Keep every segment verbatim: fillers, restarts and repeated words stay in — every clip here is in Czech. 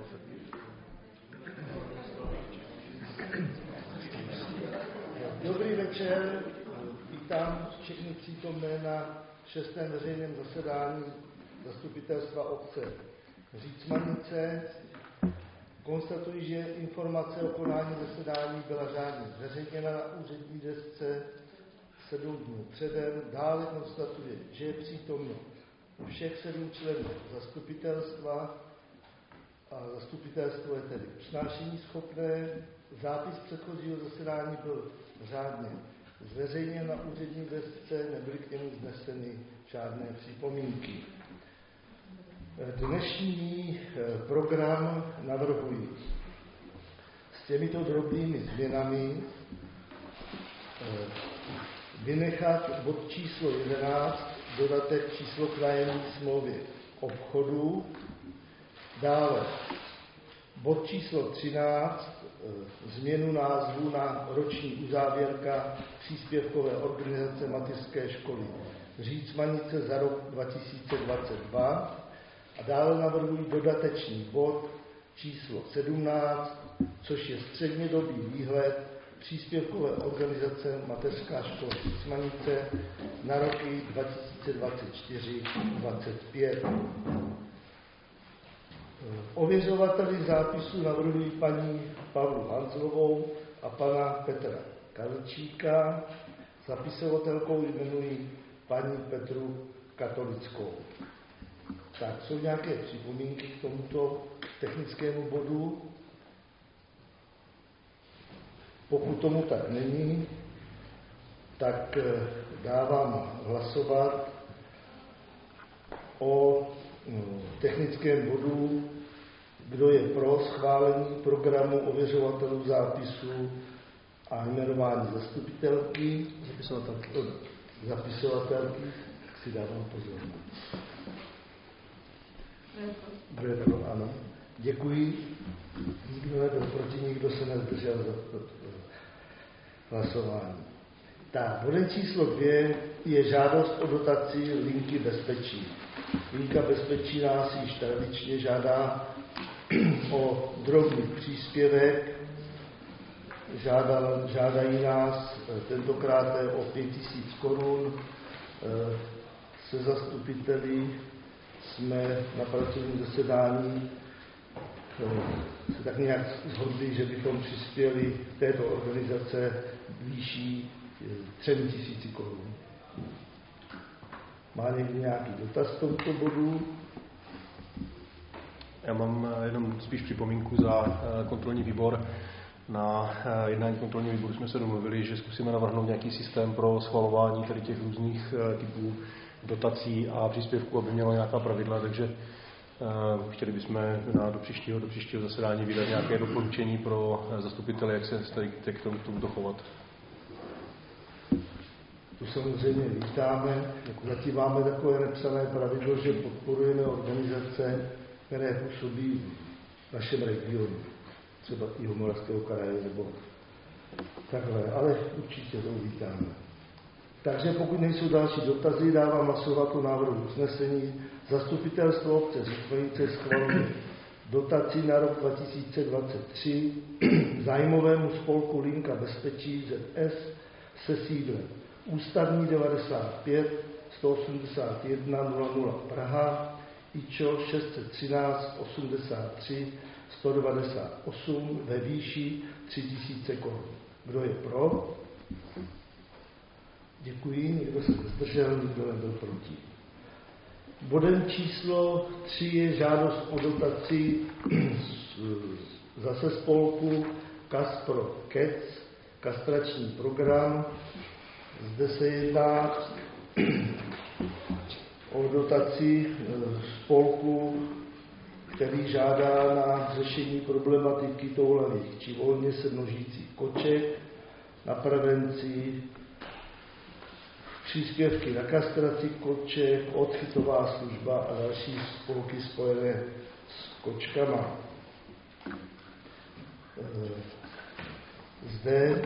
Dobrý večer, vítám všechny přítomné na šestém veřejném zasedání zastupitelstva obce Řícmanice. Konstatuji, že informace o konání zasedání byla řádně zveřejněna na úřední desce sedm dnů předem. Dále konstatuje, že je přítomno všech sedm členů zastupitelstva a zastupitelstvo je tedy usnášení schopné. Zápis předchozího zasedání byl řádně zveřejněn na úřední desce, nebyly k němu vzneseny žádné připomínky. Dnešní program navrhuji s těmito drobnými změnami: vynechat bod číslo jedenáct, dodatek číslo k nájemní smlouvě obchodu. Dále bod číslo třináct, změnu názvu na roční uzávěrka příspěvkové organizace mateřské školy Řícmanice za rok dva tisíce dvacet dva. A dále navrhuji dodatečný bod číslo sedmnáct, což je střednědobý výhled příspěvkové organizace mateřská škola Řícmanice na roky dva tisíce dvacet čtyři dvacet pět. Ověřovateli zápisu navrhuji paní Pavlu Hanzlovou a pana Petra Karlčíka. Zapisovatelkou jmenuji paní Petru Katolickou. Tak, jsou nějaké připomínky k tomuto technickému bodu? Pokud tomu tak není, tak dávám hlasovat o technickém bodu. Kdo je pro schválení programu ověřovatelů zápisu a jmenování zastupitelky? Zapisovatelky. Zapisovatelky, tak si dávám pozor. Kdo je pro? Ano. Děkuji. Nikdo nebyl proti, nikdo se nezdržel za hlasování. Tak, bodem číslo dvě je žádost o dotaci linky bezpečí. Linka bezpečí nás již tradičně žádá o drobný příspěvek. Žádal, žádají nás tentokrát o pět tisíc korun. Se zastupiteli jsme na pracovním zasedání se tak nějak shodli, že bychom přispěli této organizace výší třemi tisíci korun. Má někdo nějaký dotaz k tomuto bodu? Já mám jenom spíš připomínku za kontrolní výbor. Na jednání kontrolního výboru jsme se domluvili, že zkusíme navrhnout nějaký systém pro schvalování tady těch různých typů dotací a příspěvků, aby mělo nějaká pravidla, takže chtěli bychom na, do, příštího, do příštího zasedání vydat nějaké doporučení pro zastupitele, jak se tady k tomu, k tomu dochovat. To samozřejmě vítáme. Zatím máme takové nepsané pravidlo, že podporujeme organizace, které působí v našem regionu, třeba Jihomoravského kraje nebo takhle, ale určitě to vítáme. Takže pokud nejsou další dotazy, dávám hlasovat o návrhu usnesení. Zastupitelstvo obce Řícmanice schvaluje dotaci na rok dva tisíce dvacet tři zájmovému spolku Linka bezpečí Z S se sídlem Ústavní devadesát pět sto osmdesát jedna nula nula Praha, IČO šest set třináct osmdesát tři sto devadesát osm ve výši tři tisíce korun. Kdo je pro? Děkuji, někdo se zdržel, nikdo nebyl proti. Bodem číslo tři je žádost o dotaci zase spolku Kaspro Kec, kastrační program. Zde se jedná o dotaci spolku, který žádá na řešení problematiky toulavých či volně se množících koček, na prevenci, příspěvky na kastraci koček, odchytová služba a další spolky spojené s kočkama. Zde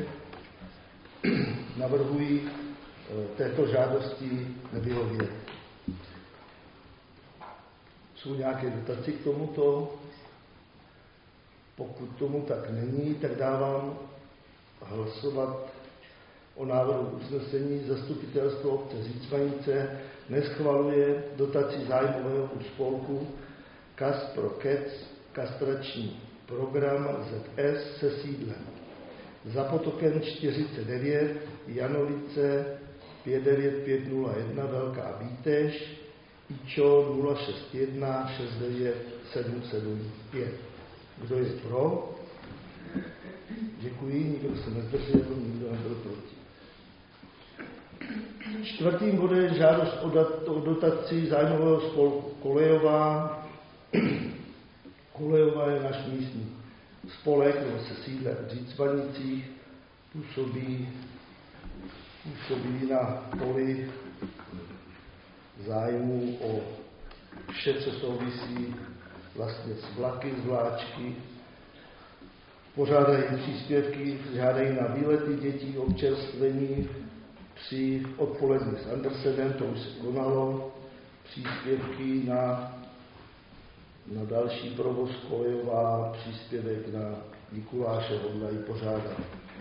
navrhuji této žádosti nevyhovět. Jsou nějaké dotazy k tomuto? Pokud tomu tak není, tak dávám hlasovat o návrhu usnesení. Zastupitelstvo obce Řícmanice neschvaluje dotaci zájmového spolku K A S pro K E C, kastrační program Z S se sídlem Za Potokem čtyřicet devět, Janovice pět devět pět nula jedna, Velká Bíteš, Ičo nula šest jedna šest devět sedm sedm pět. Kdo je pro? Děkuji, nikdo se nezdržel, nikdo nebyl proti. Čtvrtým bodem je žádost o, dat, o dotaci zájmového spolku Kolejová. Kolejová je náš místní spolek, nebo se sídle v Řícmanicích, působí, působí na poli zájmu o vše, co souvisí vlastně s vlaky, s vláčky. Pořádají příspěvky, žádají na výlety dětí, občerstvení, při odpolední s Andersenem, to už se konalo, příspěvky na, na další provoz Kolejová, příspěvek na Mikuláše hodlají pořádat.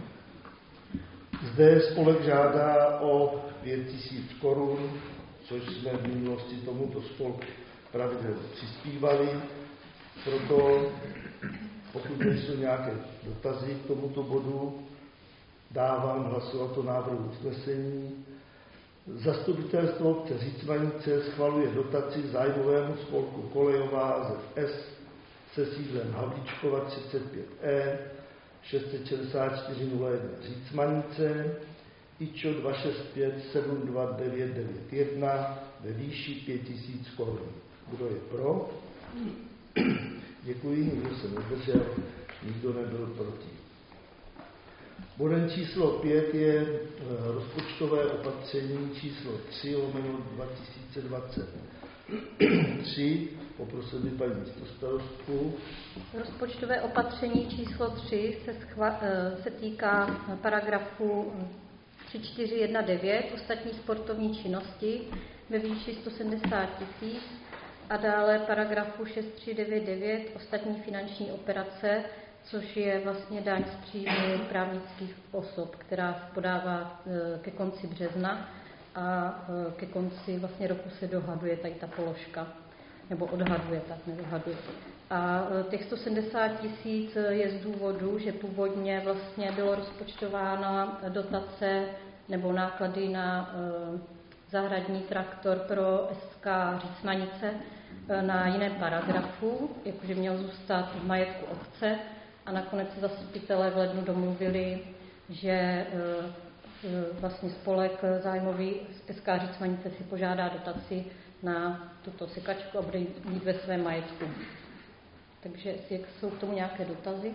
Zde spolek žádá o pět tisíc korun, což jsme v minulosti tomuto spolku pravidelně přispívali. Proto, pokud nejsou nějaké dotazy k tomuto bodu, dávám hlasovat o návrhu usnesení. Zastupitelstvo obce Řícmanice schvaluje dotaci zájmovému spolku Kolejová Z S se sídlem Havlíčkova třicet pět E šest set šedesát čtyři nula jedna Řícmanice, Ičo dva šest pět sedm dva devět devět jedna ve výši pět tisíc korun. Kdo je pro? Děkuji, nikdo se nezdržel, nikdo nebyl proti. Bodem číslo pět je rozpočtové opatření číslo tři lomeno dva tisíce dvacet tři. Poprosil bych paní místostarostku. Rozpočtové opatření číslo tři se, schva, se týká paragrafu tři čtyři jedna devět ostatní sportovní činnosti ve výši sto sedmdesát tisíc a dále paragrafu šest tři devět devět ostatní finanční operace, což je vlastně daň z příjmu právnických osob, která podává ke konci března a ke konci vlastně roku se dohaduje tady ta položka, nebo odhaduje, tak nedohaduje. A těch sto sedmdesát tisíc je z důvodu, že původně vlastně bylo rozpočtována dotace nebo náklady na zahradní traktor pro S K Řícmanice na jiném paragrafu, jakože měl zůstat v majetku obce, a nakonec se zastupitelé v lednu domluvili, že vlastně spolek zájmový z S K Řícmanice si požádá dotaci na tuto sekačku a bude mít ve svém majetku. Takže jak jsou k tomu nějaké dotazy?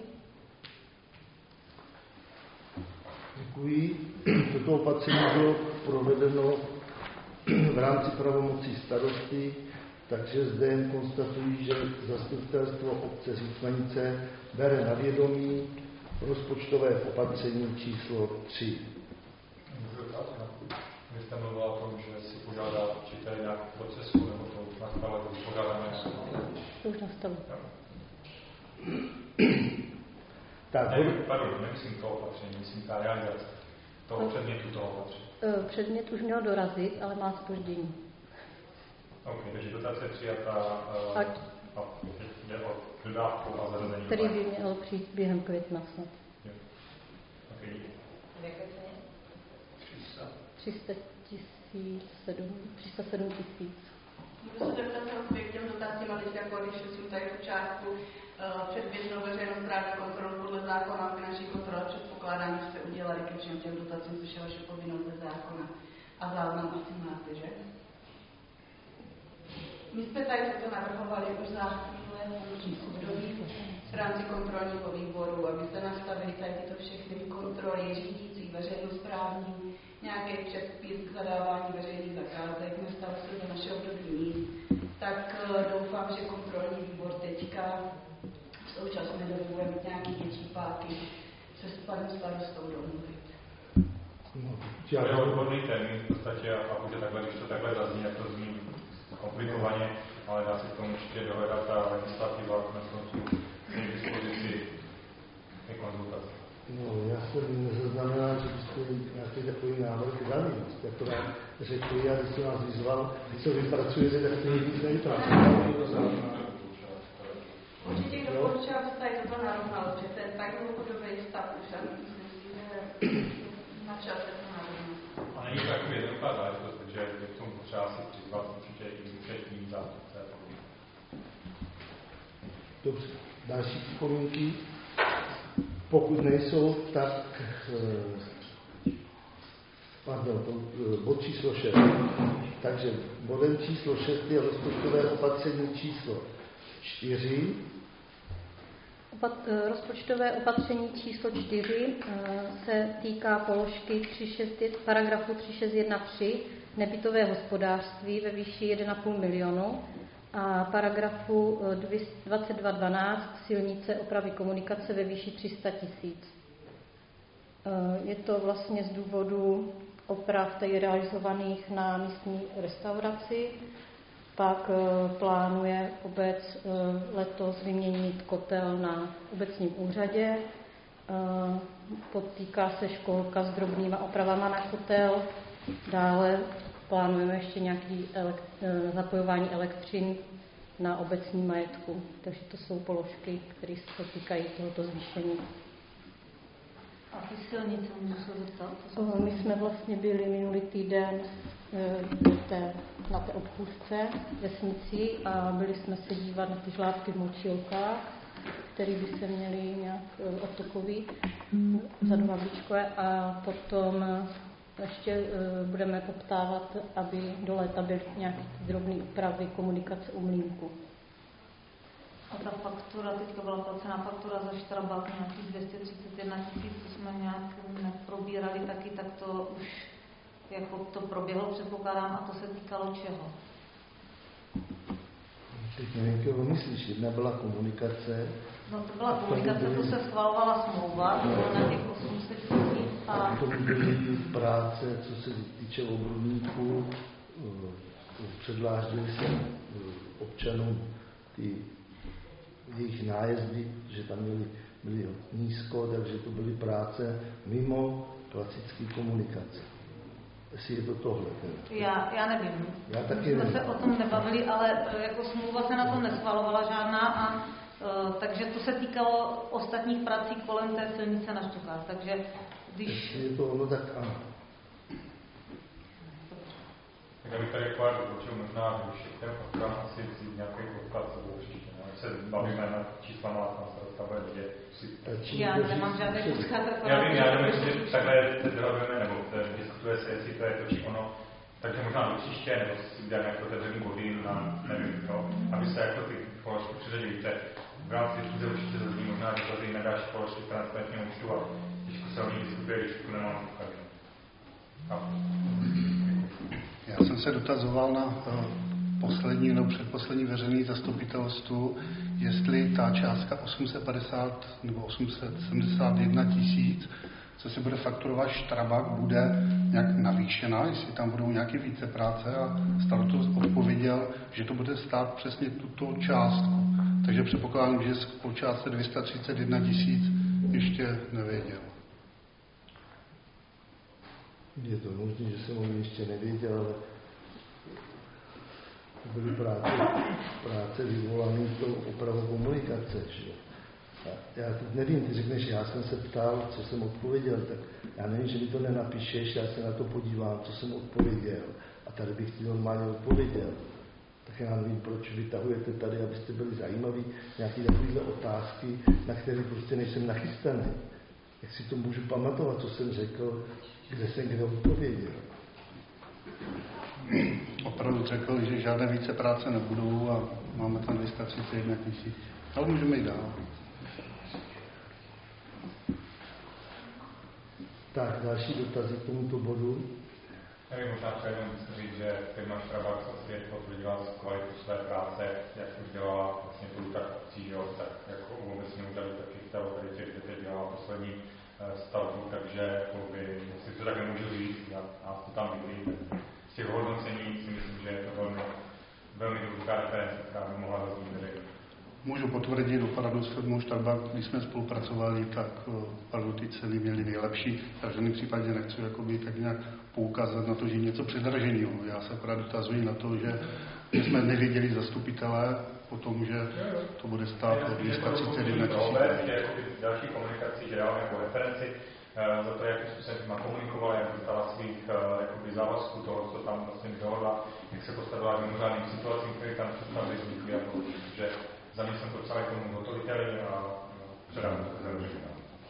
Děkuji. Toto opatření bylo provedeno v rámci pravomocí starosty, takže zde jen konstatují, že zastupitelstvo obce Řícmanice bere na vědomí rozpočtové opatření číslo tři. Vy jste mluvila o tom, že si požádá určitě nějakou procesu, nebo to nastavili, požádáme nějakou. To už nastavili. Tak, ne, pardon, nemyslím to opatření, myslím ta realizace toho předmětu toho opatření. Předmět už měl dorazit, ale má zpoždění. Ok, takže dotace přijatá a, a jde o dodávku a zařazení. Který by měl přijít během května snad. Ok, díky. tři sta tisíc, tři sta sedm tisíc. Můžu se zeptat celkově k těm dotacím, a teď jako když jsem tady tu částku předběžnou veřejnou správní kontrolu podle zákona o finanční kontrole, předpokládám, že jste udělali ke všem těm dotacím, což je vaše povinnost ze zákona. A záznam asi máte, že? My jsme tady to navrhovali už za minulé funkční období v rámci kontrolního výboru, abyste nastavili tady tyto všechny kontroly, řídící, veřejnosprávní, nějaký předpis k zadávání veřejných zakázek, nestalo se za naše období nic, tak doufám, že kontrolní výbor teďka v současné době bude mít nějaký větší páky se s panem starostou domluvit. No, to je odborný termín v podstatě a pak už je takhle, když to takhle zazní, jak to zní komplikovaně, ale dá se k tomu určitě dohledat ta legislativa na koncu k dispozici ke konzultaci. No, já jsem nezaznamenal, že byste nějaký takový návrh dali. Jako nám řekli, a když jste nás vyzval, co vypracujete, tak jste nic nevypracovali. Určitě doporučuji, aby se tady toto narovnalo, že ten tak dlouhodobý stav už tam myslím si, že na čase to narovnat. A není to takový jednoduchá záležitost, takže je k tomu potřeba si přizvat určitě i účetní zástupce. Dobře, další připomínky. Pokud nejsou, tak pardon, bod číslo šest. Takže bodem číslo šest je rozpočtové opatření číslo čtyři. Opat, rozpočtové opatření číslo čtyři se týká položky tři šest, paragrafu tři šest jedna tři nebytové hospodářství ve výši jedna celá pět milionu a paragrafu dvacet dva dvanáct silnice opravy komunikace ve výši tři sta tisíc. Je to vlastně z důvodu oprav tady realizovaných na místní restauraci. Pak plánuje obec letos vyměnit kotel na obecním úřadě. Potýká se školka s drobnýma opravama na kotel. Dále plánujeme ještě nějaké elekt- zapojování elektřiny na obecní majetku. Takže to jsou položky, které se týkají tohoto zvýšení. A ty silnice, můžu se zeptat? My jsme vlastně byli minulý týden té, na té obchůzce vesnici a byli jsme se dívat na ty žlávky v močilkách, které by se měly nějak odtokový za dva blíčkové a potom ještě budeme poptávat, aby do léta byly nějaké drobné úpravy komunikace u mlýnku. A ta faktura, teďka byla placená faktura za Štrabák nějakých dvě stě třicet jedna tisíc, to jsme nějak neprobírali taky, tak to už jako to proběhlo, předpokládám, a to se týkalo čeho? Teď nevím, koho myslíš, jedna byla komunikace. No to byla komunikace, byli... to se schvalovala smlouva, no, to bylo na těch osm set tisíc a... A to byly ty práce, co se týče obrubníků, předláždili se občanům ty jejich nájezdy, že tam byly, byly nízko, takže to byly práce mimo klasické komunikace. Jestli je to tohle. Já, já nevím. Já taky jsme nevím. se o tom nebavili, ale jako smlouva se na to neschvalovala žádná, a, uh, takže to se týkalo ostatních prací kolem té silnice na Šťokách. Takže když... Jestli je to ono, tak ano. Tak abych tady pár dopočil možná vyšší ten program asi vzít nějaký odklad sebou určitě. Když se bavíme na čísla na starosta bude vidět. Já nemám žádné podklad. Já vím, já nevím, jestli takhle děláme, nebo diskutuje se, jestli to je to či ono. Takže možná do příště, nebo si udělat nějaké otevřený body na, nevím, no, aby se jako ty položky přiřadili. V rámci diskuze určitě zazní možná dotazy na další položky transparentně účtu a těžko se o nich diskutuje, když tu nemám podklady. Já jsem se dotazoval na uh, poslední nebo předposlední veřejné zastupitelstvu, jestli ta částka osm set padesát nebo osm set sedmdesát jedna tisíc, co se bude fakturovat Štrabák, bude nějak navýšena, jestli tam budou nějaké více práce, a starosta odpověděl, že to bude stát přesně tuto částku. Takže předpokládám, že po částce dvě stě třicet jedna tisíc ještě nevěděl. Je to možné, že jsem o ještě nevěděl, ale byly práce, práce vyvolané tou opravou komunikace. Že? Já teď nevím, ty řekneš, já jsem se ptal, co jsem odpověděl, tak já nevím, že mi to nenapíšeš, já se na to podívám, co jsem odpověděl. A tady bych ti normálně odpověděl. Tak já nevím, proč vytahujete tady, abyste byli zajímaví, nějaké takovéhle otázky, na které prostě nejsem nachystaný. Jak si to můžu pamatovat, co jsem řekl, kde jsem kde odpověděl. Opravdu řekl, že žádné více práce nebudou a máme tam dvě stě třicet jedna tisíc. Ale můžeme jít dál. Tak, další dotazy k tomuto bodu. Já bych možná třeba jenom říct, že firma Štrabák asi potvrdila z kvalitu své práce, jak už dělala vlastně tu tak obcí, že jo, tak jako u obecního úřadu, taky v té lokalitě, kde teď dělala poslední stavbu, takže by, si to také můžu říct, já, já to tam vidím. Z těch hodnocení si myslím, že je to velmi, velmi důležitá reference, která by mohla zaznít veřejně. Můžu potvrdit, opravdu s firmou Starbuck, když jsme spolupracovali, tak opravdu ty ceny měly nejlepší. V každém případě nechci jakoby, tak nějak poukázat na to, že něco předraženého. Já se akorát dotazuji na to, že jsme nevěděli zastupitelé o tom, že to bude stát dvě stě třicet jedna tisíc. Další komunikaci, že dáváme jako referenci za to, jakým způsobem má komunikovala, jak dostala svých jakoby, závazků toho, co tam vlastně dohodla, jak se postavila k mimořádným situacím, které tam představili zvyklí a to, že za mě jsem to psal jako hotoviteli a předám to zaručení.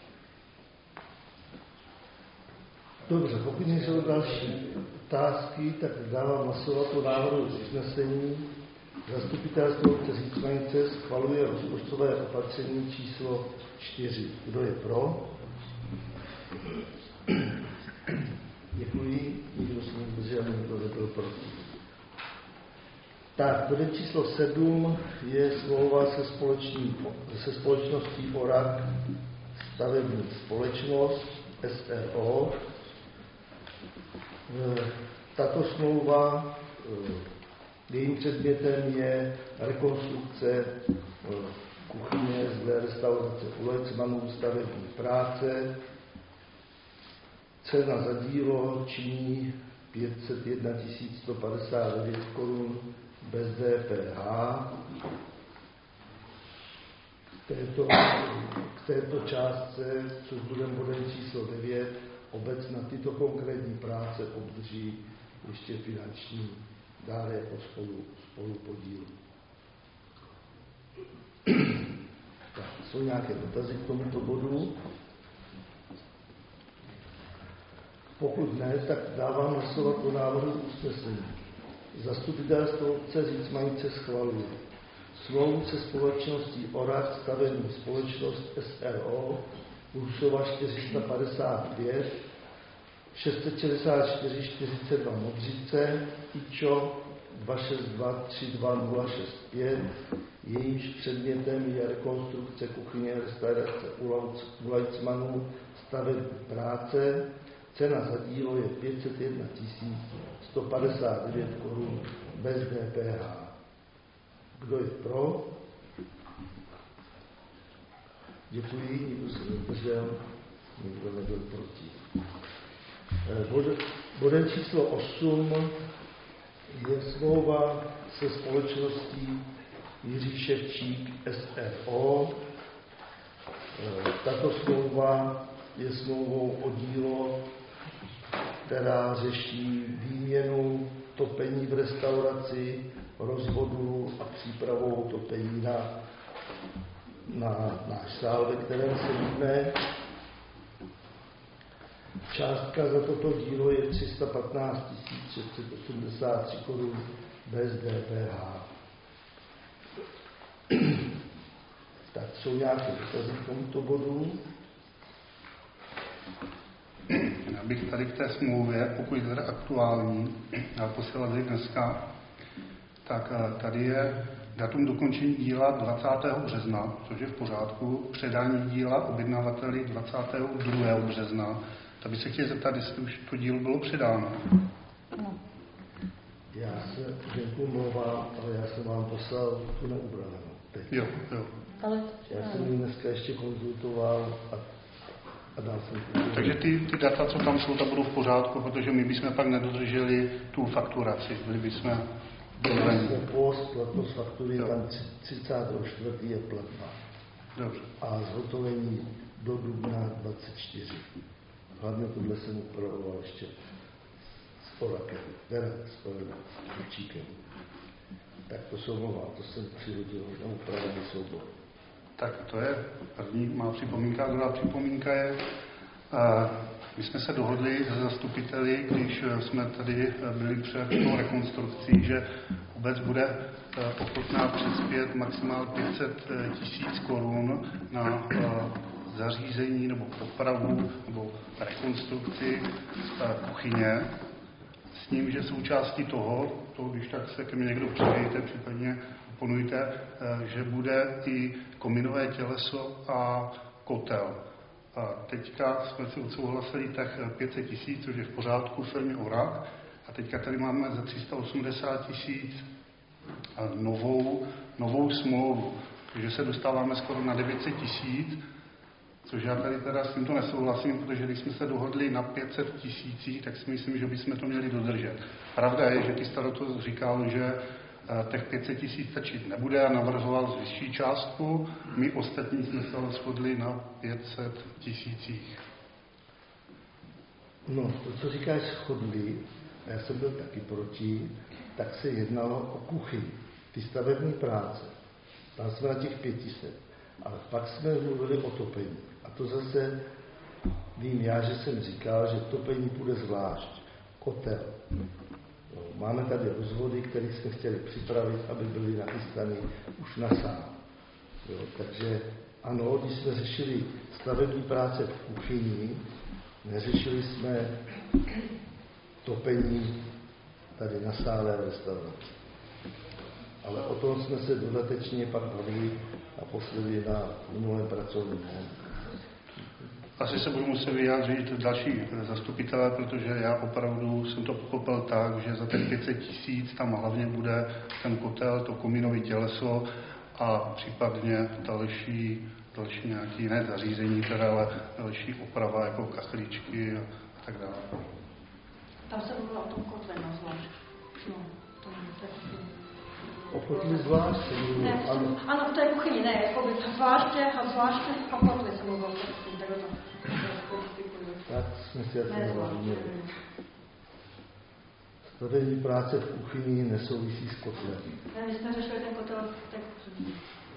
Dobře, pokud nejsou další otázky, tak dávám hlasovat o návrhu usnesení. Zastupitelstvo obce Řícmanice schvaluje rozpočtové opatření číslo čtyři. Kdo je pro? Děkuji. Nikdo se nezdržel, nikdo nebyl proti. Tak, bodem číslo sedm je smlouva se, se společností O R A K stavební společnost S R O. Tato smlouva, jejím předmětem je rekonstrukce kuchyně z restaurace u Leutzmannů, stavební práce. Cena za dílo činí pět set jedna tisíc sto padesát devět korun bez D P H. K této, k této částce, což bude bodem číslo devět, obec na tyto konkrétní práce obdrží ještě finanční dárek o spolu, spolupodíl. Tak, jsou nějaké dotazy k tomuto bodu? Pokud ne, tak dávám hlasovat o návrhu usnesení. Zastupitelstvo obce Řícmanice schvaluje smlouvu se společností O R A K stavební společnost S R O Bursova čtyři sta padesát pět šest set šedesát čtyři čtyřicet dva Modřice I Č O dva šest dva tři dva nula šest pět, jejímž předmětem je rekonstrukce kuchyně restaurace u Leutzmannů, stavební práce. Cena za dílo je pět set jedna tisíc sto padesát devět korun bez D P H. Kdo je pro? Děkuji, nikdo se nezdržel, nikdo nebyl proti. Bodem číslo osm je smlouva se společností Jiří Ševčík S R O. Tato smlouva je smlouvou o dílo, která řeší výměnu topení v restauraci, rozvodu a přípravou topení na, na náš sál, ve kterém sedíme. Částka za toto dílo je tři sta patnáct tisíc šest set osmdesát tři korun bez D P H. Tak jsou nějaké dotazy k tomuto bodu? Já bych tady k té smlouvě, pokud je teda aktuální, ale posílat ji dneska, tak tady je datum dokončení díla dvacátého března, což je v pořádku, předání díla objednavateli dvacátého druhého března. Tak bych se chtěl zeptat, jestli už to dílo bylo předáno. No. Já se Ženku mluvám, ale já jsem vám poslal tu neubravenou. Teď. Jo, jo. Ale Já jsem ji dneska ještě konzultoval a, a dal jsem to. Takže ty, ty data, co tam jsou, tam budou v pořádku, protože my bychom pak nedodrželi tu fakturaci. Byli bychom Vlastně post, platnost faktury je tam třicátého čtvrtého je platba. Dobře. A zhotovení do dubna dvacet čtyři. Hlavně tohle jsem upravoval ještě s Orakem, teda s Ševčíkem. Tak to se omlouvám, to jsem přihodil na upravený soubor. Tak to je první má připomínka. Druhá připomínka je, uh, my jsme se dohodli se zastupiteli, když jsme tady byli před tou rekonstrukcí, že obec bude uh, ochotná přispět maximálně pět set tisíc korun na uh, zařízení nebo opravu nebo rekonstrukci uh, kuchyně. S tím, že součástí toho, to, když tak se ke mně někdo přijde, případně oponujte, že bude i kominové těleso a kotel. A teďka jsme si odsouhlasili tak pět set tisíc, což je v pořádku v firmě O R A K. A teďka tady máme za tři sta osmdesát tisíc novou, novou smlouvu. Takže se dostáváme skoro na devět set tisíc, což já tady teda s tímto nesouhlasím, protože když jsme se dohodli na pět set tisících, tak si myslím, že bychom to měli dodržet. Pravda je, že ty staroto říkal, že těch pět set tisíc stačit nebude a navrhoval vyšší částku. My ostatní jsme se ale shodli na pět set tisících. No, to, co říkáš, shodli, a já jsem byl taky proti, tak se jednalo o kuchyni. Ty stavební práce, tam jsme na těch pětiset, ale pak jsme mluvili o topení. A to zase vím já, že jsem říkal, že topení půjde zvlášť. Kotel. No, máme tady rozvody, které jsme chtěli připravit, aby byly nachystané už na sám. Jo, takže ano, když jsme řešili stavební práce v kuchyni, neřešili jsme topení tady na sále a restauraci. Ale o tom jsme se dodatečně pak bavili a poslali na minulém pracovním dnu. Asi se budu muset vyjádřit další zastupitelé, protože já opravdu jsem to pochopil tak, že za těch pět set tisíc tam hlavně bude ten kotel, to komínové těleso a případně další, další nějaký, ne zařízení, teda, ale další oprava jako kachlíčky a tak dále. Tam se mluvilo o tom kotle na zvlášť. No, to je O kotli zvlášť se mluvilo. Ne, ano. ano, v té kuchyni, ne, jako by zvláště a zvláště o kotli se mluvilo. Tak jsme si asi nerozuměli. Stavební práce v kuchyni nesouvisí s kotlem. Ne, my jsme řešili ten kotel v té kuchyni.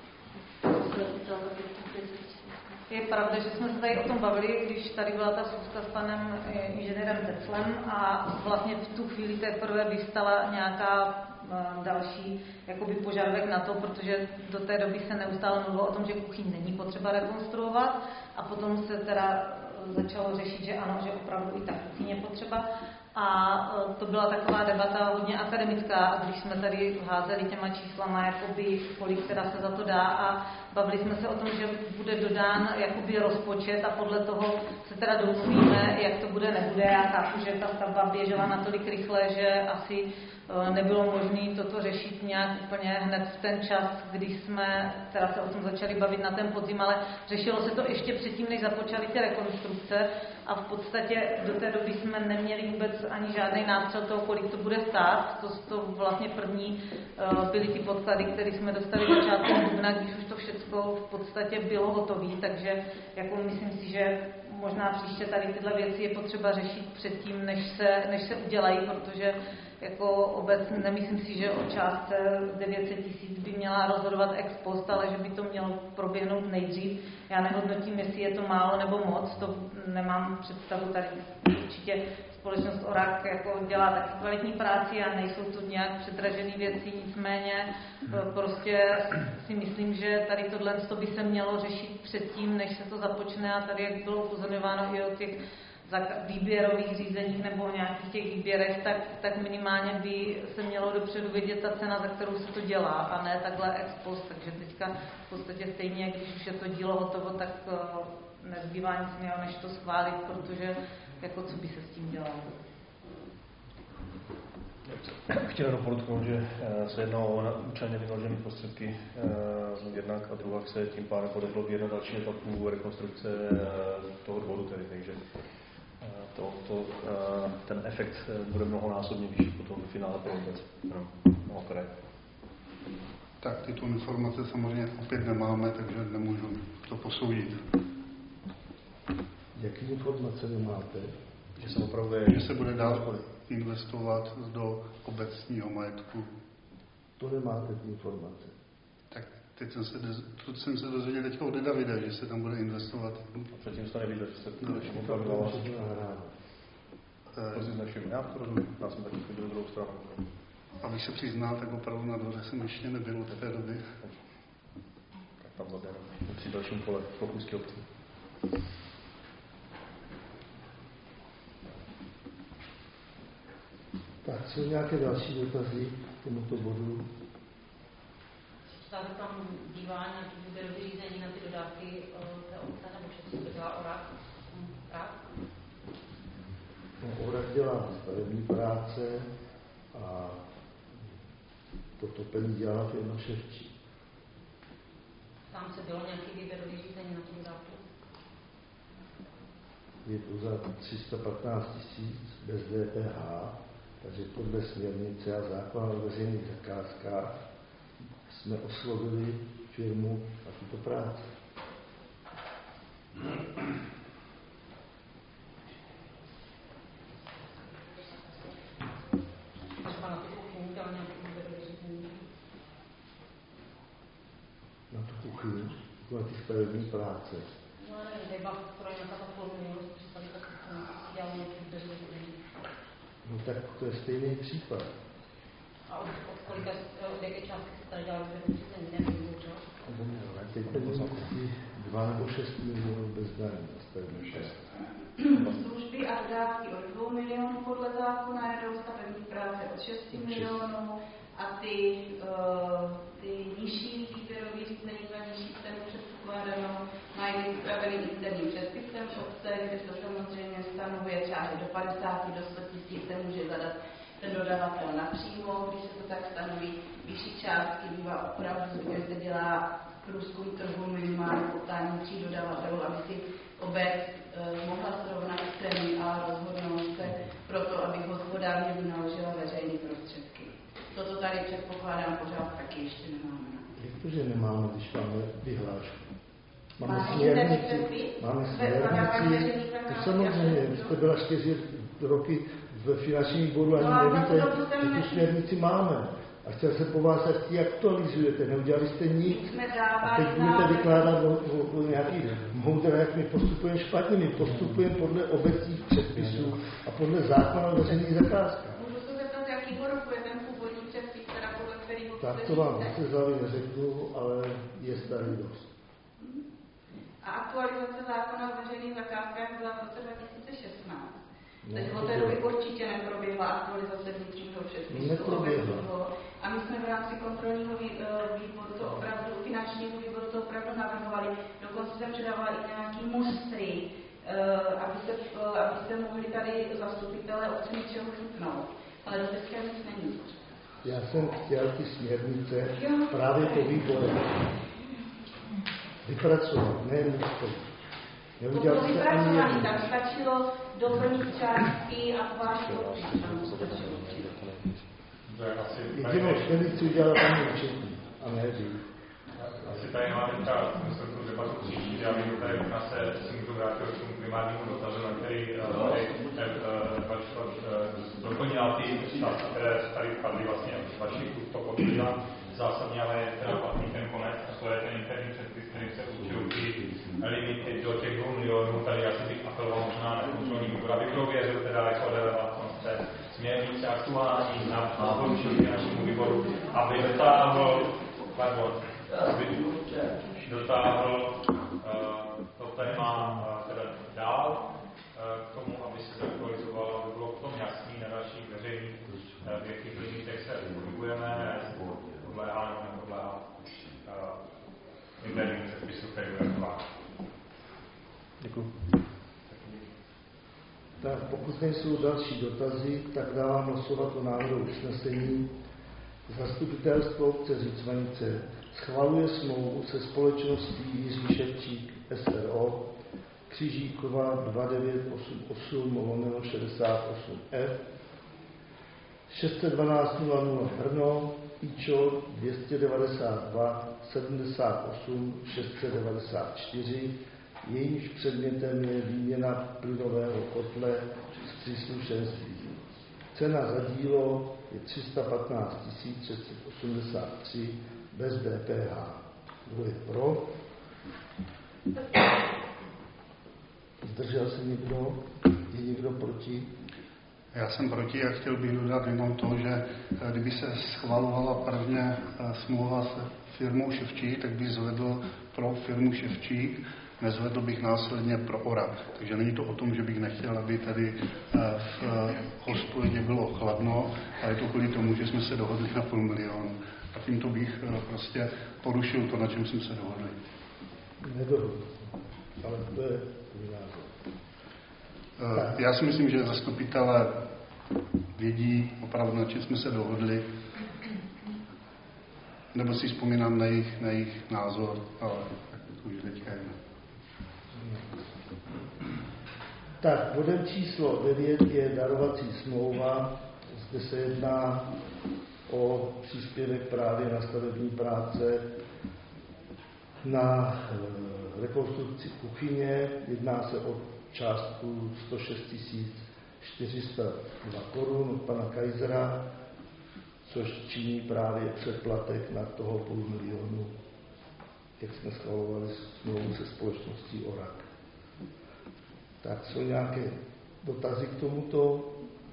Je pravda, že jsme se tady o tom bavili, když tady byla ta schůzka s panem inženýrem Teclem a vlastně v tu chvíli teprve vystala nějaká další jakoby požadavek na to, protože do té doby se neustále mluvilo o tom, že kuchyň není potřeba rekonstruovat a potom se teda začalo řešit, že ano, že opravdu i ta kuchyň je potřeba. A to byla taková debata hodně akademická, a když jsme tady házeli těma číslama, jakoby, kolik teda se za to dá, a bavili jsme se o tom, že bude dodán jakoby rozpočet a podle toho se teda domluvíme, jak to bude, nebude. Já chápu, že ta stavba běžela natolik rychle, že asi nebylo možné toto řešit nějak úplně hned v ten čas, když jsme teda se o tom začali bavit na ten podzim, ale řešilo se to ještě předtím, než započaly ty rekonstrukce, a v podstatě do té doby jsme neměli vůbec ani žádný nástřel toho, kolik to bude stát. To, to vlastně první uh, byly ty podklady, které jsme dostali začátkem dubna, když už to všechno v podstatě bylo hotové, takže jako myslím si, že možná příště tady tyhle věci je potřeba řešit předtím, než se, než se udělají, protože jako obec nemyslím si, že o částce devět set tisíc by měla rozhodovat ex post, ale že by to mělo proběhnout nejdřív. Já nehodnotím, jestli je to málo nebo moc, to nemám představu. Tady určitě společnost Orak jako dělá taky kvalitní práci a nejsou to nějak předražené věci, nicméně prostě si myslím, že tady tohle by se mělo řešit předtím, než se to započne, a tady, jak bylo upozorňováno i o těch výběrových řízeních nebo nějakých těch výběrech, tak, tak minimálně by se mělo dopředu vědět ta cena, za kterou se to dělá, a ne takhle ex post. Takže teďka v podstatě stejně, když už je to dílo hotovo, tak nezbývá nic jiného, než to schválit, protože jako co by se s tím dělalo. Chtěl jenom podotknout, že se jednalo o účelně vynaložené prostředky jednak, a druhá se tím pádem podařilo jedna další etapu rekonstrukce toho dvoru, tedy, takže to, to, ten efekt bude mnohonásobně vyšší potom v finále pro obec. No, no, tak tyto informace samozřejmě opět nemáme, takže nemůžu to posoudit. Jaký informace nemáte? Že se opravdu je, že se bude dál investovat do obecního majetku. To nemáte ty informace. Tak teď jsem se, teď jsem se dozvěděl teďka od Davida, že se tam bude investovat. A předtím jste neviděl, že se to no, ještě opravdu To si značím. Já to rozumím, já jsem taky chodil druhou stranu. Abych se přiznal, tak opravdu na dvoře jsem ještě nebyl od té doby. Tak tam zabereme při dalším kole pokusky obcí. Tak, jsou nějaké další dotazy k tomuto bodu? Stále tam bývá nějaký výběrový řízení na ty dodávky té obce, nebo všechno to dělá Orak? No, Orak dělá stavební práce a to topení dělala firma Ševčík. Tam se bylo nějaké výběrové řízení na tu dodávku? Je to za tři sta patnáct tisíc bez D P H, takže podle směrnice a zákona o veřejných zakázkách jsme oslovili firmu na tuto práci. Třeba na tu kuchyni dělal nějaké výběrové řízení? Na tu kuchyni, na ty stavební práce. No nevím, tady byla skoro nějaká ta půl milionu, si představit, tak jsem dělal nějaké výběrové řízení. No tak to je stejný případ. A od, od kolika, od jaké částky se tady dělal výběrové řízení, nevím, že? Teď dva nebo šest milionů bez daní. Služby a dodávky od dvou milionů podle zákona, jedou stavební práce od šesti milionů a ty, uh, ty nižší výběrové řízení za nižší cenu předpokládanou mají připravený interním předpisem obce, kde se samozřejmě stanovuje třeba, že do padesáti do sto tisíc se může zadat ten dodavatel napřímo, když se to tak stanoví. Vyšší částky bývá opravdu, že se dělá průzkum trhu minimálně poptání tří dodavatelů, aby si obec e, mohla srovnat ceny a rozhodnout se proto, aby hospodárně vynaložila veřejné prostředky. Toto tady předpokládám pořád taky ještě nemáme. Jak to, že nemáme, když máme vyhlášku? Máme Máme směrnici, máme směrnici, to samozřejmě, vy jste byla čtyři roky v finančním výboru, ani no, nevíte, že tu směrnici máme. A chtěl jsem po vás, jak ji aktualizujete, neudělali jste nic. A teď budete vykládat o, o, o nějaký moudré, jak my postupujeme špatně, my postupujeme podle obecních předpisů a podle zákona o veřejných zakázkách. Můžu se zeptat, jakýho roku je ten původní předpis, teda podle kterého tak to vám zase zlavy neřeknu, ale je starý dost. A aktualizace zákona o veřejných zakázkách byla v roce dva tisíce šestnáct. No, takže od té doby určitě neproběhla aktualizace vnitřního předpisu. A my jsme v rámci kontrolního výboru to opravdu, finančního výboru to opravdu navrhovali. Dokonce jsem předávala i nějaký mustry, aby se, aby se mohli tady zastupitelé obce něčeho chytnout. Ale do teďka nic není. Já jsem chtěl ty směrnice jo. právě po výboru vypracovat, ne mustry. To bylo vypracované, tam stačilo doplnit částky a váš jedinou směrnici udělala paní účetní, a ne vy. Asi tady nemá teďka musím tu debatu příští, já bych tady možná se si můžu vrátit k tomu primárnímu dotazu, na který doplnila ty části, které tady padly vlastně vašich to podpíla zásadně, ale je teda platný ten konec, a to je ten interní předpis, který se určil ty limity do těch dvou milionů. Tady asi bych apeloval možná na kontrolní výbor, aby prověřil teda jako relevantnost té směrnice aktuální na doporučení finančnímu výboru, aby dotáhl, pardon, aby dotáhl uh, to téma uh, teda dál uh, k tomu, aby se zaktualizovalo, aby bylo v tom jasný na dalších veřejných, uh, v jakých limitech se pohybujeme, podléhá nebo nepodléhá uh, interním předpisu, který bude trvat. Děkuji. Tak pokud nejsou další dotazy, tak dávám hlasovat o návrhu usnesení. Zastupitelstvo obce Řícvanice schvaluje smlouvu se společností Jiří Ševčík S R O Křižíková dva devět osm osm lomeno šedesát osm F šest set dvanáct nula nula Brno IČO dvě devadesát dva sedmdesát osm šest set devadesát čtyři, jejímž předmětem je výměna plynového kotle z příslušenství. Cena za dílo je tři sta patnáct tisíc šest set osmdesát tři bez D P H. Kdo je pro? Zdržel se někdo? Je někdo proti? Já jsem proti a chtěl bych dodat jenom to, že kdyby se schvalovala prvně smlouva s firmou Ševčík, tak by zvedl pro firmu Ševčík, nezvedl bych následně pro Orap. Takže není to o tom, že bych nechtěl, aby tady v hospodě bylo chladno, ale je to kvůli tomu, že jsme se dohodli na půl milionu. A tímto bych prostě porušil to, na čem jsme se dohodli. Nedohodl, ale to je tvůj názor. Já si myslím, že zastupitelé vědí opravdu, na čem jsme se dohodli. nebo si vzpomínám na jejich, na jejich názor, ale tak to už teďka je. Tak, bodem číslo devět je darovací smlouva. Zde se jedná o příspěvek právě na stavební práce, na e, rekonstrukci kuchyně. Jedná se o částku sto šest tisíc čtyři sta dva korun od pana Kaisera, což činí právě předplatek na toho půl milionu, jak jsme schvalovali smlouvu se společností O R A K. Tak jsou nějaké dotazy k tomuto?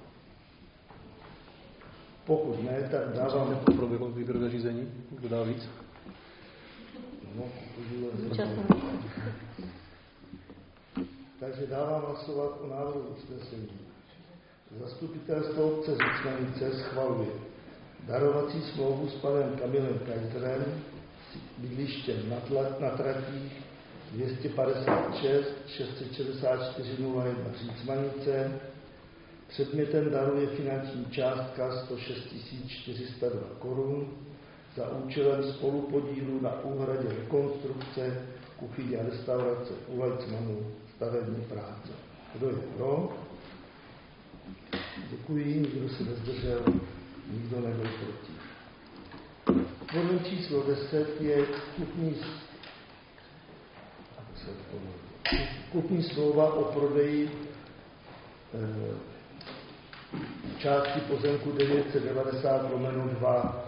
Pokud ne, tak dávám... Proběhlo výběrové řízení? Kdo dá víc? No, takže dávám hlasovat o návrhu usnesení. Zastupitelstvo obce Řicmanice schvaluje darovací smlouvu s panem Kamilem Kaiserem s bydlištěm na, tla, na tratích dvě stě padesát šest šest set šedesát čtyři nula jedna Řicmanice. Předmětem daru je finanční částka sto šest tisíc čtyři sta dva korun za účelem spolupodílu na úhradě rekonstrukce kuchyně a restaurace u Weizmannů stavební práce. Kdo je pro? Děkuji, nikdo se nezdržel, nikdo nebyl proti. Bodem číslo deset je kupní, kupní smlouva o prodeji eh, části pozemku devět set devadesát lomeno dva.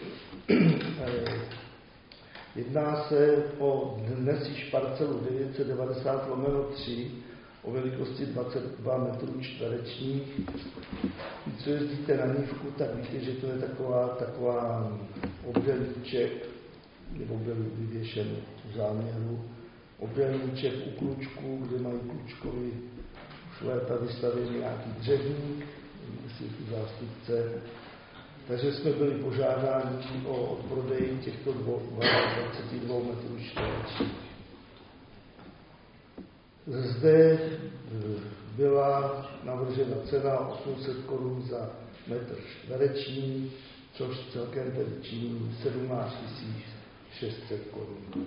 Jedná se o dnes již parcelu devět set devadesát lomeno tři o velikosti dvacet dva metrů čtverečních. Co jezdíte na Nívku, tak víte, že to je taková, taková obdelníček, nebo byl vyvěšen v záměru, obdelníček u Klučku, kde mají Klučkovi už léta vystavěný nějaký dřevník, myslím, zástupce. Takže jsme byli požádáni o odprodej těchto dvacet dva metrů čtverečních. Zde byla navržena cena osm set korun za metr čtvereční, což celkem tedy činí sedmnáct tisíc šest set korun.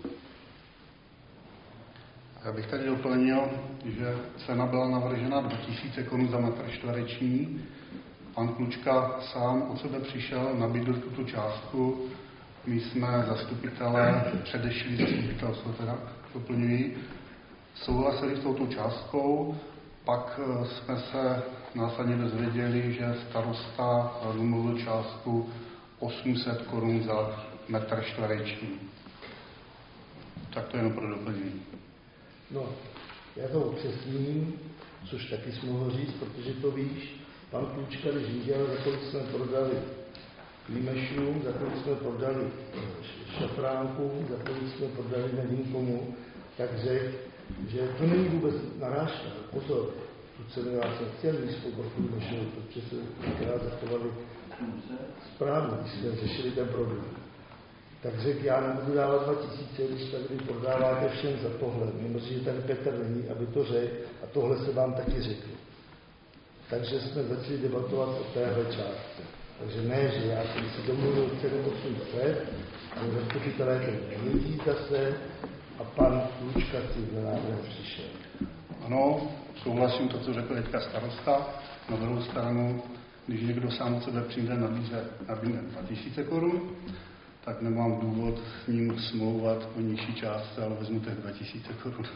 Já bych tady doplnil, že cena byla navržena dva tisíce korun za metr čtvereční. Pan Klučka sám od sebe přišel, nabídl tuto částku. My jsme zastupitelé, předešli zastupitelstvo, teda doplňují, souhlasili s touto částkou, pak jsme se následně dozvěděli, že starosta domluvil částku osm set korun za metr čtvereční. Tak to jenom pro doplnění. No, já to upřesním, což taky jsme mohl říct, protože to víš, pan Klučka, když viděl, za kolik jsme prodali klímešům, za kolik jsme prodali šafránku, za kolik jsme prodali nevím komu, tak řekl, že to není vůbec narážka. Pozor, tu cenu já jsem chtěl nízkou pro klímešů, protože se tenkrát zachovali správně, když jsme řešili ten problém. Tak řekl, já nebudu dávat dva tisíce, když tady prodáváte všem za tohle. Mimo, že tady Petr není, aby to řekl, a tohle se vám taky řekl. Takže jsme začali debatovat o téhle částce. Takže ne, že já jsem si domluvil cenu osm set, ale zastupitelé to nevědí zase a pan Klučka si do návrhem přišel. Ano, souhlasím to, co řekl teďka starosta. Na druhou stranu, když někdo sám od sebe přijde nabízet dva tisíce korun, tak nemám důvod s ním smlouvat o nižší částce, ale vezmu těch dva tisíce korun.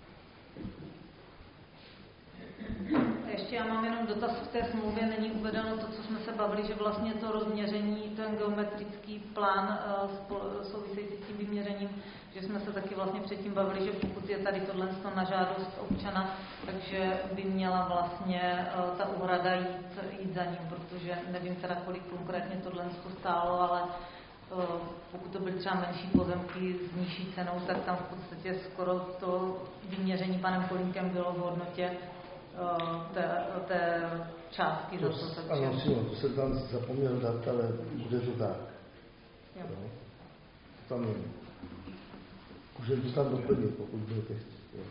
Ještě já mám jenom dotaz, v té smlouvě není uvedeno to, co jsme se bavili, že vlastně to rozměření, ten geometrický plán související s tím vyměřením, že jsme se taky vlastně předtím bavili, že pokud je tady tohle na žádost občana, takže by měla vlastně ta úhrada jít, jít za ním, protože nevím teda, kolik konkrétně tohle stálo, ale pokud to byly třeba menší pozemky s nižší cenou, tak tam v podstatě skoro to vyměření panem Kolínkem bylo v hodnotě té, té částky to, za to. Takže... Ano, Simon, to jsem tam zapomněl dát, ale bude to tak. Jo. No. Tam je. Můžeme to tam doplnit, pokud budete chtít.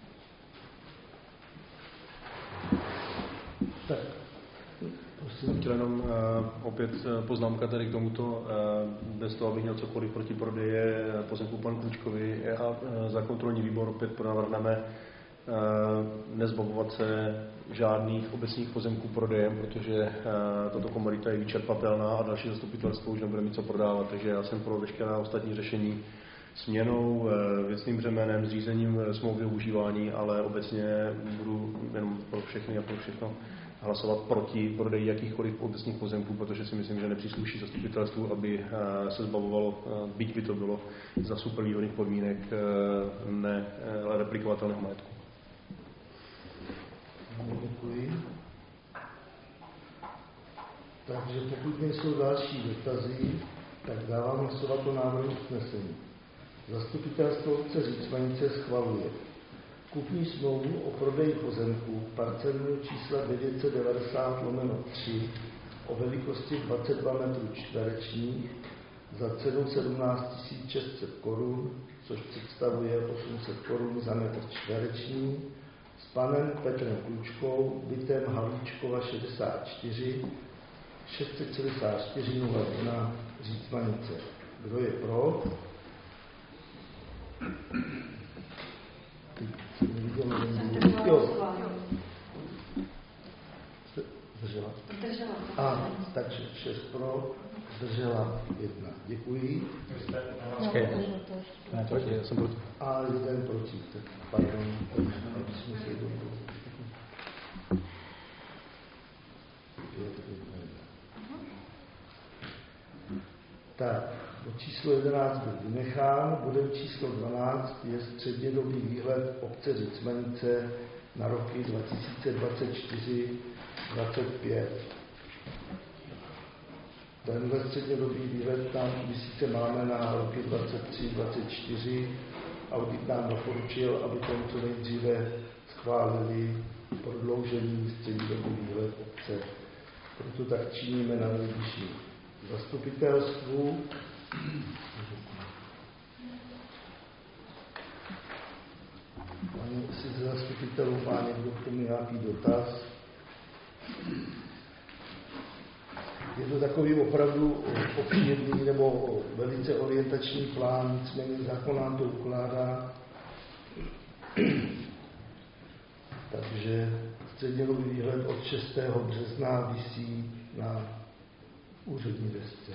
Tak. Prosím. jenom opět poznámka tady k tomuto, bez toho, abych měl cokoliv proti prodeje pozemku panu Klučkovi. A za kontrolní výbor opět navrhneme nezbavovat se žádných obecních pozemků prodejem, protože tato komodita je vyčerpatelná a další zastupitelstvo už nebude mít co prodávat, takže já jsem pro veškerá ostatní řešení směnou, věcným břemenem, zřízením smlouvy o užívání, ale obecně budu jenom pro všechny a pro všechno hlasovat proti prodeji jakýchkoliv obecních pozemků, protože si myslím, že nepřísluší zastupitelstvu, aby se zbavovalo, byť by to bylo za super výhodných podmínek, nereplikovatelného majetku. Děkuji. Takže pokud nejsou další dotazy, tak dávám hlasovat o návrhu usnesení. Zastupitelstvo obce Řícmanice schvaluje kupní smlouvu o prodeji pozemku parcelního čísla devět set devadesát lomeno tři o velikosti dvacet dva metrů čtverečních za cenu sedmnáct tisíc šest set korun, což představuje osm set korun za metr čtvereční, s panem Petrem Klučkou, bytem Havlíčkova šedesát čtyři, šest set šedesát čtyři nula jedna Řícmanice. Kdo je pro? Zdržela. A, takže šest pro, zdržela jedna. Děkuji. A jeden proti. Pardon, jsme se domluvili. Tak, bod číslo jedenáct byl vynechán, bodem číslo dvanáct je střednědobý výhled obce Řícmanice na roky dva tisíce dvacet čtyři dvacet pět. Tenhle střednědobý výhled tam my sice máme na roky dvacet tři dvacet čtyři, audit nám doporučil, abychom co nejdříve schválili prodloužení střednědobý výhled obce. Proto tak činíme na nejvyšší zastupitelstvu. Pane, jestli ze zastupitelů má někdo k tomu nějaký dotaz. Je to takový opravdu obšírný nebo velice orientační plán, nicméně zákon nám to ukládá. Takže střednědobý výhled od šestého března visí na úřední desce.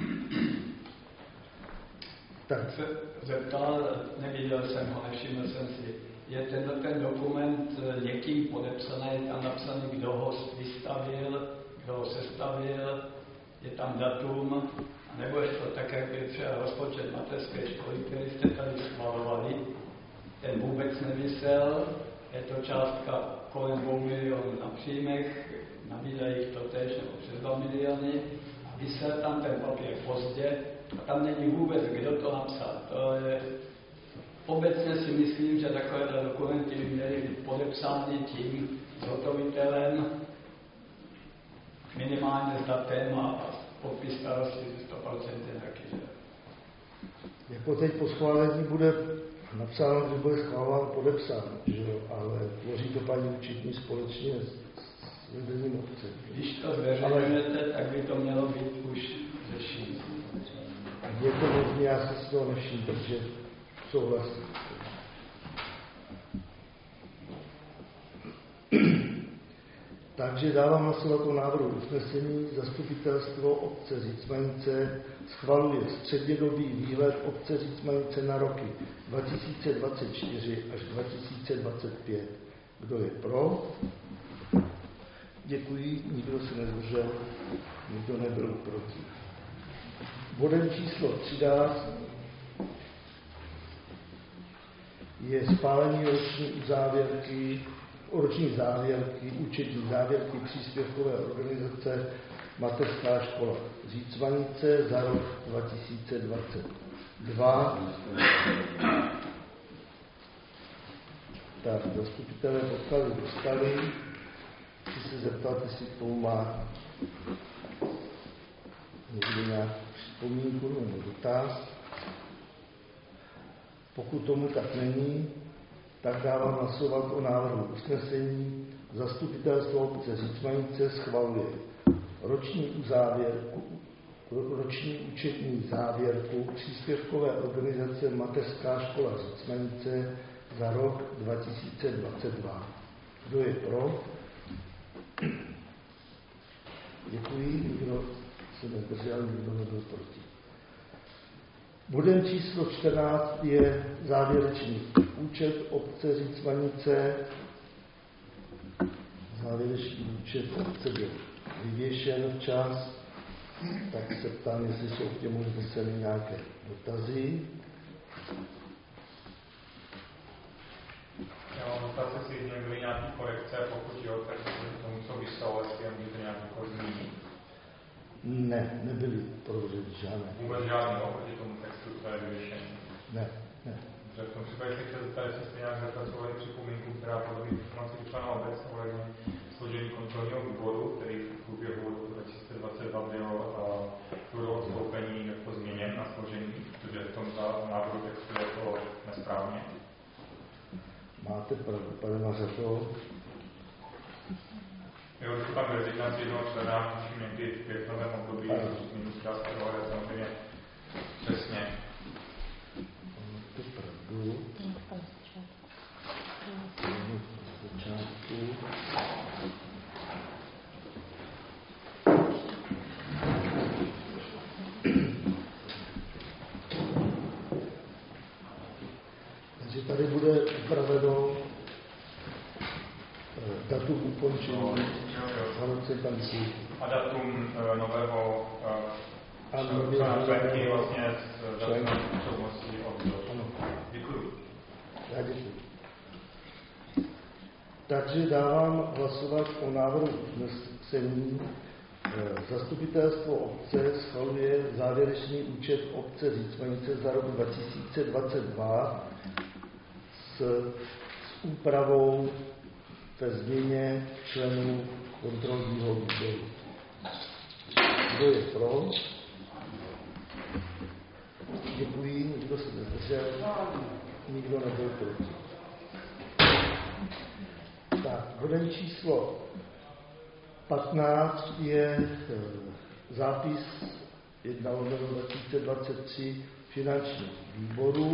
Tak se zeptal, neviděl jsem ho, nevšiml jsem si, je ten, ten dokument někým podepsaný, je tam napsaný, kdo ho vystavil, kdo ho sestavil, je tam datum, nebo je to tak, jak je třeba rozpočet mateřské školy, který jste tady schvalovali, ten vůbec nevysel, je to částka kolem dvou milionů na příjmech, na výdajích to též, nebo přes dva miliony, a vysel tam ten papír pozdě, a tam není vůbec, kdo to napsal. To je, obecně si myslím, že takové dokumenty by měly být podepsány tím zhotovitelem, minimálně s datem a podpis starosti ze sto procent taky. Jako teď po schválení bude napsáno, že bude schválován podepsán, že jo? Ale tvoří to paní účetní společně s, s vedením obce. Když to zveřejňujete, tak by to mělo být už řešení. Je to možné, já se z toho nevším, protože souhlasím. Takže dávám hlasovat o návrhu usnesení. Zastupitelstvo obce Řícmanice schvaluje střednědobý výhled obce Řícmanice na roky dva tisíce dvacet čtyři až dva tisíce dvacet pět. Kdo je pro? Děkuji, nikdo se nezdržel, nikdo nebyl proti. Bodem číslo třináct je spálení roční závěrky, roční závěrky, účetní závěrky příspěvkové organizace Mateřská škola Řícmanice za rok dva tisíce dvacet dva. Tak, zastupitelé podklady dostali. Chci se zeptat, jestli k tomu má někdo nějakou připomínku nebo dotaz. Pokud tomu tak není, tak dávám hlasovat o návrhu usnesení. Zastupitelstvo obce Řícmanice schvaluje roční uzávěrku, roční účetní závěrku příspěvkové organizace Mateřská škola Řicmanice za rok dva tisíce dvacet dva. Kdo je pro? Děkuji, nikdo se nezdržel, nikdo nebyl proti. Bodem číslo čtrnáct je závěrečný účet obce Řicmanice. Závěrečný účet obce byl vyvěšen včas, tak se ptám, jestli jsou k němu vzneseny nějaké dotazy. Já mám dotaz, jestli byly nějaké korekce, pokud jo, tak k tomu, co vystalo, jestli je můžete nějak zmínit. Ne, nebyly provedeny žádné. Vůbec žádné oproti tomu textu, které je vyvěšený. Ne, ne. Že v tom případě se chtěl zeptat, jestli jste nějak zapracovali připomínku, která podobně informací vyšla na obec ohledně složení kontrolního výboru, který v průběhu roku dva tisíce dvacet dva byl do odstoupení jako změněn na složení, protože v tom návrhu textu je to nesprávně. Máte pravdu, pane Mařato. Jo, když tam rezignaci jednoho člena, všim někdy v květnovém období, změní zkrátka dohoda samozřejmě přesně. Máte pravdu. Začátku. Takže tady bude upraveno datum ukončení Hanocentanců. A datum uh, nového uh, členky vlastně s datem působností od Děkuji. Já děkuji. Takže dávám hlasovat o návrhu usnesení. Zastupitelstvo obce schvaluje závěrečný účet obce Řicmanice za rok dva tisíce dvacet dva s, s úpravou ve změně členů kontrolního výboru. Kdo je pro? Děkuji, nikdo se nezdržel, nikdo nebyl proti. Tak, bodem číslo patnáct je e, zápis jedna lomeno dva tisíce dvacet tři finančních výborů.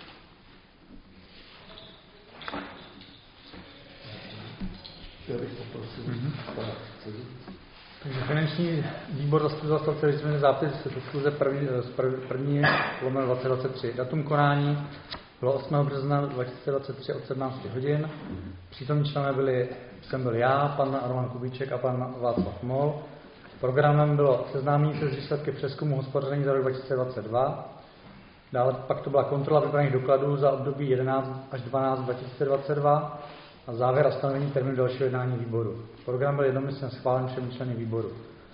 Chtěl bych poprosit pana předsedu. Takže finanční výbor zastupitelstva obce Řicmanice zápis ze schůze první, první lomeno dvacet dvacet tři. Datum konání bylo osmého března dva tisíce dvacet tři od sedmnácti hodin. Přítomní členové byli, jsem byl já, pan Roman Kubíček a pan Václav Mol. Programem bylo seznámení se s výsledky přezkumu hospodaření za rok dva tisíce dvacet dva. Dále pak to byla kontrola vybraných dokladů za období jedenáct až dvanáct dva tisíce dvacet dva a závěr a stanovení termínu dalšího jednání výboru. Program byl jednomyslně schválen všemi členy výboru.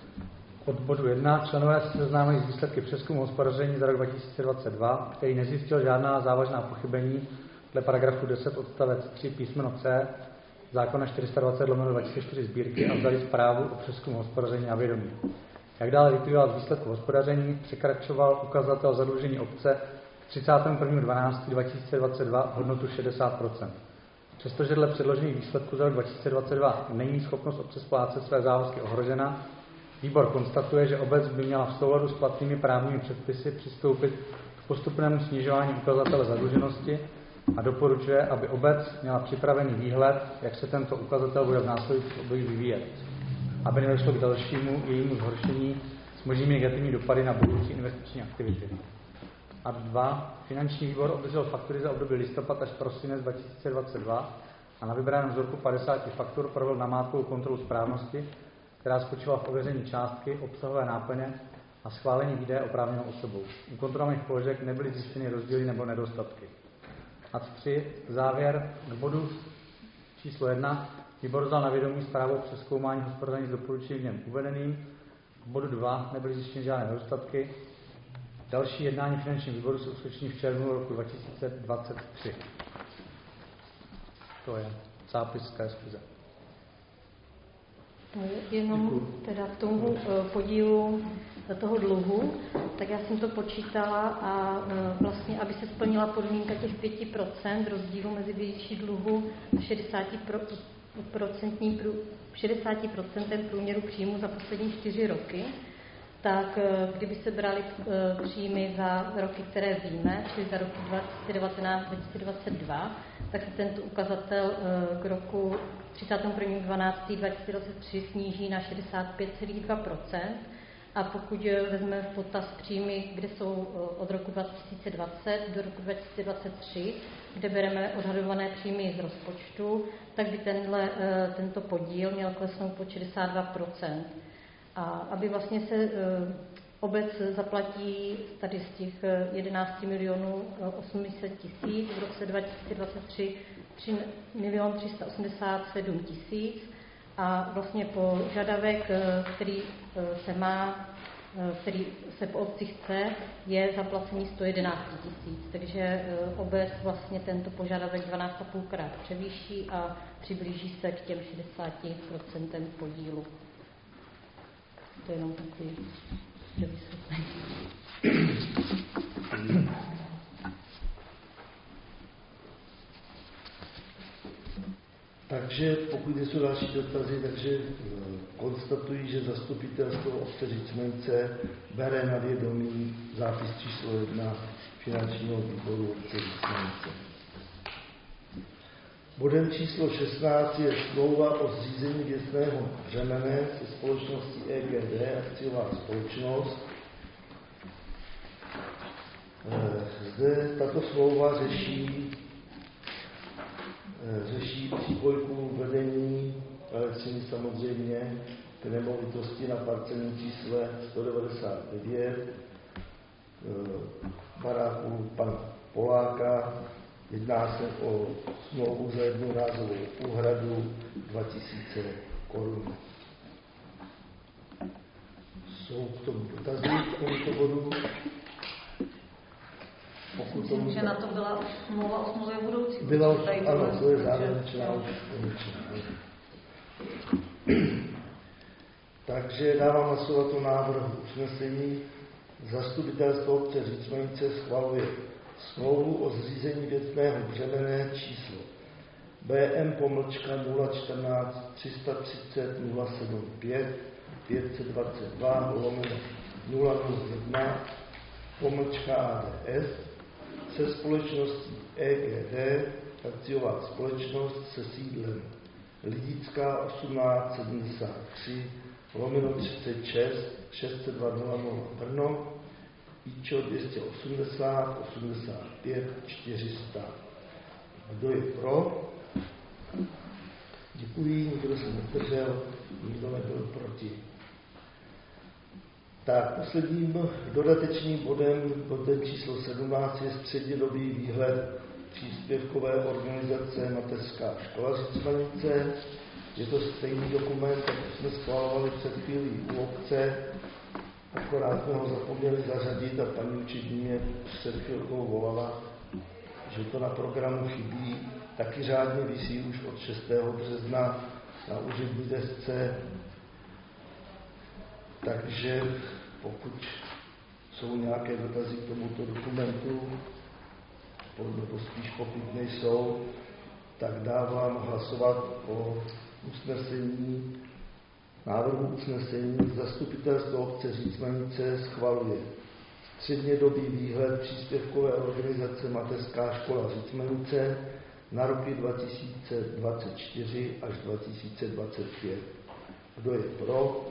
Od bodu jedna členové se seznámili s výsledky přezkumu hospodaření za rok dva tisíce dvacet dva, který nezjistil žádná závažná pochybení dle paragrafu deset odstavec tři písmeno C zákona čtyři sta dvacet lomeno dva tisíce čtyři sbírky a vzali zprávu o přezkumu hospodaření na vědomí. Jak dále vyplývá z výsledku hospodaření, překračoval ukazatel zadlužení obce k třicátého prvního dvanáctého dva tisíce dvacet dva hodnotu šedesát procent. Přestože dle předložených výsledků za rok dva tisíce dvacet dva není schopnost obce splácet své závazky ohrožena, výbor konstatuje, že obec by měla v souladu s platnými právními předpisy přistoupit k postupnému snižování ukazatele zadluženosti a doporučuje, aby obec měla připravený výhled, jak se tento ukazatel bude v následujících období vyvíjet, aby nedošlo k dalšímu jejímu zhoršení s možnými negativními dopady na budoucí investiční aktivity. A dva. Finanční výbor obdržel faktury za období listopad až prosinec dva tisíce dvacet dva a na vybraném vzorku padesáti faktur provedl namátkovou kontrolu správnosti, která spočívala v ověření částky, obsahové náplně a schválení výdaje oprávněnou osobou. U kontrolních položek nebyly zjištěny rozdíly nebo nedostatky. A tři. Závěr k bodu číslo jedna. Výbor vzal na vědomí zprávu o přezkoumání hospodaření s doporučením v něm uvedeným. K bodu dva. Nebyly zjištěny žádné nedostatky. Další jednání finančního výboru se uskuteční v červnu roku dva tisíce dvacet tři. To je zápis z té schůze. Jenom teda k tomu podílu toho dluhu, tak já jsem to počítala a vlastně, aby se splnila podmínka těch pěti procent rozdílu mezi výší dluhu a šedesáti procentní prů, šedesát procent průměru příjmu za poslední čtyři roky, tak kdyby se brali příjmy za roky, které víme, čili za roky dva tisíce devatenáct až dva tisíce dvacet dva, tak se tento ukazatel k roku třicátého prvního dvanáctého dva tisíce dvacet tři sníží na šedesát pět celá dva procenta. A pokud vezmeme v potaz příjmy, kde jsou od roku dva tisíce dvacet do roku dva tisíce dvacet tři, kde bereme odhadované příjmy z rozpočtu, tak by tenhle, tento podíl měl klesnout pod šedesát dva procent. A aby vlastně se obec zaplatí tady z těch jedenáct milionů osm set tisíc, v roce dva tisíce dvacet tři tři miliony tři sta osmdesát sedm tisíc a vlastně požadavek, který se má, který se po obci chce, je zaplacení sto jedenáct tisíc. Takže obec vlastně tento požadavek dvanáct a půl krát převýší a přiblíží se k těm šedesáti procentům podílu. To je jenom takový vysvětlení. Takže pokud jsou další dotazy, takže konstatuji, že zastupitelstvo obce Řícmenice bere na vědomí zápis číslo jedna finančního výboru obce Řícmenice. Bodem číslo šestnáct je smlouva o zřízení věcného břemene se společností E G D, akciová společnost. Zde tato smlouva řeší řeší přípojku vedení elektřiny samozřejmě k nemovitosti na parcelním čísle sto devadesát devět baráku pan Poláka. Jedná se o smlouvu za jednorázovou úhradu dva tisíce korun. Jsou k tomu dotazy k tomuto bodu? Pokud Myslím, tomu... že na to byla už smlouva o smlouvě budoucí. Byla, ano, to je závěrečná už konečná. Takže dávám hlasovat o návrhu usnesení. Zastupitelstvo obce Řícmenice schvaluje smlouvu o zřízení věcného břemene číslo B M pomlčka nula čtrnáct tři sta třicet nula sedm pět pět set dvacet dva lomeno nula nula jedna pomlčka A D S se společností E G D, akciová společnost se sídlem Lidická osmnáct sedmdesát tři lomeno třicet šest šest set dva nula nula Brno, IČO dvě stě osmdesát osmdesát pět čtyři sta. Kdo je pro? Děkuji, nikdo se nezdržel, nikdo nebyl proti. Tak, posledním dodatečným bodem, bodem číslo sedmnáct, je střednědobý výhled příspěvkové organizace Mateřská škola Řícmenice. Je to stejný dokument, jak jsme schvalovali před chvílí u obce, akorát jsme ho zapomněli zařadit a paní učitelně mě před chvilkou volala, že to na programu chybí. Taky řádně visí už od šestého března na úřední desce. Takže pokud jsou nějaké dotazy k tomuto dokumentu, nebo spíš pokud nejsou, tak dávám hlasovat o usnesení, návrhu usnesení. Zastupitelstvo obce Řícmenice schvaluje střednědobý výhled příspěvkové organizace Mateřská škola Řícmenice na roky dva tisíce dvacet čtyři až dva tisíce dvacet pět. Kdo je pro?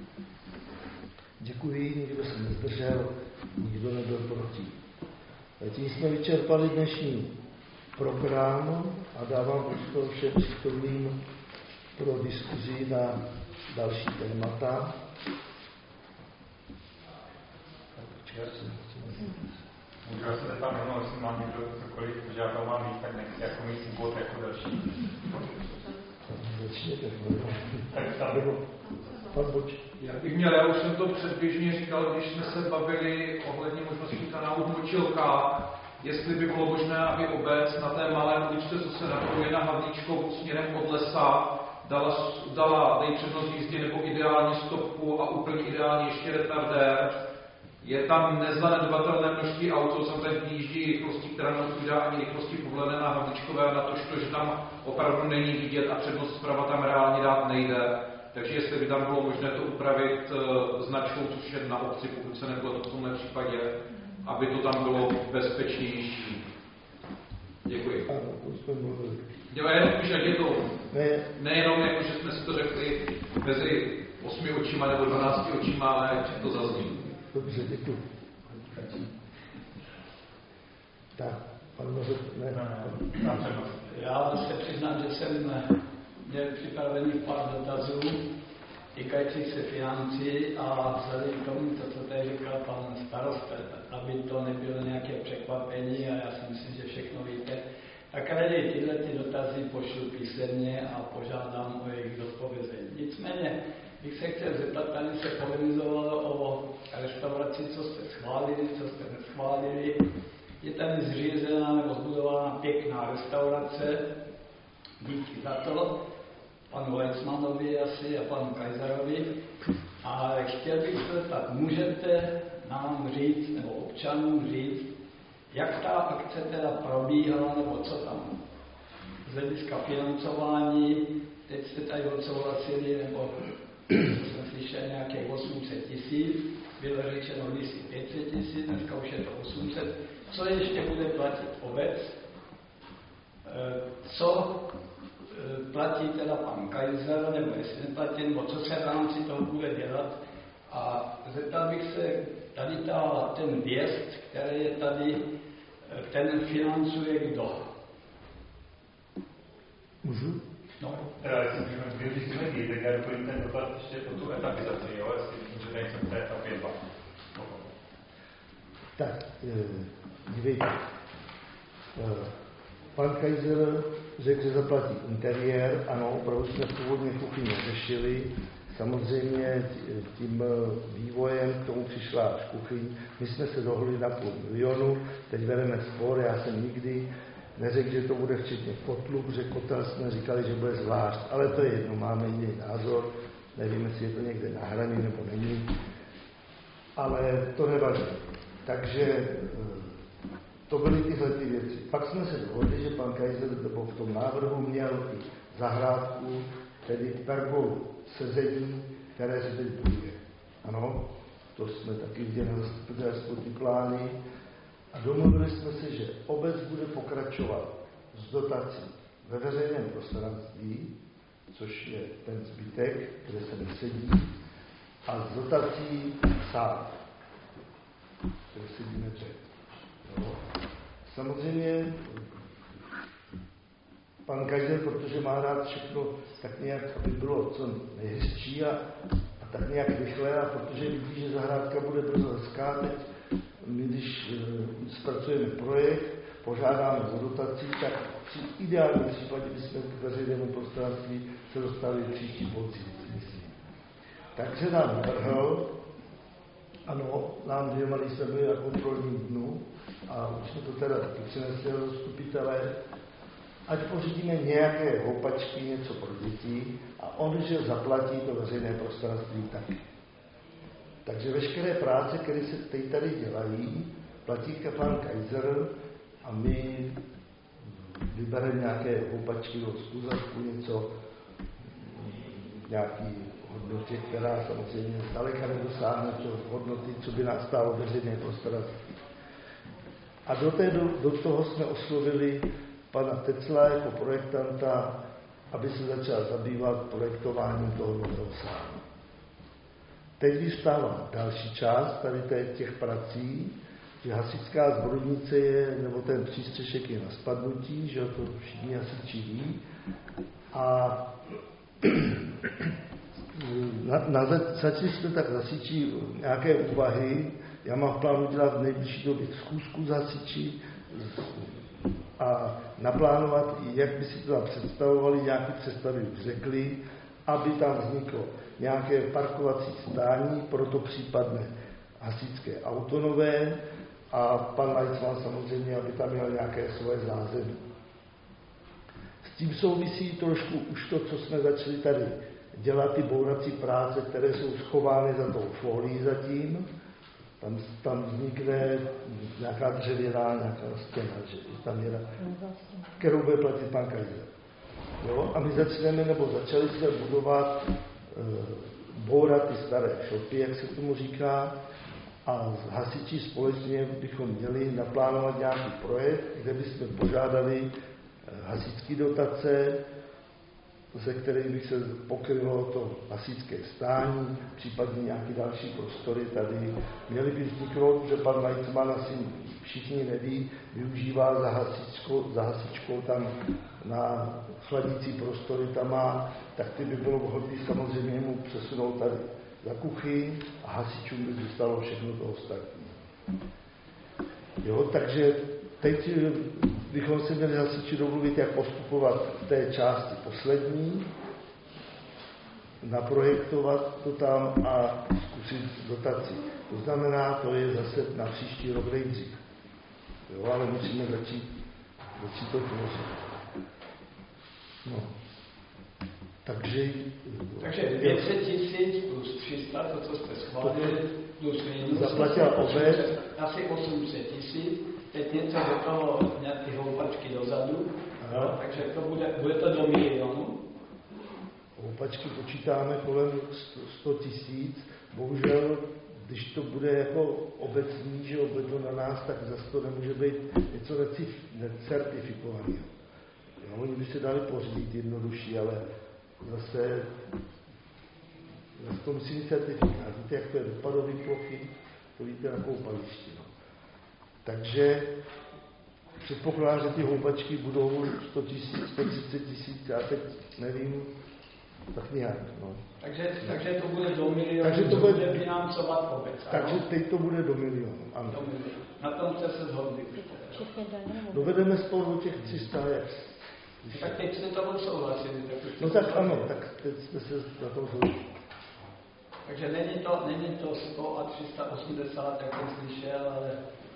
Děkuji, nikdo se nezdržel, nikdo nebyl proti. Tím jsme vyčerpali dnešní program a dávám prostor všem přítomným pro diskuzi na další témata. Můžu se zeptat rovnou, jestli mám někdo cokoliv, protože já to mám víc, tak nechci jako mít bod jako další. Začněte, tak tam bylo. Já bych měl, já už jsem to předběžně říkal, když jsme se bavili ohledně možností kanálu v Močilkách, jestli by bylo možné, aby obec na té malé uličce, co se napojuje na Hlavníčkou směrem od lesa, dala, dala dej přednost jízdě nebo ideálně stopku a úplně ideálně ještě retardér. je tam nezanedbatelné množství aut, co tam teď jíždí rychlostí, která neodpovídá ani rychlosti povolené na Havlíčkové, na to, že tam opravdu není vidět a přednost zprava tam reálně dát nejde. Takže jestli by tam bylo možné to upravit uh, značkou, což je na obci, pokud se nebylo to v tomhle případě, aby to tam bylo bezpečnější. Děkuji. Jo, jenom když je to ne. nejenom jako, že jsme si to řekli mezi osmi očima nebo dvanácti očima, ale že to zazní. Dobře, děkuji. Tak, pan Mazur, ne, ne, já se přiznám, že jsem měl připravený pár dotazů týkajících se financí a vzhledem k tomu, co tady říkal pan starosta, aby to nebylo nějaké překvapení a já si myslím, že všechno víte, tak raději tyhle ty dotazy pošlu písemně a požádám o jejich zodpovězení. Nicméně bych se chtěl zeptat, tady se polemizovalo o restauraci, co jste schválili, co jste neschválili. Je tady zřízená nebo zbudována pěkná restaurace, díky za to, panu Weizmannovi asi a panu Kaiserovi. A chtěl bych se zeptat, můžete nám říct, nebo občanům říct, jak ta akce teda probíhala, nebo co tam z hlediska financování, teď jste tady odsouhlasili, nebo jsem slyšel nějakých osm set tisíc, bylo řečeno kdysi pět set tisíc, dneska už je to osm set. Co ještě bude platit obec? Co platí teda pan Kaiser, nebo jestli neplatí, nebo co se v rámci toho bude dělat? A zeptal bych se, tady ta, ten vjezd, který je tady, ten financuje kdo? Můžu? No, teda, jestli můžeme využít lidi, tak já doplním ten dopad ještě po tu etapizaci, jo, jestli můžete něco v té etapě dva. Tak, dívejte. Pan Kaiser řekl, že zaplatí interiér, ano, opravdu jsme původně kuchyni řešili. Samozřejmě tím vývojem k tomu přišla až kuchyň. My jsme se dohodli na půl milionu, teď vedeme spor, já jsem nikdy neřekl, že to bude včetně kotlu, protože kotel jsme říkali, že bude zvlášť, ale to je jedno, máme jiný názor, nevím, jestli je to někde na hraní nebo není, ale to nevadí. Takže to byly tyhle ty věci. Pak jsme se dohodli, že pan Kaiser v tom návrhu měl i zahrádku, tedy pergolu sezení, které se teď buduje. Ano, to jsme taky viděli na zastupitelstvu ty plány. A domluvili jsme se, že obec bude pokračovat s dotací ve veřejném prostranství, což je ten zbytek, kde se nesedí, a s dotací sám, kde sedíme dřev. No. Samozřejmě pan Kaiser, protože má rád všechno tak nějak, aby bylo co nejhezčí a, a tak nějak rychle, a protože vidí, že zahrádka bude brzo hezká, teď my, když e, zpracujeme projekt, požádáme o dotaci, tak při ideálním případě bychom k veřejnému prostranství se dostali příští podzim, myslím. Takže nám navrhl, ano, nám dvěma, když jsme byli na kontrolním dnu, a už jsme to teda taky přinesli do zastupitele, ať pořídíme nějaké houpačky, něco pro děti, a on, že zaplatí to veřejné prostranství taky. Takže veškeré práce, které se teď tady dělají, platí pan Kaiser a my vybereme nějaké houpačky od skuzavku, něco, nějaký hodnotě, která samozřejmě zdaleka nedosáhne hodnoty, co by nás stálo veřejné prostranství. A do, té, do, do toho jsme oslovili pana Tecla jako projektanta, aby se začal zabývat projektováním toho nového sálu. Teď vystává další část tady těch prací, že hasičská zbrojnice je, nebo ten přístřešek je na spadnutí, že to všichni hasiči ví. A na, na, začali jsme tak hasiči nějaké úvahy. Já mám v plánu dělat v nejbližší době schůzku s hasiči a naplánovat, jak by si to tam představovali, nějaké představy už řekli, aby tam vzniklo nějaké parkovací stání pro to případné hasičské autonové a pan Weizmann samozřejmě, aby tam měl nějaké svoje zázemí. S tím souvisí trošku už to, co jsme začali tady dělat, ty bourací práce, které jsou schovány za tou folií zatím, Tam, tam vznikne nějaká dřevěná, nějaká stěna, že tam je, kterou bude platit pan Kaiser. Jo? A my začneme, nebo začali jsme budovat, e, bourat ty staré šopy, jak se tomu říká, a hasiči společně bychom měli naplánovat nějaký projekt, kde bychom požádali hasičské dotace, ze kterých by se pokrylo to hasičské stání, případně nějaké další prostory tady. Měli by vzniknout, že pan Leitzman, asi všichni neví, využívá za hasičkou, za hasičkou tam na chladící prostory tam má, tak ty by bylo vhodné samozřejmě mu přesunout tady za kuchyň a hasičům by zůstalo všechno to ostatní. Jo, takže teď bychom si měli hasiči domluvit, jak postupovat v té části poslední, naprojektovat to tam a zkusit dotaci. To znamená, to je zase na příští rok nejdřív. Jo, ale musíme začít, začít to tvořit. No. Takže... Takže dvě stě tisíc plus tři sta, to, co jste schválili, plus minus... Zaplatila obec... Asi osm set tisíc, teď něco do toho, nějaký houpačky dozadu, no, takže to bude, bude to do milionu. Houpačky počítáme kolem sto tisíc, bohužel, když to bude jako obecní, že obedlo na nás, tak zase to nemůže být něco necertifikovaného. No, oni by se dali pořídit jednodušší, ale zase, zase to musí mít certifikát. Víte, jak to je dopadový plochy, to víte na koupališti. No. Takže předpokládám, že ty houpačky budou sto tisíc, sto třicet tisíc, já teď nevím, tak nějak. No. Takže, takže to bude do milionu, takže to bude, bude financovat obec. Takže ano? Teď to bude do milionu, ano. Do milionu. Na tom jste se shodli. Dovedeme spolu o těch tři sta, jak... Tak teď jste to odsouhlasili. No tak ano, tak teď jsme se na tom shodli. Takže není to, není to sto a tři sta osmdesát, jak jsem slyšel, ale...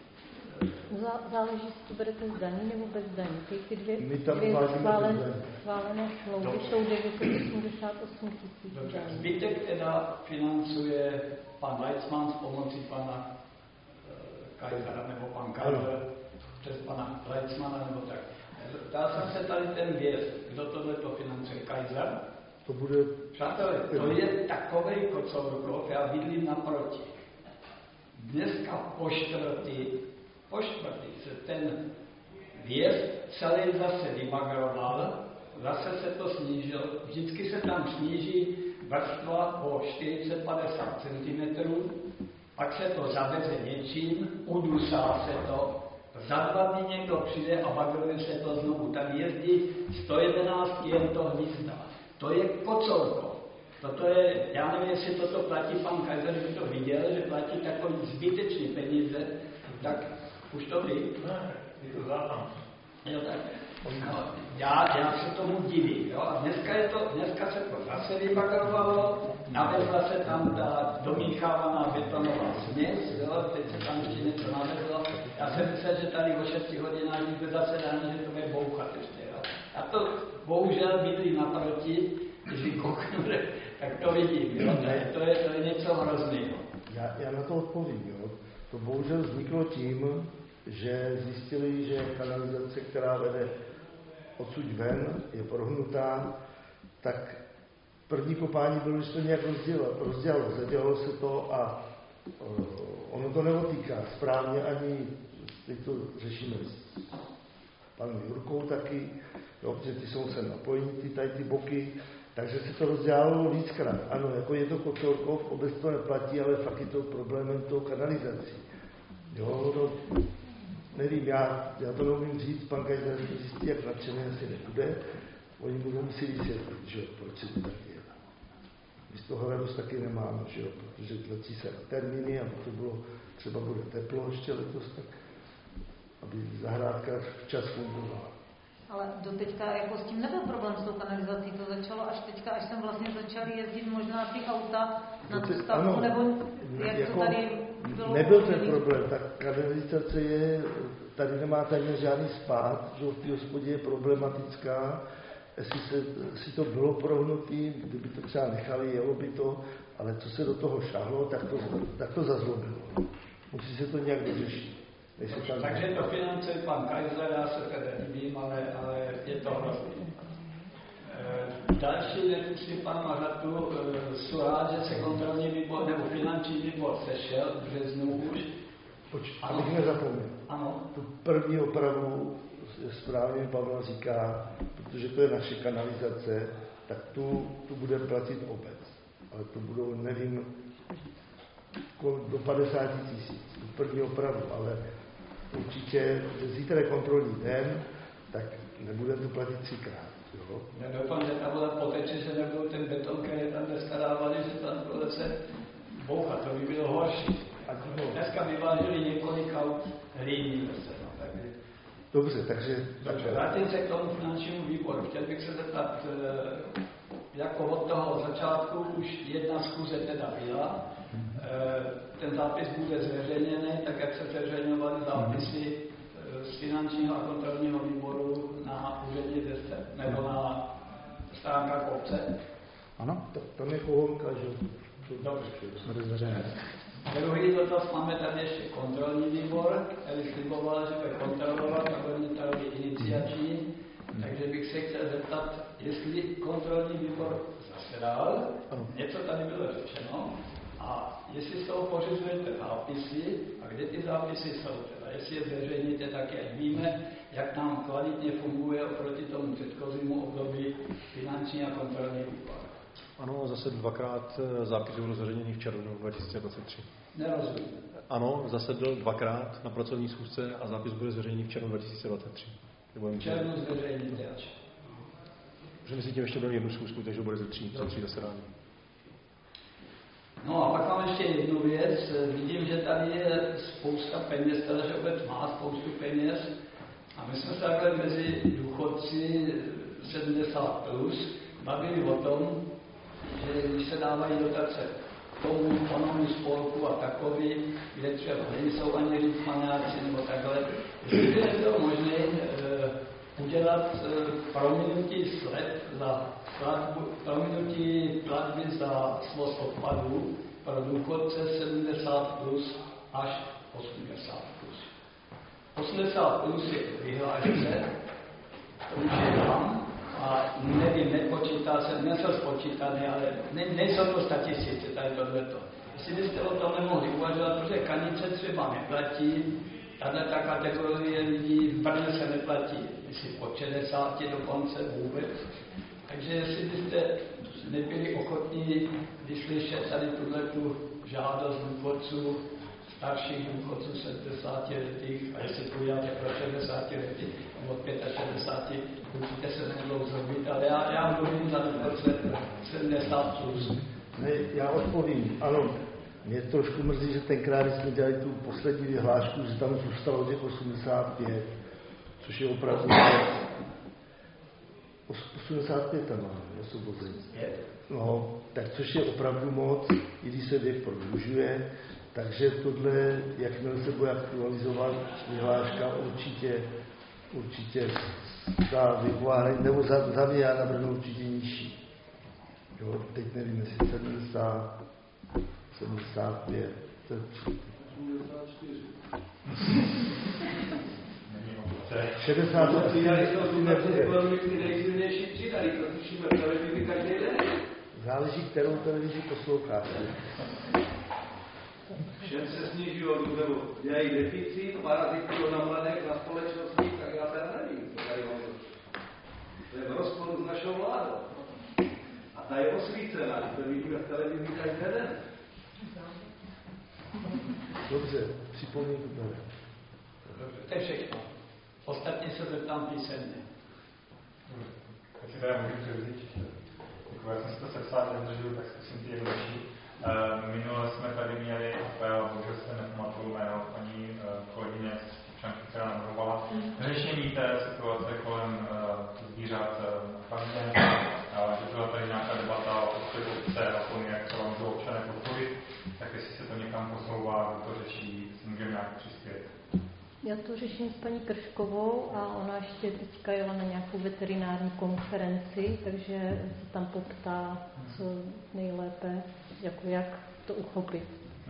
Záleží, jestli to berete z daní nebo bez daní. Ty, ty dvě, My tam dvě schválen, schválené smlouvy jsou devět set osmdesát osm tisíc. Zbytek teda financuje pan Leitzman s pomocí pana e, Kaisera, nebo pan Kaiser přes pana Leitzmana, nebo tak. Dá jsem se tady ten věc, kdo tohle to financuje, Kaiser? To bude... Přátelé, to je takovej kocourkov, já bydlím naproti. Dneska po čtvrtý, po čtvrtý se ten věc celý zase vybagroval, zase se to snížil, vždycky se tam sníží vrstva o čtyřicet padesát centimetrů, pak se to zaveze něčím, udusá se to, za dva dny někdo přijde a bagruje se to znovu. Tam jezdí sto jedenáct jen to hnízda. To je kocourko. Toto je, já nevím, jestli toto platí pan Kaiser, že to viděl, že platí takový zbytečný peníze, tak už to ví. Ne, je to zápam. Jo, tak. No, já, já se tomu divím, jo, a dneska, je to, dneska se to zase vybagrovalo, navezla se tam ta domíchávaná betonová směs, jo, teď se tam ještě něco navezlo. Já jsem myslel, že tady o šesti hodinách bude zasedání, že to bude bouchat ještě, jo. A to bohužel bydlí naproti, když vykouknu, tak to vidím, jo, to je, to je, to je něco hrozného. Já, já na to odpovím, jo. To bohužel vzniklo tím, že zjistili, že kanalizace, která vede odsud ven, je prohnutá, tak první kopání bylo, že se to nějak rozdělilo, rozdělalo, zadělalo se to a uh, ono to neotýká správně ani, teď to řešíme s panem Jurkou taky, jo, protože ty jsou se napojení, ty tady ty boky, takže se to rozdělalo víckrát. Ano, jako je to kocourkov, obec to neplatí, ale fakt je to problémem toho kanalizací. Jo, no, nevím, já, já to neumím říct, pan Kaiser to zjistí, jak nadšený asi nebude. Oni budou muset vysvětlit, že jo, proč se to tak dělá. My z toho radost taky nemáme, že jo, protože tlačí se na termíny, aby to bylo, třeba bude teplo ještě letos, tak aby zahrádka včas fungovala. Ale doteďka jako s tím nebyl problém s tou kanalizací, to začalo až teďka, až jsem vlastně začal jezdit možná ty auta na tu stavbu, nebo jak jako, to tady bylo. Nebyl ten problém, tak kanalizace je, tady nemá téměř žádný spád, že v té hospodě je problematická, jestli, se, jestli to bylo prohnutý, kdyby to třeba nechali, jelo by to, ale co se do toho šahlo, tak to, tak to zazlobilo. Musí se to nějak dořešit. Tam... Takže to financuje pan Kaiser, já se tedy nevím, ale, ale je to hrozný. E, další netuším pan Mařatu, e, jsou rád, že se kontrolní výbor nebo finanční výbor sešel v březnu už. Počkej, abych nezapomněl. Ano. Tu první opravu správně Pavel říká, protože to je naše kanalizace, tak tu, tu bude platit obec. Ale to budou, nevím, do padesát tisíc, tu první opravu, ale určitě, že zítra je kontrolní den, tak nebudeme to platit třikrát. Jo? Já doufám, že ta voda poteče, že nebudou ten beton, který tam dneska dávali, že tam bude se bouchat, to by bylo horší. Dneska vyváželi několik aut hlíní. Dobře, takže... Dobře, vrátím se k tomu finančnímu výboru. Chtěl bych se zeptat, jako od toho začátku už jedna schůze teda byla, ten zápis bude zveřejněný, tak jak se zveřejňovaly zápisy z finančního a kontrolního výboru na úřední desce nebo na stránkách obce. Ano, to, tam je kolonka, že... Dobře. Bude zveřejněný. Druhý dotaz máme tady ještě kontrolní výbor, který sliboval, že bude kontrolovat a bude tady iniciační, takže bych se chtěl zeptat, jestli kontrolní výbor zasedal, něco tady bylo řečeno, a jestli z toho pořizujete zápisy, a kde ty zápisy jsou teda, jestli je zveřejníte tak, jak víme, jak nám kvalitně funguje oproti tomu předchozímu období finanční a kontrolní výbor. Ano, zase dvakrát zápis byl zveřejněný v červnu dva tisíce dvacet tři. Nerozumím. Ano, zasedl dvakrát na pracovní schůzce a zápis bude zveřejněný v červnu dva tisíce dvacet tři. V červnu zveřejníte až. Protože my si tím ještě budeme jednu schůzku, takže bude ze tří, ze tří zasedání. No a pak mám ještě jednu věc. Vidím, že tady je spousta peněz, teda, že obec má spoustu peněz. A my jsme se takhle mezi důchodci sedmdesát plus bavili o tom, že když se dávají dotace tomu, onomu spolku a takový, kde třeba nejsou ani rýtmaňáci nebo takhle, jestli by nebylo možné e, udělat e, prominutí sled za platbu, prominutí platby za svoz odpadů pro důchodce sedmdesát plus až osmdesát plus. osmdesát plus je vyhlášce, to už je tam, a nevím, nepočítá se, nesl spočítaný, ale ne, nejsou to statistice, tady tohleto. Jestli byste o tom nemohli uvažovat, protože Kanice třeba neplatí, tahle ta kategorie lidí v Brně se neplatí, jestli po šedesáti dokonce vůbec. Takže jestli byste nebyli ochotní vyslyšet tady tuhletu žádost důchodců, starších důchodců sedmdesáti letých, a jestli to uděláte pro šedesáti letých, od šedesáti pěti, určitě se nebudou zrobit, ale já, já mluvím za důchodce sedmdesát plus. Ne, já odpovím, ano, mě trošku mrzí, že tenkrát, když jsme dělali tu poslední vyhlášku, že tam zůstalo těch osmdesát pět, což je opravdu osmdesát pět tam máme, osvobození. No, tak což je opravdu moc, i když se věk prodlužuje, takže tohle, jakmile se bude aktualizovat vyhláška, určitě, určitě za vypováhání, nebo za, za mě já navrhnu určitě nižší. Jo, teď nevím, jestli sedmdesát, sedmdesát pět, osmdesát čtyři. šedesát Záleží, kterou televizi posloucháte. Všem se snižují, nebo dělají deficit, parazitují na mladek, na společnosti, tak já teda nevím, co tady mám. To je v rozporu s našou vládou. A ta je osvícená, to vidíme v televizi každý den. Dobře, připomínku tady. To je všechno. Ostatně se zeptám písemně. Tak si teda můžu převzít. Já jsem si to sepsal, nedržil, tak zkusím ty jednodušší. Minule jsme tady měli apel, bohužel se nepamatuju jméno paní kolegyně Čanky, která navrhovala řešení té situace kolem zvířat na farmě, že byla tady nějaká debata o postoji obce a tom, jak to vám budou občané podporit, tak jestli se to někam posouvá, kdo to řeší, si můžeme nějak přispět. Já to řeším s paní Krškovou a ona ještě teďka jela na nějakou veterinární konferenci, takže se tam poptá, co nejlépe, jako jak to uchopit. Hmm.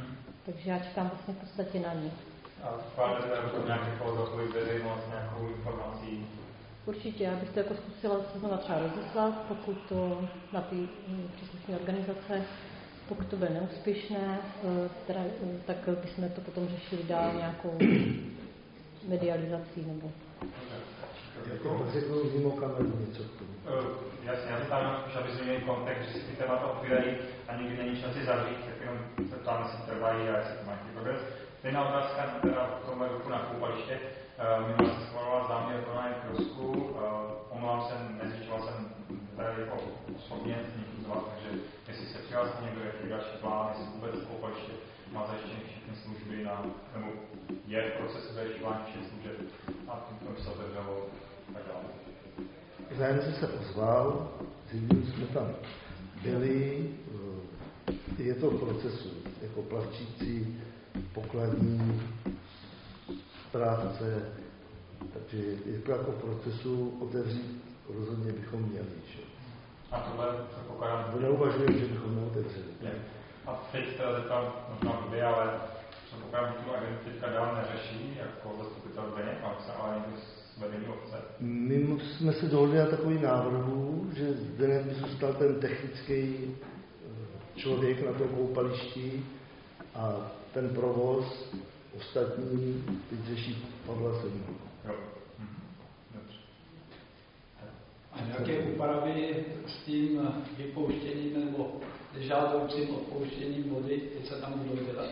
Takže já čekám vlastně v podstatě na ní. A máte teda nějaký podzapový veřejnost, nějakou informací? Určitě, já bych to jako zkusila se znova třeba rozeslat, pokud to na ty příslušné organizace, pokud to bude neúspěšné, teda, tak bychom to potom řešili dál nějakou medializací nebo... Jako řeknu mimo kameru něco k tomu. Jasně, já se tam spíš, aby změnili kontext, že si ty témata otvírají a nikdy není šanci zavřít, tak jenom se ptáme, jestli trvají a jestli to mají progres. Stejná otázka teda v tomhle ruku na koupaliště. Minule se schvalovala záměr pro nájem kiosku. Omlouvám se, nezjišťoval jsem tady jako osobně někdo z vás, takže jestli se přihlásí někdo, jaký další plán, jestli vůbec koupaliště má zajištěny všechny služby na, nebo je v procesu zajišťování všech služeb a tím by se otevřelo tak dále. Zájemce se ozval, zjistili jsme tam byli, je to v procesu, jako plavčíci, pokladní, správce, takže je to jako v procesu otevřít, rozhodně bychom měli. Že? A tohle se pokládám... Neuvažujeme, že bychom neotevřeli. A teď teda zeptám možná blbě, ale předpokládám, že tu agendu teďka dál neřeší, jako zastupitel Zdeněk, ale někdo z vedení obce. My jsme se dohodli na takový návrhu, že Zdeněk by zůstal ten technický člověk na tom koupališti a ten provoz ostatní teď řeší Pavla Sedma. Jo. A nějaké úpravy s tím vypouštěním nebo žádoucím odpouštěním vody, teď se tam budou dělat?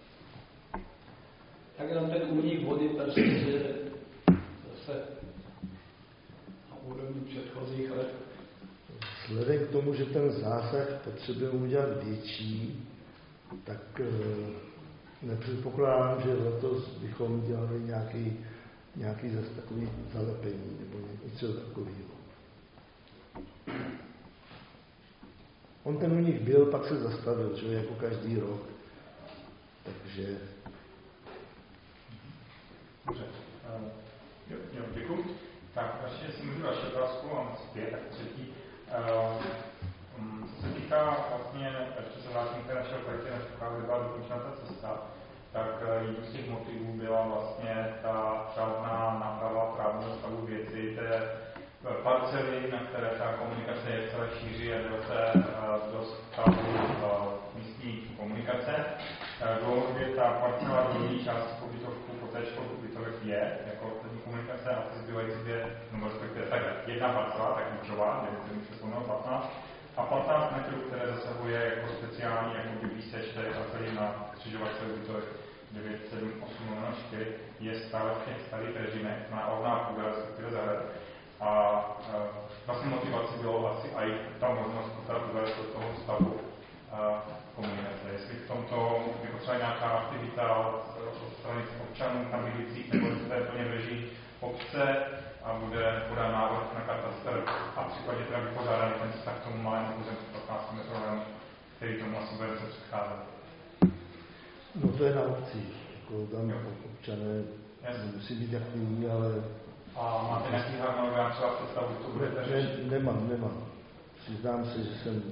Tak jenom ten únik vody, protože zase na úrovni předchozích let. Vzhledem k tomu, že ten zásah potřebujeme udělat větší, tak e, nepředpokládám, že letos bychom dělali nějaký, nějaký zase takový zalepení nebo něco takového. On ten u nich byl, pak se zastavil, že jako každý rok. Takže... Dobře. Uh, jo, jo, děkuji. Tak, ještě si můžu další otázku, mám pět, tak třetí. Uh, um, co se týká vlastně, ještě se vrátím k našeho projektu, než pokud byla dokončena ta cesta, tak uh, jedním z těch motivů byla vlastně ta řádná náprava právního stavu věci, té parcely, na které ta komunikace je celé šíří a jde se do stavu místní komunikace. Dlouhodobě ta parcela dolní části po bytovku, po téčko bytovek je jako ostatní komunikace a ty zbývající dvě, nebo respektive takhle, jedna parcela, tak klíčová, devět set patnáct, a patnáct metrů, které zasahuje jako speciální, jako by výseč té parcely na křižovatce bytovek devět set osm čtyři, je stále v těch starých režimech, na ovná půda, respektive zahrad. A e, vlastně motivací bylo asi i ta možnost postarat uvést do toho stavu e, komunikace. Jestli v tomto je potřeba nějaká aktivita od, od strany občanů tam bydlících, nebo jestli to je plně v režii obce a bude podán návrh na katastr a v případě teda vypořádaný ten vztah k tomu malému pozemku patnáct metrů, který tomu asi bude se předcházet. No to je na obcích, jako tam občané musí být aktivní, ale... A máte nějaký harmonogram třeba představu, co budete řešit? Ne, nemám, nemám. Přiznám se, že jsem,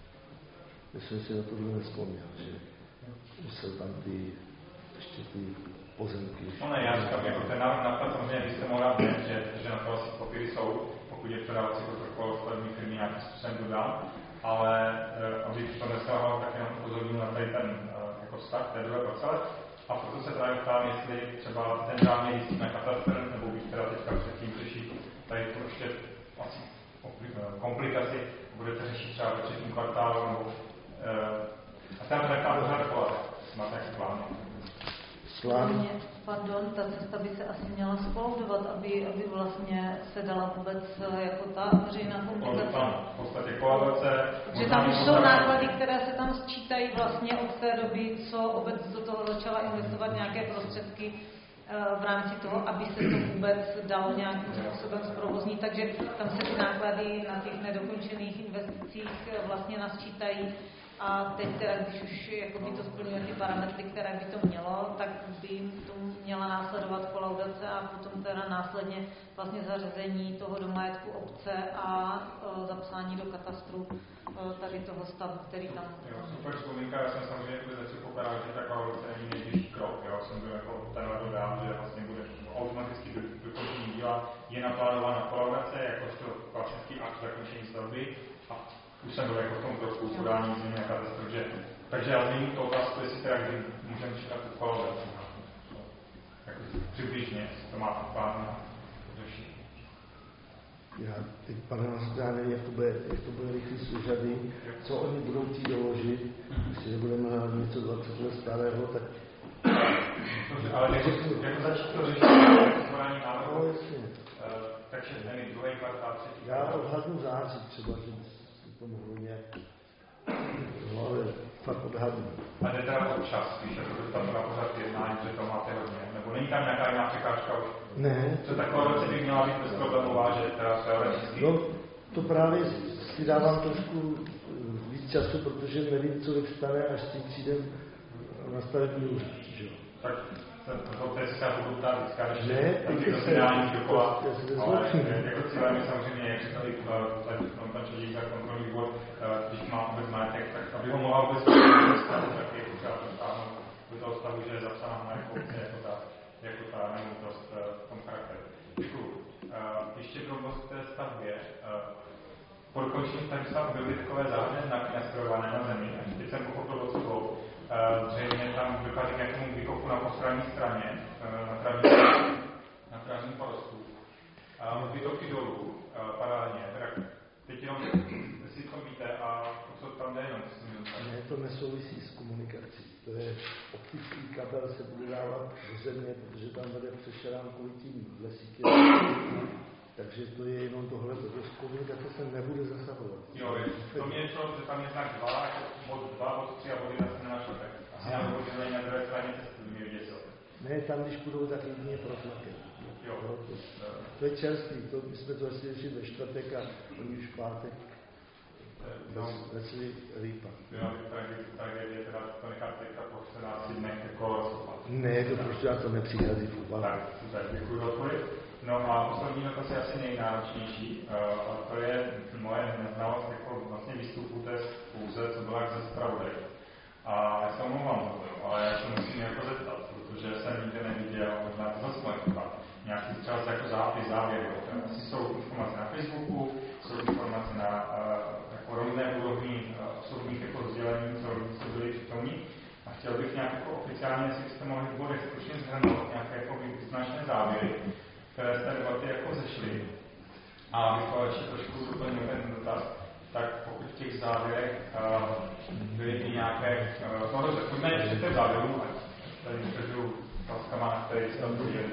že jsem si na tohle nevzpomněl, že, že jsou tam ty, ještě ty pozemky. No ne, já říkám, jako ten návrh napad, samozřejmě byste mohli dát hned, že, že na to asi papíry jsou, pokud je předávací protokol stavební firmy nějakým způsobem dodám, ale e, aby to nestávalo, tak jenom upozorním na tady ten e, jako vztah té druhé parcele. A proto se právě ptám, jestli třeba ten záměr jistý na katastr, nebo bych teda teďka předtím řešit tady to ještě asi komplikaci, budete řešit třeba ve třetím kvartálu, nebo uh, a tam to nechám pořád dokolat. Máte nějaký plán? Plán? Pardon, ta cesta by se asi měla skloudovat, aby, aby vlastně se dala vůbec jako ta veřejná komunikace. V podstatě kolaborace. Že tam už jsou náklady, které se tam sčítají vlastně od té doby, co obec do toho začala investovat nějaké prostředky v rámci toho, aby se to vůbec dalo nějakým způsobem zprovoznit. Takže tam se ty náklady na těch nedokončených investicích vlastně nasčítají A teď teda, když už jako by to splňuje ty parametry, které by to mělo, tak by to měla následovat kolaudace a potom teda následně vlastně zařazení toho do majetku obce a e, zapsání do katastru e, tady toho stavu, který tam... Jo, super vzpomínka, já jsem samozřejmě vůbec nepředpokládal, že ta kolaudace není nejbližší krok. Já jsem byl jako tenhle dodám, že vlastně bude automaticky dokončení díla, je naplánována kolaudace jakožto klasický akt zakončení stavby a už jsem byl jako v tom trošku podání změny na katastru, že takže já zmíním to otázku, jestli teda kdy můžeme čekat tu kolaudaci. Jako přibližně, to má plán na řešení. Já teď, pane Mastr, já nevím, jak to bude, jak to bude rychlý s úřady, co oni budou chtít doložit, jestli nebudeme na něco dvacet let starého, tak... Dobře, ale jako, jako začít to řešit, zvolání návrhu, no, takže nevím, druhý kvartál, třetí já odhadnu září třeba, že si to mohlo nějak... No, ale fakt odhadnu. A jde teda o čas, spíš, jako to tam na pořád jednání, že to máte hodně, nebo není tam nějaká jiná překážka už? Ne. Co taková věc by měla být bezproblémová, že teda teoreticky? No, to právě si dávám trošku víc času, protože nevím, co vyvstane, až s tím přijdem na stavební úřad, že jo. Tak to je si já budu ptát vždycky, když ne, tam těch zasedání dokola, ale jako cílem je samozřejmě, jak se tady pan Čelík za kontrolní výbor, když má vůbec majetek, tak aby ho mohla vůbec stavu, tak je potřeba dosáhnout do toho stavu, že je zapsaná na jako obce, jako ta, jako ta nemovitost v tom charakteru. Děkuju. Ještě drobnost k té stavbě. Po dokončení stavby se byly takové záhadné znaky naskrojované na zemi, až teď jsem pochopil od sebou. Zřejmě tam dochází k nějakému výkopu na postranní straně, na travní, na travním porostu. Vytoky dolů, paralelně, tak teď jenom, jestli to víte, a co tam jde, jenom si mi Ne, to nesouvisí s komunikací. To je optický kabel, se bude dávat do země, protože tam vede přešerán kvůli tím lesíky. Takže to je jenom tohle, protože komunikace se nebude zasahovat. Jo, to mě šlo, že tam je znak dva, jako bod dva, bod tři a bod jedna se nenašel, tak asi na bod jedna na druhé straně cestu mě vyděsil. Ne, tam když budou, tak jedině protlakem. Jo. To, to je čerstvý, to, my jsme to asi řešili ve čtvrtek a oni už v pátek začali rýpat. Jo, tak je teda to nechat teďka po čtrnácti dnech jako rozkopat. Ne, to prostě já to nepřichází v úvahu. Tak, super, děkuji za odpověď. No a poslední dotaz je asi nejnáročnější, a to je moje neznalost jako vlastně výstupu té schůze, co byla ze zpravodaj. A já se omlouvám za to, ale já se musím jako zeptat, protože jsem nikdy neviděl, možná to zase moje chyba, nějaký třeba jako zápis, závěry. Asi jsou informace na Facebooku, jsou informace na uh, jako různé úrovni uh, osobních jako sdělení, co rodiče byli přítomní. A chtěl bych nějak jako oficiálně, jestli byste mohli v bodech skutečně zhrnout nějaké jako značné závěry, které z té debaty jako zešly. A abych to ještě trošku doplnil ten dotaz, tak pokud v těch závěrech uh, byly i nějaké, uh, no dobře, pojďme ještě v té závěru, ať tady nezdržuju otázkama, na které jste odpověděli.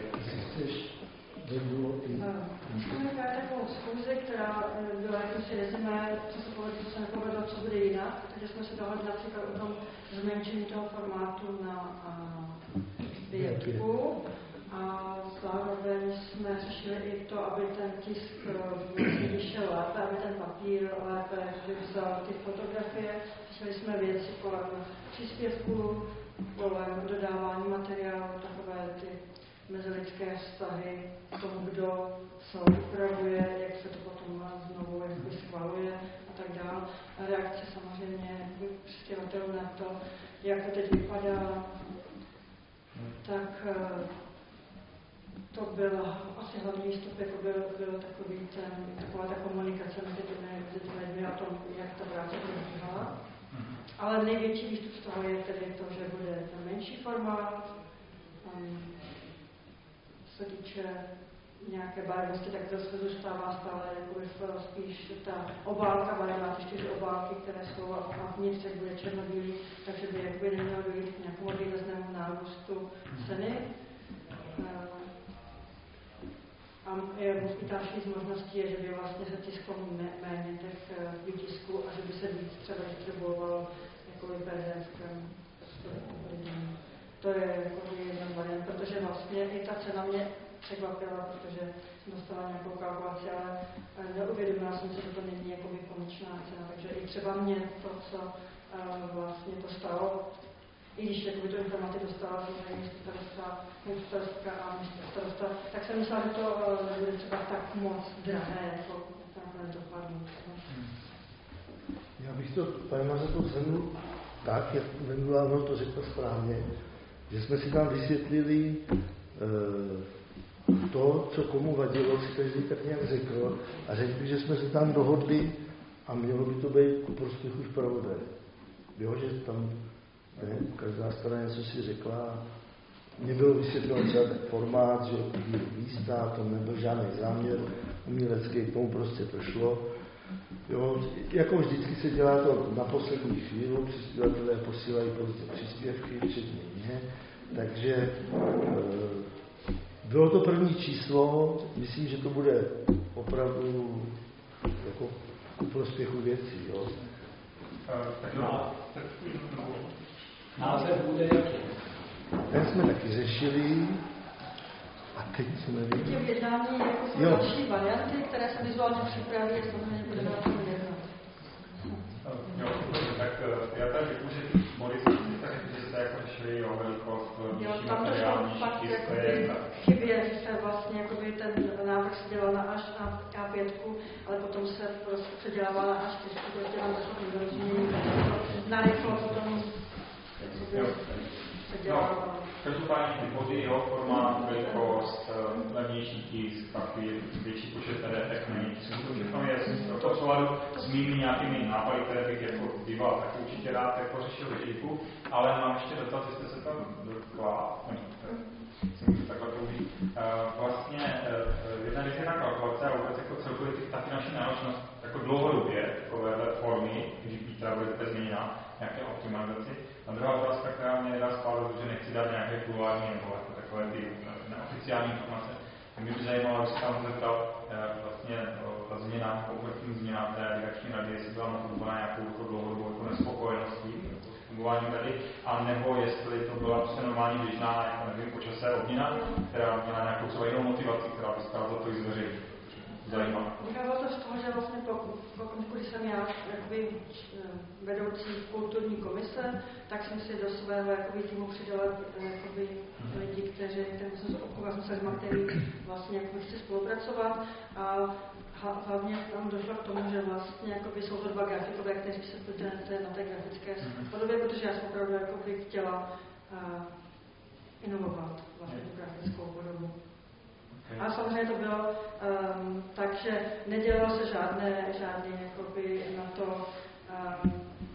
My jsme měli takovou schůzi, která byla jakýsi rezumé, co se povedlo, co se nepovedlo, co bude jinak. Takže jsme se dohodli například o tom zmenšení toho formátu na pětku. A zároveň jsme řešili i to, aby ten tisk vlastně vyšel lépe, aby ten papír lépe vzal ty fotografie. Řešili jsme věci kolem příspěvků, kolem dodávání materiálu, takové ty mezilidské vztahy, tomu, kdo co upravuje, jak se to potom znovu schvaluje a tak dále. A reakce samozřejmě přispěvatelů na to, jak to teď vypadá, tak to bylo asi hlavní výstup, jako byl, byl takový ten, taková ta komunikace mezi těmi lidmi o tom, jak ta práce probíhala. Ale největší výstup z toho je tedy to, že bude ten menší formát. Um, co se týče nějaké barevnosti, tak to se zůstává stále jako spíš ta obálka, barevná, ty čtyři obálky, které jsou a vnitř bude černobílý, takže by jakoby nemělo dojít k nějakému výraznému nárůstu ceny. A další z možností je, že by vlastně se tisklo méně těch výtisků a že by se víc třeba distribuovalo jako prezentskem. To je jako jedna variant, protože vlastně i ta cena mě překvapila, protože jsem dostala nějakou kalkulaci, ale neuvědomila jsem si, že to není jako konečná cena, takže i třeba mě to, co vlastně to stalo. I když jakoby to informaci dostala samozřejmě starosta, starostka a starosta, tak jsem myslela, že to nebude třeba tak moc drahé, jako nakonec dopadlo. Já bych to, pane Mařeto, shrnul tak, jak Vendula to řekla správně, že jsme si tam vysvětlili e, to, co komu vadilo, si každý tak nějak řekl a řekl bych, že jsme se tam dohodli a mělo by to být ku prospěchu zpravodaje. Jo, že tam ne, každá strana něco si řekla. Mně bylo vysvětleno třeba tak formát, že výsta, to nebyl žádný záměr umělecký, k tomu prostě to šlo. Jo, jako vždycky se dělá to na poslední chvíli, přispěvatelé posílají prostě příspěvky, včetně mě, takže e, bylo to první číslo, myslím, že to bude opravdu jako ku prospěchu věcí, jo. Název bude jaký? Ten jsme taky řešili a teď jsme nevím. Těch jednání jako jsou další varianty, které se vizuálně připraví a samozřejmě budeme na tom jednat. Jo, tak já tady řeknu, že body tak že jste jako řešili o velikost, jo, tam to šlo fakt jakoby chybě, že se vlastně jakoby ten návrh se dělal na až na á pět, ale potom se prostě předělával na á čtyři, protože tam došlo k nedorozumění, na rychlo potom no, každopádně ty body, jo, formát, velikost, levnější tisk, papír, větší počet P D F, není všechno je z toho souladu s mými nějakými nápady, které bych jako býval tak určitě rád jako řešil řešiku, ale mám ještě dotaz, jestli se tam dotkla, si můžu takhle použít. Vlastně jedna věc je na kalkulace a vůbec jako celkově ta finanční náročnost jako dlouhodobě takovéhle formy, když která bude změněna, nějaké optimalizaci. A druhá otázka, která mě nedá spát, že nechci dát nějaké kulární nebo jako takové ty neoficiální informace. Mě by zajímalo, aby se tam zeptal vlastně ta změna, konkrétní změna té redakční rady, jestli byla motivovaná nějakou jako dlouhodobou jako nespokojeností fungování rady, a nebo jestli to byla prostě normální běžná, jako nevím, po čase obměna, která měla nějakou třeba jinou motivaci, která by stála za to i zveřejnit. Zajímá. Vycházelo to z toho, že vlastně po okamžiku, kdy jsem já jakoby vedoucí kulturní komise, tak jsem si do svého jakoby týmu přidala jakoby lidi, kteří, kteří jsem se obchovala s lidmi, který vlastně jakoby chci spolupracovat, a hlavně tam došlo k tomu, že vlastně jakoby jsou to dva grafikové, kteří se podíleli na té grafické podobě, protože já jsem opravdu jakoby chtěla uh, inovovat vlastně tu grafickou podobu. A samozřejmě to bylo um, tak, že nedělalo se žádné, žádné jakoby na to um,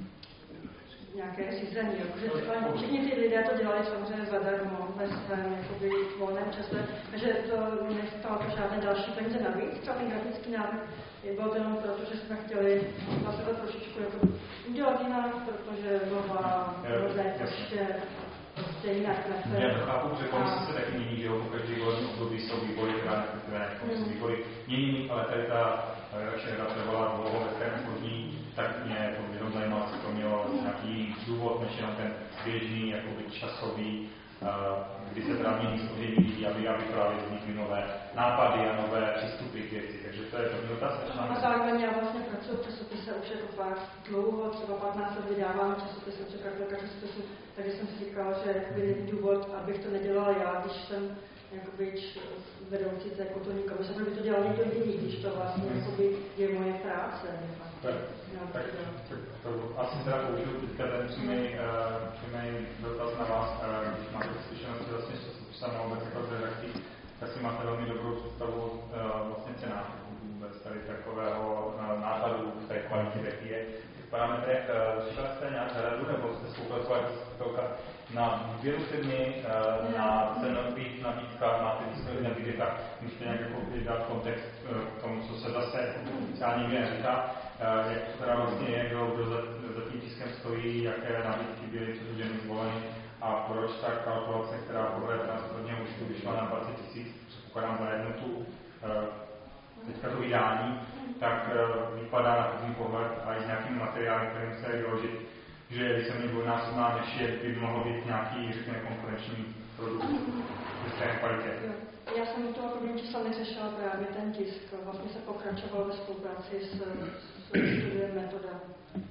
nějaké řízení. Všichni ty lidé to dělali samozřejmě zadarmo ve svém jakoby volném čase, takže to nestalo to žádné další peníze navíc. Třeba ten grafický návrh byl to jenom proto, že jsme chtěli na sebe trošičku jako udělat jinak, protože nová, možné ještě prostě jinak nechce. Já to chápu, že komise se taky mění, že jo, každý volební období jsou výbory, která jsou výbory mění, ale tady ta redakčná trvala dlouho ve kterém chodí, tak mě to jenom zajímalo, jestli to mělo nějaký důvod, než jenom ten běžný, jakoby časový, kdy se teda mění složení lidí, aby, aby právě vznikly nové nápady a nové přístupy k věci. Takže to je první otázka. A zároveň já vlastně pracuji v časopise už jako fakt dlouho, třeba patnáct let vydávám časopise, překladatelka časopisu, takže jsem si říkala, že jakoby není důvod, abych to nedělala já, když jsem jakoby vedoucí té kulturní komise, protože by to dělal někdo jiný, když to vlastně jakoby je moje práce. Tak, tak to, to asi teda použiju teďka ten přímý dotaz na vás, když máte zkušenosti vlastně s časopisem a vůbec jako z redakcí, tak si máte velmi dobrou představu vlastně cenách vůbec tady takového nákladu v té kvalitě, jaký je v těch parametrech. Slyšeli jste nějak radu, nebo jste spolupracovali na výběru firmy, na cenových nabídkách, máte výsledky nabídek, můžete nějak jako dát kontext k tomu, co se zase oficiálně nikdy neříká, jak to teda vlastně je, kdo, kdo za, za tím tiskem stojí, jaké nabídky byly předloženy, zvoleny a proč ta kalkulace, která podle transportního účtu vyšla na dvacet tisíc, předpokládám za jednu tu teďka to vydání, tak vypadá na první pohled a i s nějakým materiálem, kterým se vyložit, že je víceméně dvojnásobná, než je, by mohlo být nějaký, řekněme, konkurenční produkt ve stejné kvalitě. Já jsem u toho první čísla neřešila právě ten tisk. Vlastně se pokračoval ve spolupráci s, s studiem Metoda, pana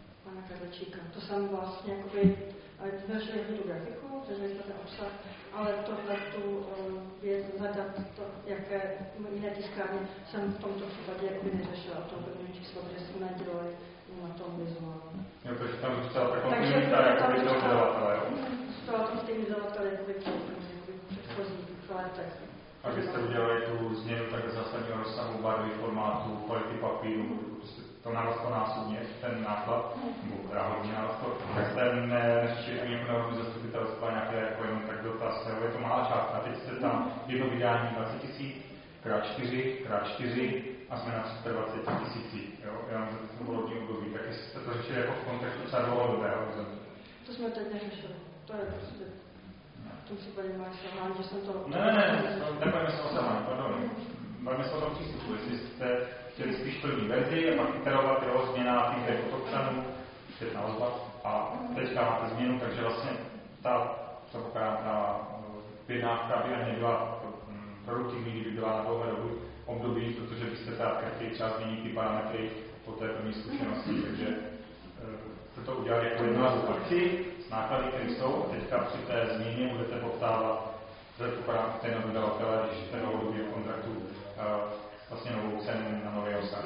Karlčíka. To jsem vlastně jakoby, vyřešili jsme tu grafiku, vyřešili jsme ten obsah, ale tohle tu je zadat to, jaké jiné tiskárně jsem v tomto případě jakoby neřešila o tom prvním číslo, protože jsme nedělali na tom vizuálu. Jo, takže tam zůstala ta kontinuita jako by toho dodavatele, jo? Zůstala tam stejný dodavatel, jakoby předchozí letech. A vy jste udělali tu změnu tak zásadního rozsahu barvy, formátu, kvality papíru, to narostlo násobně, ten náklad, nebo teda hodně narostlo, tak jste neřešili ani jako národní zastupitelstva nějaké jako jenom tak dotaz, je to malá částka. A teď jste tam jedno vydání dvacet tisíc, krát čtyři, krát čtyři a jsme na tři sta dvacet tisící, jo, jenom za to volební období, tak jestli jste to řešili jako v kontextu třeba dlouhodobého horizontu. To jsme teď neřešili, to je prostě... V tom případě máš selhání, že jsem to... Ne, ne, ne, nebavíme se o selhání, pardon. Bavíme se o tom přístupu, jestli jste chtěli spíš první verzi a pak iterovat jeho změna těch od občanů, zpětná vazba a teďka máte změnu, takže vlastně ta, předpokládám, ta objednávka by ani byla produktivní, kdyby byla na dlouhé dobu období, protože byste teda chtěli třeba změnit ty parametry po té první zkušenosti, takže jste to udělali jako jednorázovou akci, náklady, které jsou, a teďka při té změně budete poptávat předpokládám stejného dodavatele, když jste dlouhodobě v kontraktu uh, vlastně novou cenu na nový obsah.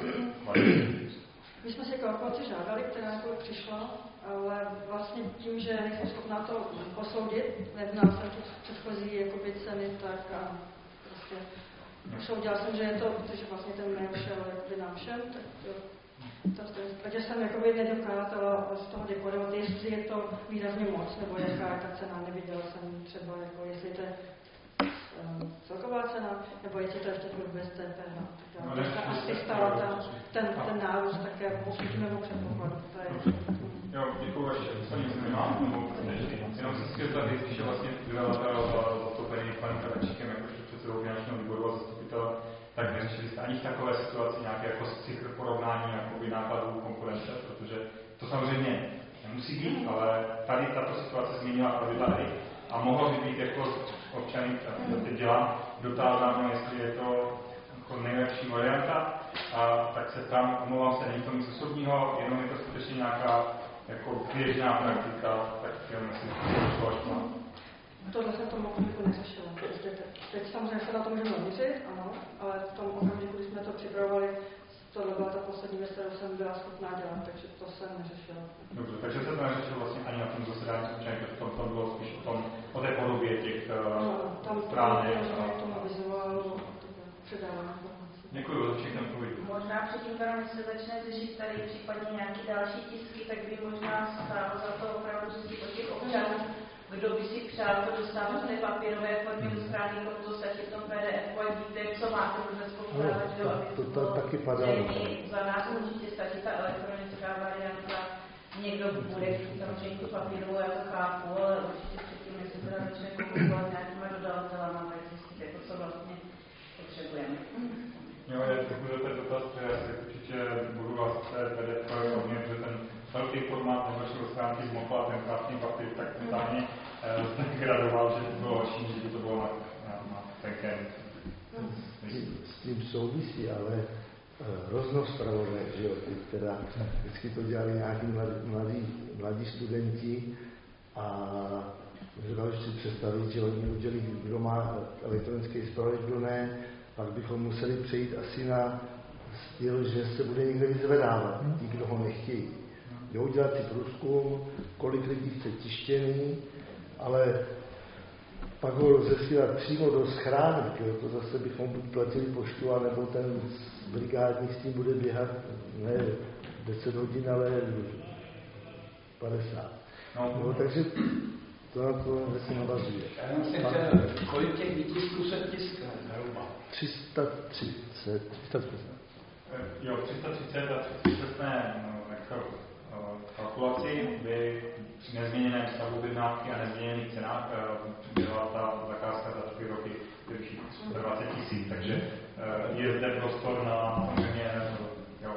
My jsme si kalkulaci žádali, která jako přišla, ale vlastně tím, že nejsem schopná to posoudit, neznám jsem tu předchozí jakoby, ceny, tak a prostě usoudila jsem, že je to, protože vlastně ten mail šel jakoby nám všem, tak jo. Takže jsem jakoby nedokázala z toho dekorovat, jestli je to výrazně moc, nebo jaká je ta cena, neviděla jsem třeba, jako jestli to je um, celková cena, nebo jestli to ještě bez D P H. No, asi stála ta, ten, ten nárůst také posudíme o předpokladu. Jo, děkuji vaše, to nic nemám, jenom se chtěl tady, když je vlastně vydavatel zastoupený panem Karlčíkem, jakožto předsedou finančního výboru a zastupitel, tak neřešili jste ani v takové situaci nějaké jako cykl porovnání jakoby nákladů konkurence, protože to samozřejmě nemusí být, ale tady tato situace změnila pravidla hry a mohlo by být jako občany, který to teď dělám, dotázáno, jestli je to jako nejlepší varianta, a tak se tam, omlouvám se, není to nic osobního, jenom je to skutečně nějaká jako běžná praktika, tak jenom si to až má. Tohle jsem tomu okamžiku neřešila. Teď samozřejmě se na to můžeme zaměřit, ano, ale v tom okamžiku, když jsme to připravovali, tohle byla ta poslední věc, kterou jsem byla schopná dělat, takže to jsem neřešila. Dobře, takže se to neřešilo vlastně ani na tom zasedání občany, protože to, to bylo spíš o, tom, o té podobě těch no, stránek. Tam to avizoval, předávám informace. Děkuji za všechny odpovědi. Možná předtím, když se začne řešit tady případně nějaké další tisky, tak by možná stálo za to opravdu říct o těch občanů, kdo by si přál to dostávat v té papírové formě do strany, to stačí v tom P D F, ať víte, co máte vůbec pokládat, že aby to, to taky padalo. Za nás určitě stačí ta elektronická varianta. Někdo bude chtít samozřejmě tu papírovou, já to chápu, ale určitě předtím, než se teda začne komunikovat nějakýma dodavatelama, tak zjistit, jako co vlastně potřebujeme. Jo, já děkuji za ten dotaz, že já si určitě budu vás v té P D F hodně, že ten velký formát nezačal do stránky zmokla a ten krátký papír tak totálně eh, gradoval, že to bylo horší, že to bylo na, na, na tenkém. S tím souvisí, ale uh, roznospravové, že jo, teda vždycky to dělali nějaký mladí, mladí, mladí studenti a můžeme si představit, že oni udělí, kdo má elektronický zpravodaj, kdo ne, pak bychom museli přejít asi na styl, že se bude někde vyzvedávat, ti, kdo ho nechtějí. Jo, udělat si průzkum, kolik lidí chce tištěný, ale pak ho rozesílat přímo do schránek, jo, to zase bychom buď platili poštu, anebo ten brigádník s tím bude běhat ne deset hodin, ale padesát. No, no, takže to na to se navazuje. Já jenom si chtěl, kolik těch výtisků se tiskne, zhruba? tři sta třicet. Jo, tři sta třicet a tři sta třicet kalkulaci by při nezměněném stavu objednávky a nezměněných cenách byla ta zakázka za čtyři roky vyšší dvacet tisíc, takže je zde prostor na samozřejmě jo.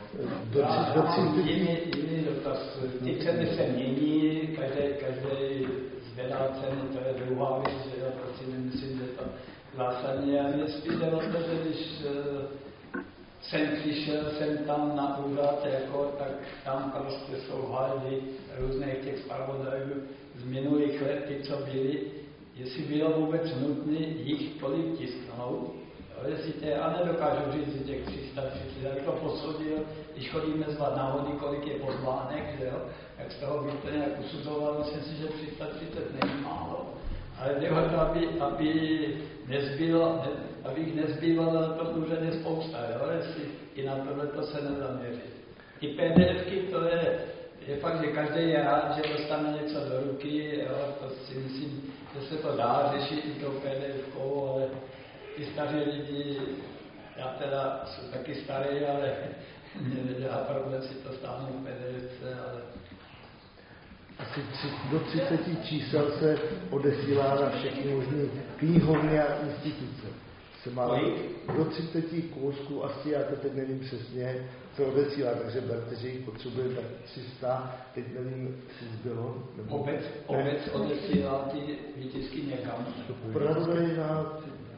Jiný, jiný dotaz. Ty ceny se mění, každý, každý zvedá ceny, to je druhá věc, že já prostě nemyslím, že to zásadně. Já mě spíš jde o to, že když jsem přišel, jsem tam na úřad, jako, tak tam prostě jsou haldy různých těch zpravodajů z minulých let, ty, co byli, jestli bylo vůbec nutné jich tolik tisknout, jo, jestli tě, a nedokážu říct těch tři sta třicet, jak to posoudil, když chodíme zvat návody, kolik je pozvánek, že jo, jak z toho bych to nějak usuzoval, myslím si, že tři sta třicet není málo. Ale jde o to, aby, aby nezbylo, ne, abych nezbývalo na tom úřadě spousta, jo? Jestli i na tohle to se nezaměřit. Ty PDFky, to je, je fakt, že každý je rád, že dostane něco do ruky, jo? To si myslím, že se to dá řešit i tou PDFkou, ale ty staří lidi, já teda jsem taky starý, ale mě nedělá problém si to stáhnout v PDFce, ale asi tři, do třiceti čísel se odesílá na všechny možné knihovny a instituce. Se má do třiceti kousků, asi já to teď nevím přesně, se odesílá, takže berte, že jich potřebuje tak tři sta, teď nevím, jestli zbylo. Nebo... Obec, obec odesílá ty výtisky někam. Prodej na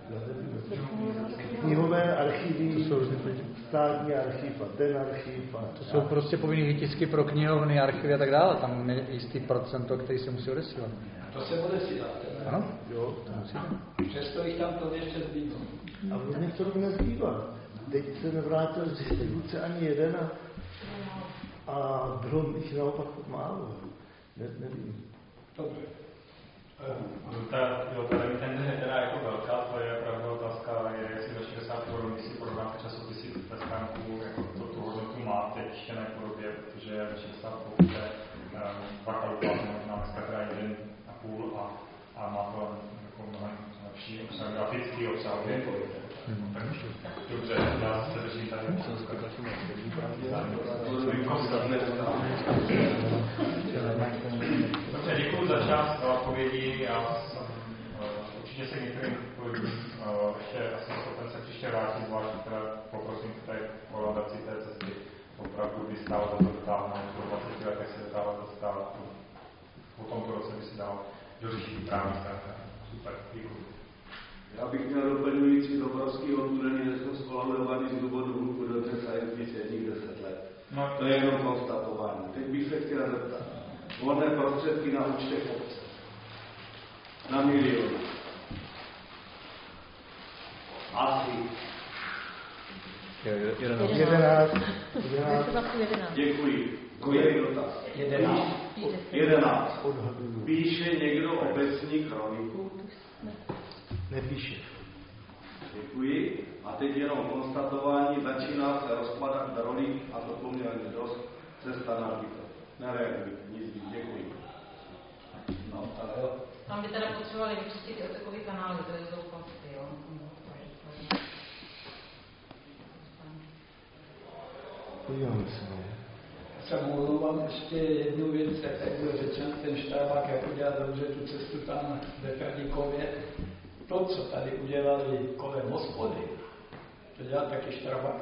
knihové archivy, státní archiv a ten archiv. A to jsou prostě povinné výtisky pro knihovny, archivy a tak dále. Tam je jistý procento, který se musí odesílat. To se odesílá. Ano, jo, to musí. Přesto jich tam to ještě zbývá. A v mě to nezbývá. Teď se nevrátil z distribuce ani jeden a, a bylo jich naopak málo. Ne, nevím. Dobře. Ta, jo, ta remitence je teda jako velká, to je opravdu otázka, je jestli do šedesát korun, když si porovnáte časopisy ve stránku, jako to tu hodnotu má teď v čtené podobě, protože šedesát pokud je dva kalkulátor, možná dneska teda jeden a půl a, a má to jako mnohem lepší obsah, grafický obsahově. Tak dobře, já se držím tady. Dobře, děkuji za čas a odpovědi. Já jsem, určitě se některým ještě asi schopen se příště vrátit, zvlášť teda poprosím tady kolaudaci té cesty. Opravdu by stálo za to dotáhnout, po dvaceti letech se dotáhla za stát. Po tomto roce by si dal dořešit právní stránka. Super, děkuji. Já bych měl doplňující obrovský odpůrení, že jsme schvalujovaný z důvodu hluku do té science výsledních deset let. No. To je jenom konstatování. Teď bych se chtěl zeptat. Volné prostředky na účtech obce. Na miliony. Asi. Jedenáct. Jedenáct. Děkuji. Kolik dotaz? Jedenáct. Jedenáct. Píše někdo obecní kroniku? Nepíše. Děkuji. A teď jenom konstatování, začíná se rozpadat rolík, a to poměrně dost, cesta na Víto. Nereaguji, nic víc, děkuji. No, ale jo. Tam by teda potřebovali vyčistit i otekový kanály, to je zoufalství, jo? Podíváme se, no. Se mluvám ještě jednu věc, jak bylo řečeno, ten Štrabák, jak udělal dobře tu cestu tam ve Pradíkově. To, co tady udělali kolem hospody, to dělal taky Štrabák.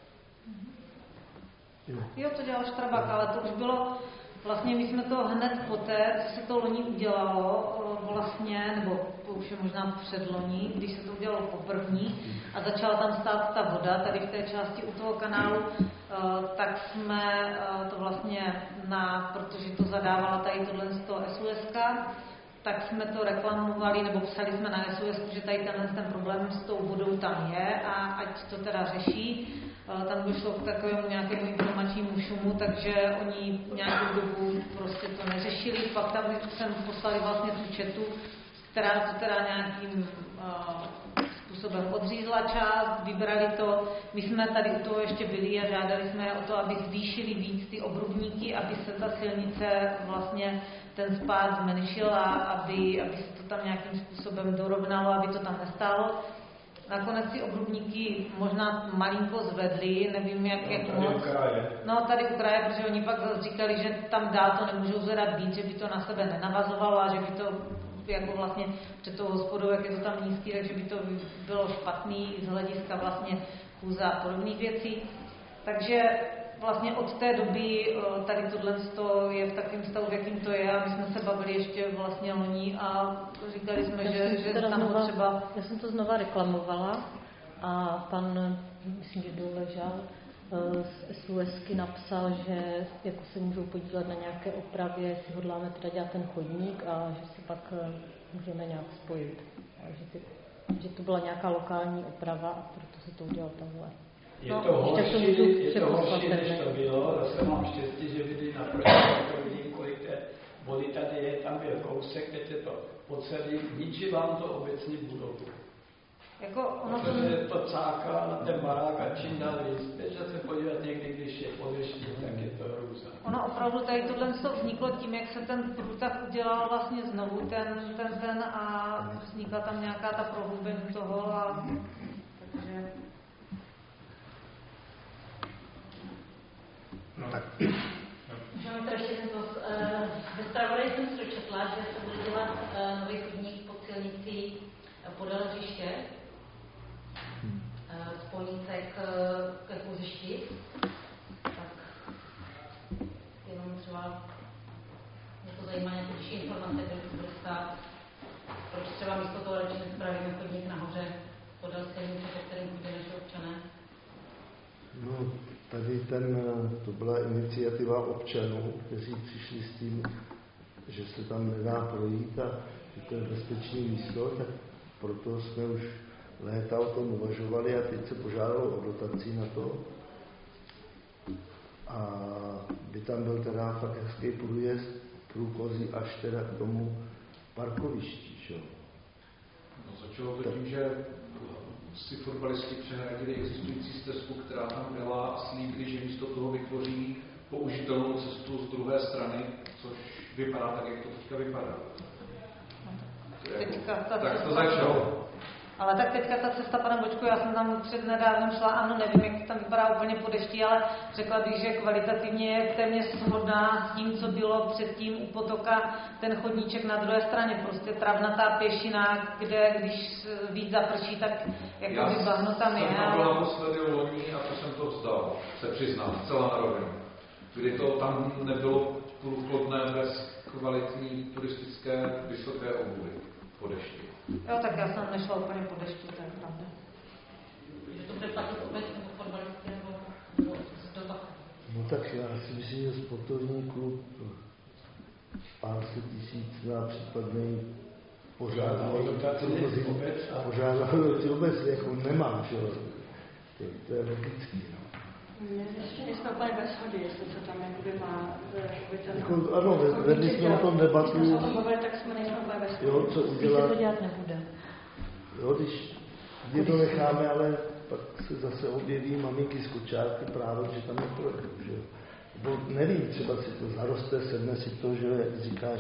Jo, to dělal Štrabák, ale to už bylo, vlastně my jsme to hned poté, co se to loni udělalo, vlastně, nebo to už je možná předloni, když se to udělalo poprvní a začala tam stát ta voda, tady v té části u toho kanálu, tak jsme to vlastně, na, protože to zadávala tady tohle z toho S U S ka, tak jsme to reklamovali, nebo psali jsme na S U S ku, že tady tenhle ten problém s tou vodou tam je a ať to teda řeší. Tam došlo k takovému nějakému informačnímu šumu, takže oni nějakou dobu prostě to neřešili. Pak tam jsem poslali vlastně tu četu, která to teda nějakým uh, způsobem odřízla část, vybrali to. My jsme tady u toho ještě byli a žádali jsme o to, aby zvýšili víc ty obrubníky, aby se ta silnice vlastně ten spád zmenšil a aby, aby se to tam nějakým způsobem dorovnalo, aby to tam nestálo. Nakonec ty obrubníky možná malinko zvedli, nevím jak, no, jak moc. No tady u kraje, protože oni pak říkali, že tam dál to nemůžou zvedat víc, že by to na sebe nenavazovalo a že by to jako vlastně před tou hospodou, jak je to tam nízký, takže by to bylo špatný z hlediska vlastně chůze a podobných věcí. Takže vlastně od té doby tady tohle je v takovém stavu, v jakým to je a my jsme se bavili ještě vlastně loni a říkali jsme, já že, že tam znova, potřeba... Já jsem to znova reklamovala A pan, myslím, že Doležal z SUSky napsal, že jako se můžou podílet na nějaké opravě, jestli hodláme teda dělat ten chodník a že se pak můžeme nějak spojit. A že, ty, že to byla nějaká lokální oprava a proto se to udělalo takhle. Je to no, horší, je to horší, než to bylo. Zase mám štěstí, že vidí naproti, to vidím, kolik té vody tady je, tam byl kousek, teď je to po celý, ničí vám to obecní budovu. Jako ono to... Protože to cáká na ten barák a čím dál víc. Běžte se podívat někdy, když je podeští, tak je to hrůza. Ono opravdu tady tohle vzniklo tím, jak se ten průtah udělal vlastně znovu, ten, ten, ten a vznikla tam nějaká ta prohloubení toho a takže... No tak. Můžeme to ještě to, ve zpravodaji jsem se dočetla, že se bude dělat nový chodník pod silnicí podél hřiště, spojnice k, ke kluzišti, tak jenom třeba mě to zajímá nějaké další informace, kde to bude stát, proč třeba místo toho radši nespravíme chodník nahoře podél silnice, po kterém chodí naše občané. No, tady ten, to byla iniciativa občanů, kteří přišli s tím, že se tam nedá projít a že to je bezpečné místo, tak proto jsme už léta o tom uvažovali a teď se požádalo o dotaci na to. A by tam byl teda fakt hezký průjezd, průchozí až teda k tomu parkovišti, čo? No, začalo to tím, že si fotbalisti přehradili existující stezku, která tam byla a slíbili, že místo toho vytvoří použitelnou cestu z druhé strany, což vypadá tak, jak to teďka vypadá. Teďka ta tak cesta, to začalo. Ale tak teďka ta cesta, pane Bočku, já jsem tam před nedávnem šla, ano, nevím, jak tam vypadá úplně po dešti, ale řekla bych, že kvalitativně je téměř shodná s tím, co bylo předtím u potoka, ten chodníček na druhé straně, prostě travnatá pěšina, kde když víc zaprší, tak jako by bahno tam je. Já jsem tam byl naposledy loni a to jsem to vzdal, se přiznám, zcela na rovinu. Kdy to tam nebylo průchodné bez kvalitní turistické vysoké obuvy po dešti. Jo, tak já jsem nešla úplně po dešti, to je pravda. Že to bude platit obecně po fotbalistiky nebo do toho? No tak já si myslím, že sportovní klub pár set tisíc na případný požádal požádal vůbec jako nemám, že jo. To, to je logický, no. Ještě nejsme úplně ve shodě, jestli se tam jakoby má jako, ano, vedli jsme o tom debatu. Když jsme o tom bavili, tak jsme nejsme úplně ve shodě. Jo, co udělat? to dělat nebude. Jo, když je to necháme, ale pak se zase objeví maminky z kočárky právě, že tam je projekt, že jo. Bo nevím, třeba si to zaroste, sedne si to, že jak říkáš,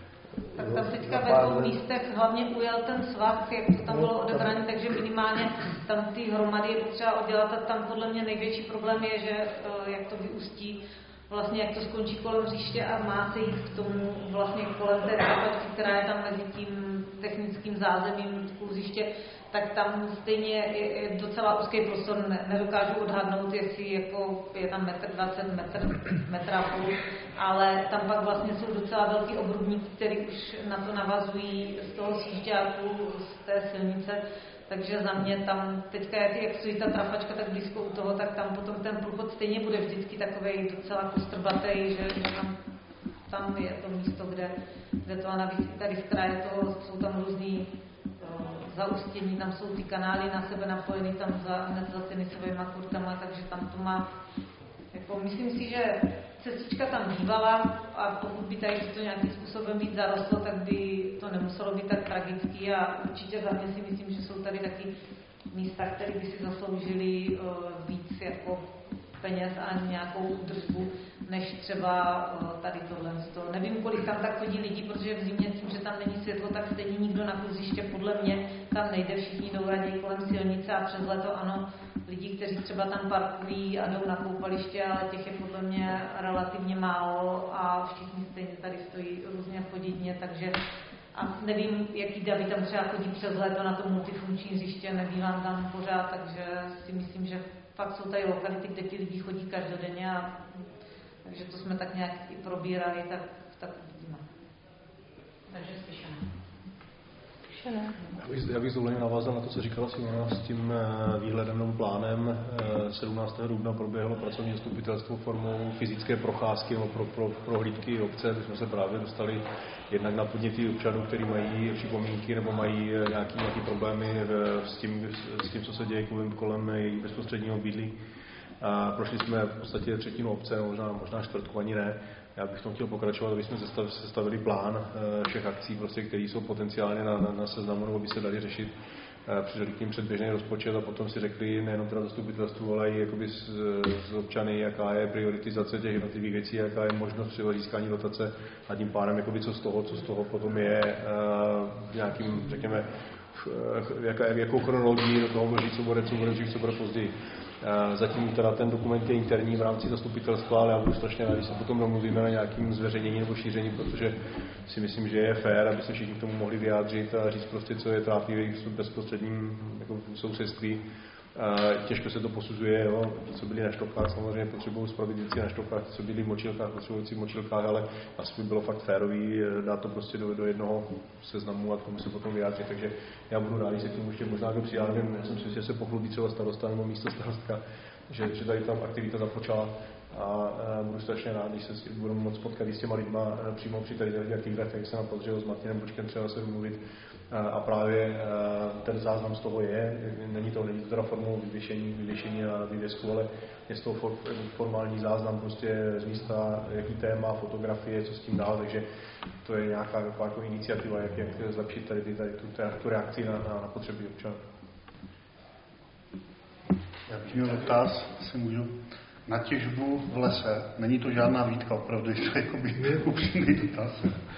tak tam teďka ve dvou místech hlavně ujel ten svah, jak to tam bylo odebrané, takže minimálně tam ty hromady je potřeba udělat a tam podle mě největší problém je, že jak to vyústí, vlastně jak to skončí kolem hřiště a má se jít k tomu vlastně kolem té západky, která je tam mezi tím technickým zázemím kluziště, tak tam stejně je, je docela úzký prostor, ne, nedokážu odhadnout, jestli jako je tam metr dvacet, metr, metr a půl, ale tam pak vlastně jsou docela velký obrubníky, které už na to navazují z toho sjížďáku, z té silnice, takže za mě tam teďka, jak, jak stojí ta trafačka tak blízko u toho, tak tam potom ten průchod stejně bude vždycky takovej docela kostrbatej, že, že tam, tam je to místo, kde, kde to a navíc tady z kraje toho jsou tam různý zaústění, tam jsou ty kanály na sebe napojený tam za, hned za tenisovými kurtama, takže tam to má, jako myslím si, že cestička tam bývala a pokud by tady to nějakým způsobem být zarostlo, tak by to nemuselo být tak tragický a určitě za mě si myslím, že jsou tady taky místa, které by si zasloužily uh, víc jako peněz a nějakou údržbu, než třeba uh, tady tohle. To. Nevím, kolik tam tak chodí lidi, protože v zimě tím, že tam není světlo, tak stejně nikdo na kluziště podle mě tam nejde, všichni jdou raději kolem silnice a přes leto ano, lidi, kteří třeba tam parkují a jdou na koupaliště, ale těch je podle mě relativně málo a všichni stejně tady stojí různě choditně, takže a nevím, jaký davy tam třeba chodí přes léto na to multifunkční hřiště, nebývám tam pořád, takže si myslím, že fakt jsou tady lokality, kde ti lidi chodí každodenně a takže to jsme tak nějak i probírali, tak, tak vidíme. Takže spíše ne. Já bych dovoleně navázal na to, co říkala Simona s tím výhledem nebo plánem. sedmnáctého dubna proběhlo pracovní zastupitelstvo formou fyzické procházky nebo pro, pro, prohlídky obce. My jsme se právě dostali jednak na podněty občanů, kteří mají připomínky nebo mají nějaký, nějaký problémy s tím, s tím, co se děje kolem, kolem jejich bezprostředního bydlí. A prošli jsme v podstatě třetinu obce, možná, možná čtvrtku, ani ne. Já bych tom chtěl pokračovat, aby jsme sestavili plán všech akcí, prostě, které jsou potenciálně na, na, na seznamu, nebo by se dali řešit. Přidali k ním předběžný rozpočet a potom si řekli nejenom teda zastupitelstvu, ale i jakoby z, z občany, jaká je prioritizace těch jednotlivých věcí, jaká je možnost třeba získání dotace a tím pádem, jakoby, co z toho, co z toho potom je uh, nějakým, řekněme, jaká, jakou chronologii do toho vložit, co bude, co bude dřív, co bude později. Zatím teda ten dokument je interní v rámci zastupitelstva, ale já budu strašně rád, když se potom domluvíme na nějakým zveřejnění nebo šíření, protože si myslím, že je fér, aby se všichni k tomu mohli vyjádřit a říct prostě, co je trápí v jejich bezprostředním jako sousedství. Těžko se to posuzuje, jo. Ti, co byli na štopkách, samozřejmě potřebují spravit věci na štopkách, ti, co byli v močilkách, potřebují v močilkách, ale asi by bylo fakt férový dát to prostě do, do jednoho seznamu a k tomu se potom vyjádřit. Takže já budu rád, že se k tomu ještě možná kdo přijádřím. Já jsem si, že se pochlubí třeba starosta nebo místo starostka, že, že tady tam aktivita započala a, a budu strašně rád, když se budu moc potkat s těma lidma přímo při tady těch aktivitách, jak se nám podařilo s Martinem Bočkem třeba se domluvit. A právě ten záznam z toho je, není to, není to teda formou vyvěšení, vyvěšení na vývězku, ale je z toho formální záznam prostě z místa, jaký téma, fotografie, co s tím dál, takže to je nějaká taková jako iniciativa, jak, jak zlepšit tady, tady tu, tu reakci na, na, na potřeby občanů. Já bych měl dotaz, si můžu, na těžbu v lese, není to žádná výtka, opravdu je to jakoby upřímný dotaz.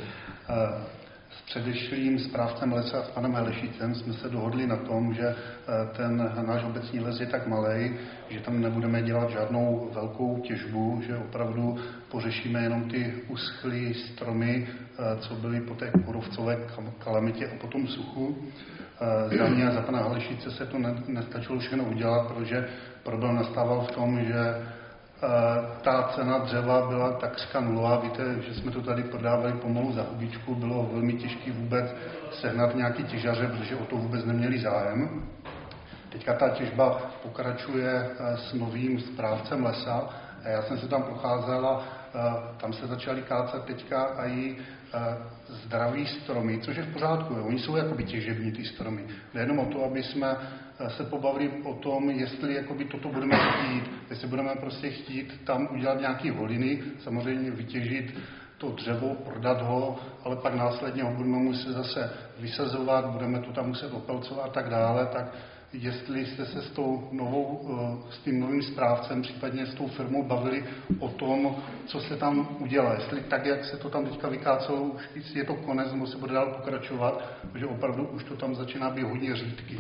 S předešlým správcem lesa a s panem Helešícem jsme se dohodli na tom, že ten náš obecní les je tak malej, že tam nebudeme dělat žádnou velkou těžbu, že opravdu pořešíme jenom ty uschlé stromy, co byly po té kůrovcové kalamitě a po tom suchu. Za mě a za pana Helešíce se to nestačilo všechno udělat, protože problém nastával v tom, že ta cena dřeva byla takřka nulová. Víte, že jsme to tady prodávali pomalu za hubičku, bylo velmi těžké vůbec sehnat nějaký těžaře, protože o to vůbec neměli zájem. Teďka ta těžba pokračuje s novým správcem lesa a já jsem se tam procházel a tam se začaly kácet teďka a i zdraví stromy, což je v pořádku. Jo. Oni jsou jakoby těžební, ty stromy. Jde jenom o to, aby jsme se pobavili o tom, jestli jakoby toto budeme chtít, jestli budeme prostě chtít tam udělat nějaký holiny, samozřejmě vytěžit to dřevo, prodat ho, ale pak následně ho budeme muset zase vysazovat, budeme to tam muset opelcovat a tak dále, tak jestli jste se s tou novou, s tím novým správcem, případně s tou firmou bavili o tom, co se tam udělá. Jestli tak, jak se to tam teďka vykácelo, už je to konec, nebo se bude dál pokračovat, protože opravdu už to tam začíná být hodně řídky.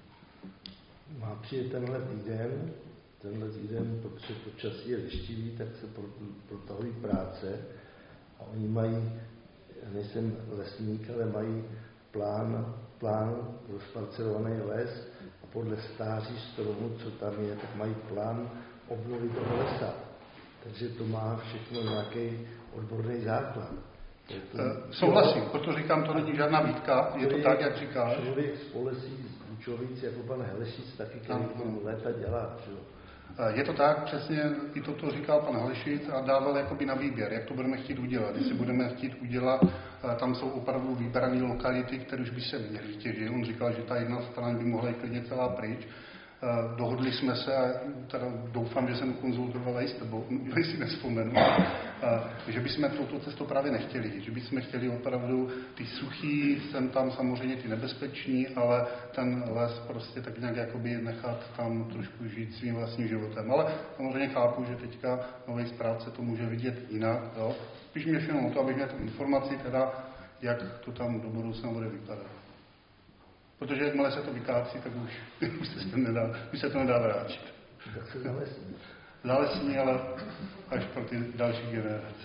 Má přijít tenhle týden, tenhle týden, protože počasí je lištivý, tak se protahují práce a oni mají, já nejsem lesník, ale mají plán, plán rozparcelovaný les a podle stáří stromu, co tam je, tak mají plán obnovy toho lesa. Takže to má všechno nějaký odborný základ. To, Souhlasím, proto říkám, to není žádná výtka, je to, to tak, jak říkáš. Člověk z Polesí, z Bučovic, jako pan Helešic, taky, který tomu léta dělá. Že? Je to tak, přesně i toto říkal pan Helešic a dával jakoby na výběr, jak to budeme chtít udělat. Jestli budeme chtít udělat, tam jsou opravdu vybrané lokality, které už by se měly těžit. On říkal, že ta jedna strana by mohla jít klidně celá pryč. Dohodli jsme se, a teda doufám, že jsem konzultoval i s tebou, jestli nevzpomenu, že bychom touto cestou právě nechtěli, že bychom chtěli opravdu ty suchý, jsem tam samozřejmě ty nebezpeční, ale ten les prostě tak nějak jakoby nechat tam trošku žít svým vlastním životem. Ale samozřejmě chápu, že teďka nový správce to může vidět jinak. Jo. Spíš mě jenom o to, abych měl tu informaci, teda, jak to tam do budoucna bude vypadat. Protože jakmile se to vykácí, tak už, už, se, to nedá, už se to nedá vrátit. Tak se zalesní. Zalesní, ale až pro ty další generace.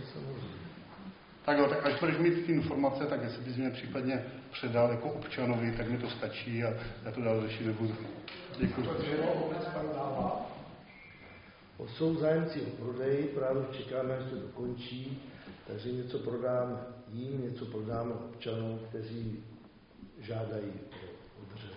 Tak jo, tak až budeš mít ty informace, tak jestli bys mě případně předal jako občanovi, tak mi to stačí a já to dál řešit nebudu. Děkuji. Jsou zájemci o prodeji, právě čekáme, až to dokončí, takže něco prodám jim, něco prodám občanům, kteří žádají o dřevo.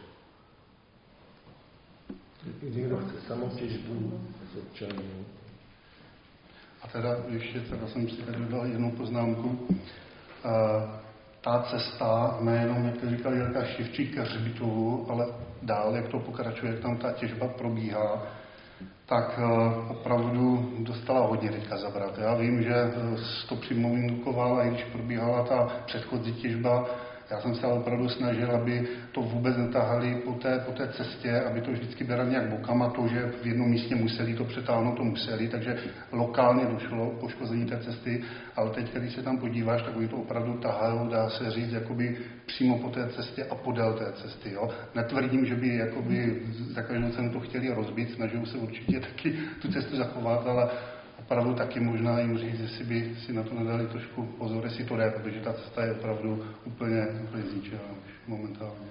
Někdo chce samotěžbu z občanů. A teda ještě teda jsem si tady dodal jednu poznámku. Ta cesta, nejenom, jak to říkal Jirka Šivčík, k hřbitovu, ale dál, jak to pokračuje, jak tam ta těžba probíhá, tak opravdu dostala hodně teďka zabrat. Já vím, že to přímo indukovala, i když probíhala ta předchozí těžba, já jsem se ale opravdu snažil, aby to vůbec netahali po té, po té cestě, aby to vždycky brali nějak bokama, to, že v jednom místě museli to přetáhnout, to museli, takže lokálně došlo k poškození té cesty, ale teď, když se tam podíváš, tak oni to opravdu tahají, dá se říct, jakoby přímo po té cestě a podél té cesty. Jo. Netvrdím, že by jakoby za každou cenu to chtěli rozbít, snažil se určitě taky tu cestu zachovat, ale opravdu taky možná jim říct, jestli by si na to nedali trošku pozor, jestli to jde, protože ta cesta je opravdu úplně, úplně zničená už momentálně.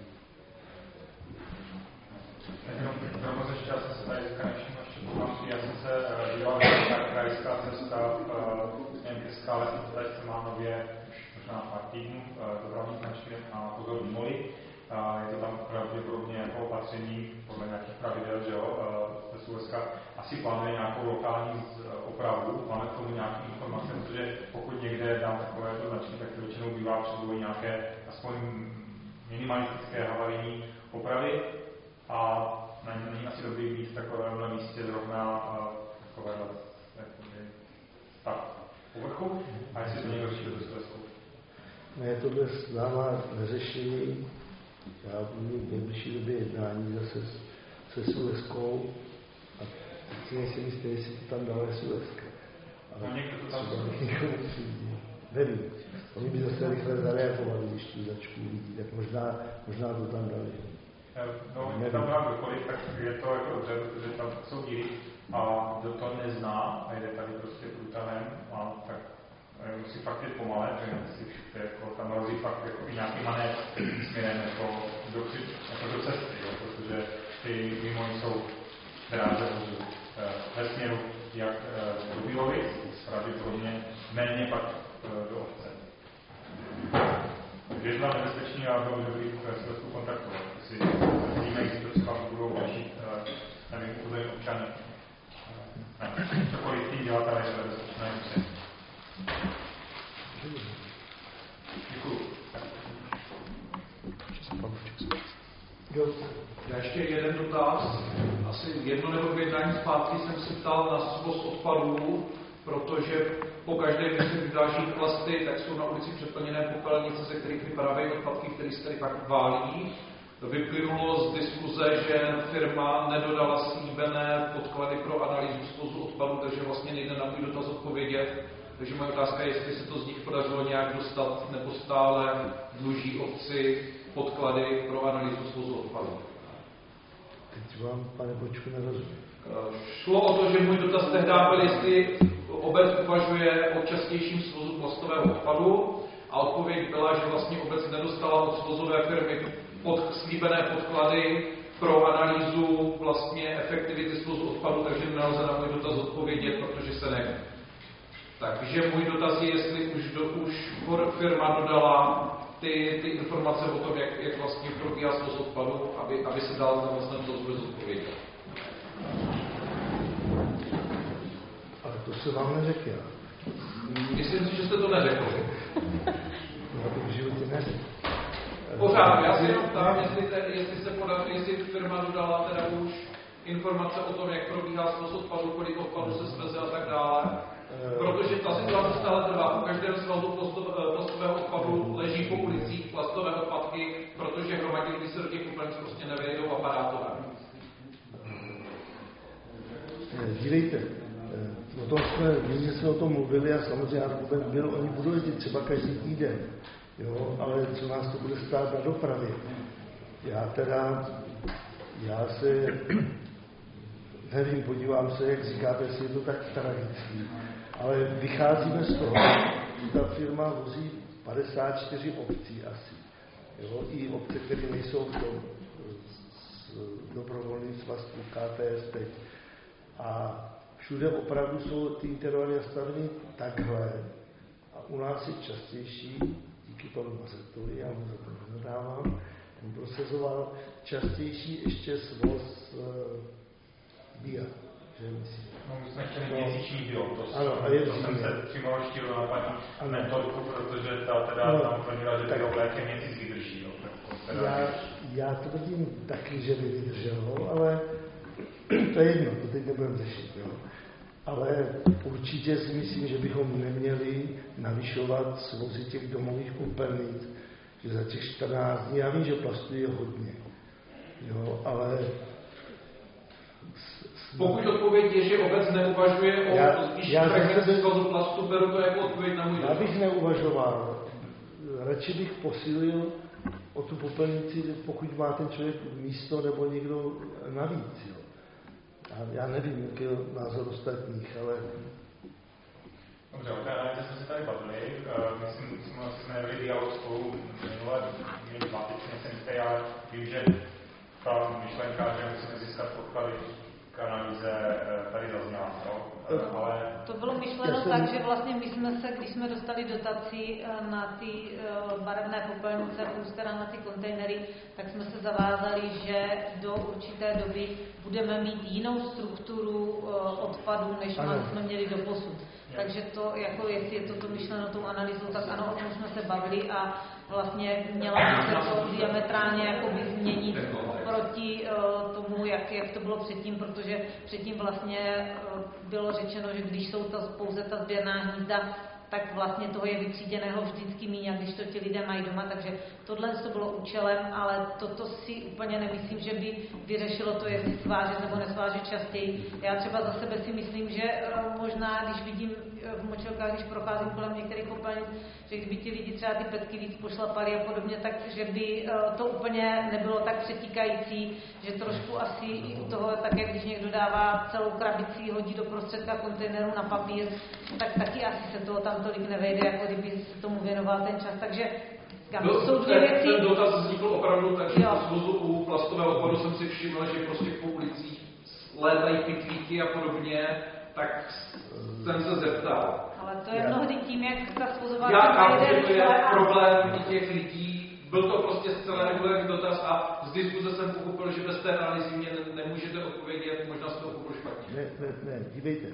Jenom ještě, já jsem se tady konečně ještě pomáčí, já jsem se díval, že ta krajská cesta směrem ke skále, tady se má nově, možná pár týdnů, dopravní značky na pozor Moli. Je to tam pravděpodobně jako opatření podle nějakých pravidel, že jo, z Suezka. Asi plánuje nějakou lokální opravu, máme k tomu nějaké informace, protože pokud někde dám takové značky, tak to většinou bývá předvojí nějaké aspoň minimalistické havarijní opravy a není asi dobrý být v takovémhle místě zrovna takovéhle stav povrchu a jestli to někdo řeší do Suezku. Ne, tohle známá neřešení. Já budu v nejbližší době jednání zase se Suezkou a teď si nejsem jistý, jestli to tam dále Suezka. Ale no někdo to tam nevím. Oni by zase rychle zareagovali, když tu začku lidí, tak možná, možná to tam dali. No, když tam dám kdokoliv, tak je to jako dobře, protože tam jsou díry a kdo to nezná a jde tady prostě průtahem a tak musí fakt jít pomale, že si jako tam rozí fakt jako i nějaký manévr směrem jako do, jako do cesty, jo, protože ty mimo jsou dráze ve směru jak do Bílovic, pravděpodobně méně pak do obce. Takže je to nebezpečný a bylo dobrý s Lesku kontaktovat. Jestli víme, jestli to třeba budou řešit, nevím, úplně občany. Ne, cokoliv tím dělat, ale je to nebezpečné musí. Děkuju. Já ještě jeden dotaz. Asi jedno nebo dvě dní zpátky jsem se ptal na svoz odpadů, protože po každé, když se vyváží plasty, tak jsou na ulici přeplněné popelnice, ze kterých vypadávají odpadky, které se tady pak válí. Vyplynulo z diskuze, že firma nedodala slíbené podklady pro analýzu svozu odpadů, takže vlastně nejde na můj dotaz odpovědět. Takže moje otázka je, jestli se to z nich podařilo nějak dostat, nebo stále dluží obci podklady pro analýzu svozu odpadů. Teď vám, pane Bočku, nerozumím. Šlo o to, že můj dotaz tehdy byl, jestli obec uvažuje o častějším svozu plastového odpadu a odpověď byla, že vlastně obec nedostala od svozové firmy pod, slíbené podklady pro analýzu vlastně efektivity svozu odpadu, takže nelze na můj dotaz odpovědět, protože se neví. Takže můj dotaz je, jestli už, do, už firma dodala ty, ty informace o tom, jak, jak vlastně probíhá svoz odpadu, aby, aby se dal ten vlastně dotaz vůbec odpovědět. Ale to se vám neřekl já. Myslím si, že jste to neřekl. No, to v životě neřekl. Pořád, já si jenom ptám, jestli, te, jestli se podaří, jestli firma dodala teda už informace o tom, jak probíhá svoz odpadu, kolik odpadu se sveze a tak dále. Protože ta situace stále trvá. Po každém svazu plastového odpadu leží po ulicích plastové odpadky, protože hromadilky se do těch popelnic prostě nevejdou aparátově. Dívejte, o tom jsme, my jsme o tom mluvili a samozřejmě argument byl, oni budou jezdit třeba každý týden, jo, ale co nás to bude stát na dopravě. Já teda, já se, nevím, podívám se, jak říkáte, jestli je to tak tragický, ale vycházíme z toho, že ta firma vozí padesát čtyři obcí asi, jo, i obce, které nejsou v tom dobrovolným svazku K T S teď. A všude opravdu jsou ty intervaly nastaveny takhle. A u nás je častější, díky panu Mazetovi, já mu za to nenadávám, On prosazoval častější ještě svoz uh, bia, že myslím. No, my jsme chtěli no. měsíční bio, to, ano, a je to jsem se přímo rozštíl na paní metodiku, protože ta teda no, tam tvrdila, že bio lékem měsíc vydrží. Jo, teda, já, já to vidím taky, že by vydrželo, ale to je jedno, to teď nebudeme řešit. Jo. Ale určitě si myslím, že bychom neměli navyšovat svozy těch domových popelnic, že za těch čtrnáct dní, já vím, že plastu je hodně, jo, ale... Pokud odpověď je, že obec neuvažuje o zvýšení frekvenci svozu plastu, beru to jako odpověď na můj dotaz. Já bych neuvažoval, radši bych posílil o tu popelnici, pokud má ten člověk místo nebo někdo navíc, jo. Já nevím, jaký je názor ostatních, ale... Dobře, o té analýze jsme se tady bavili. Myslím, že jsme nebyli dialog spolu minule, měli páteční, jsem jistý, ale vím, že ta myšlenka, že musíme získat podklady k analýze, tady zazněla. Ale... To bylo myšleno jsem... tak, že vlastně my jsme se, když jsme dostali dotaci na ty barevné popelnice plus teda na ty kontejnery, tak jsme se zavázali, že do určité doby budeme mít jinou strukturu odpadů, než jsme měli do posud. Takže to, jako jestli je toto myšleno tou analýzou, tak ano, o tom jsme se bavili a vlastně měla by se to diametrálně jakoby změnit oproti uh, tomu, jak, jak to bylo předtím, protože předtím vlastně uh, bylo řečeno, že když jsou to pouze ta sběrná hnízda, tak vlastně toho je vytříděného vždycky míň, když to ti lidé mají doma, takže tohle to bylo účelem, ale toto si úplně nemyslím, že by vyřešilo to, jestli svážet nebo nesvážet častěji. Já třeba za sebe si myslím, že možná, když vidím v močilkách, když procházím kolem některých popelnic, že kdyby ti lidi třeba ty petky víc pošlapali a podobně, tak že by to úplně nebylo tak přetíkající, že trošku asi i u toho, tak jak když někdo dává celou krabici, hodí do prostředka kontejneru na papír, tak taky asi se toho tam tolik nevejde, jako kdyby se tomu věnoval ten čas. Takže Do, jsou dvě věci. Ten dotaz vznikl opravdu tak, že po svozu u plastového odpadu jsem si všiml, že prostě po ulicích létají pytlíky a podobně, tak jsem se zeptal. Ale to je já. mnohdy tím, jak ta svozová... Já chápu, že to je problém i těch lidí. Byl to prostě zcela regulární dotaz a z diskuze jsem pochopil, že bez té analýzy mě nemůžete odpovědět, možná se to pochopil špatně. Ne, ne, ne, dívejte.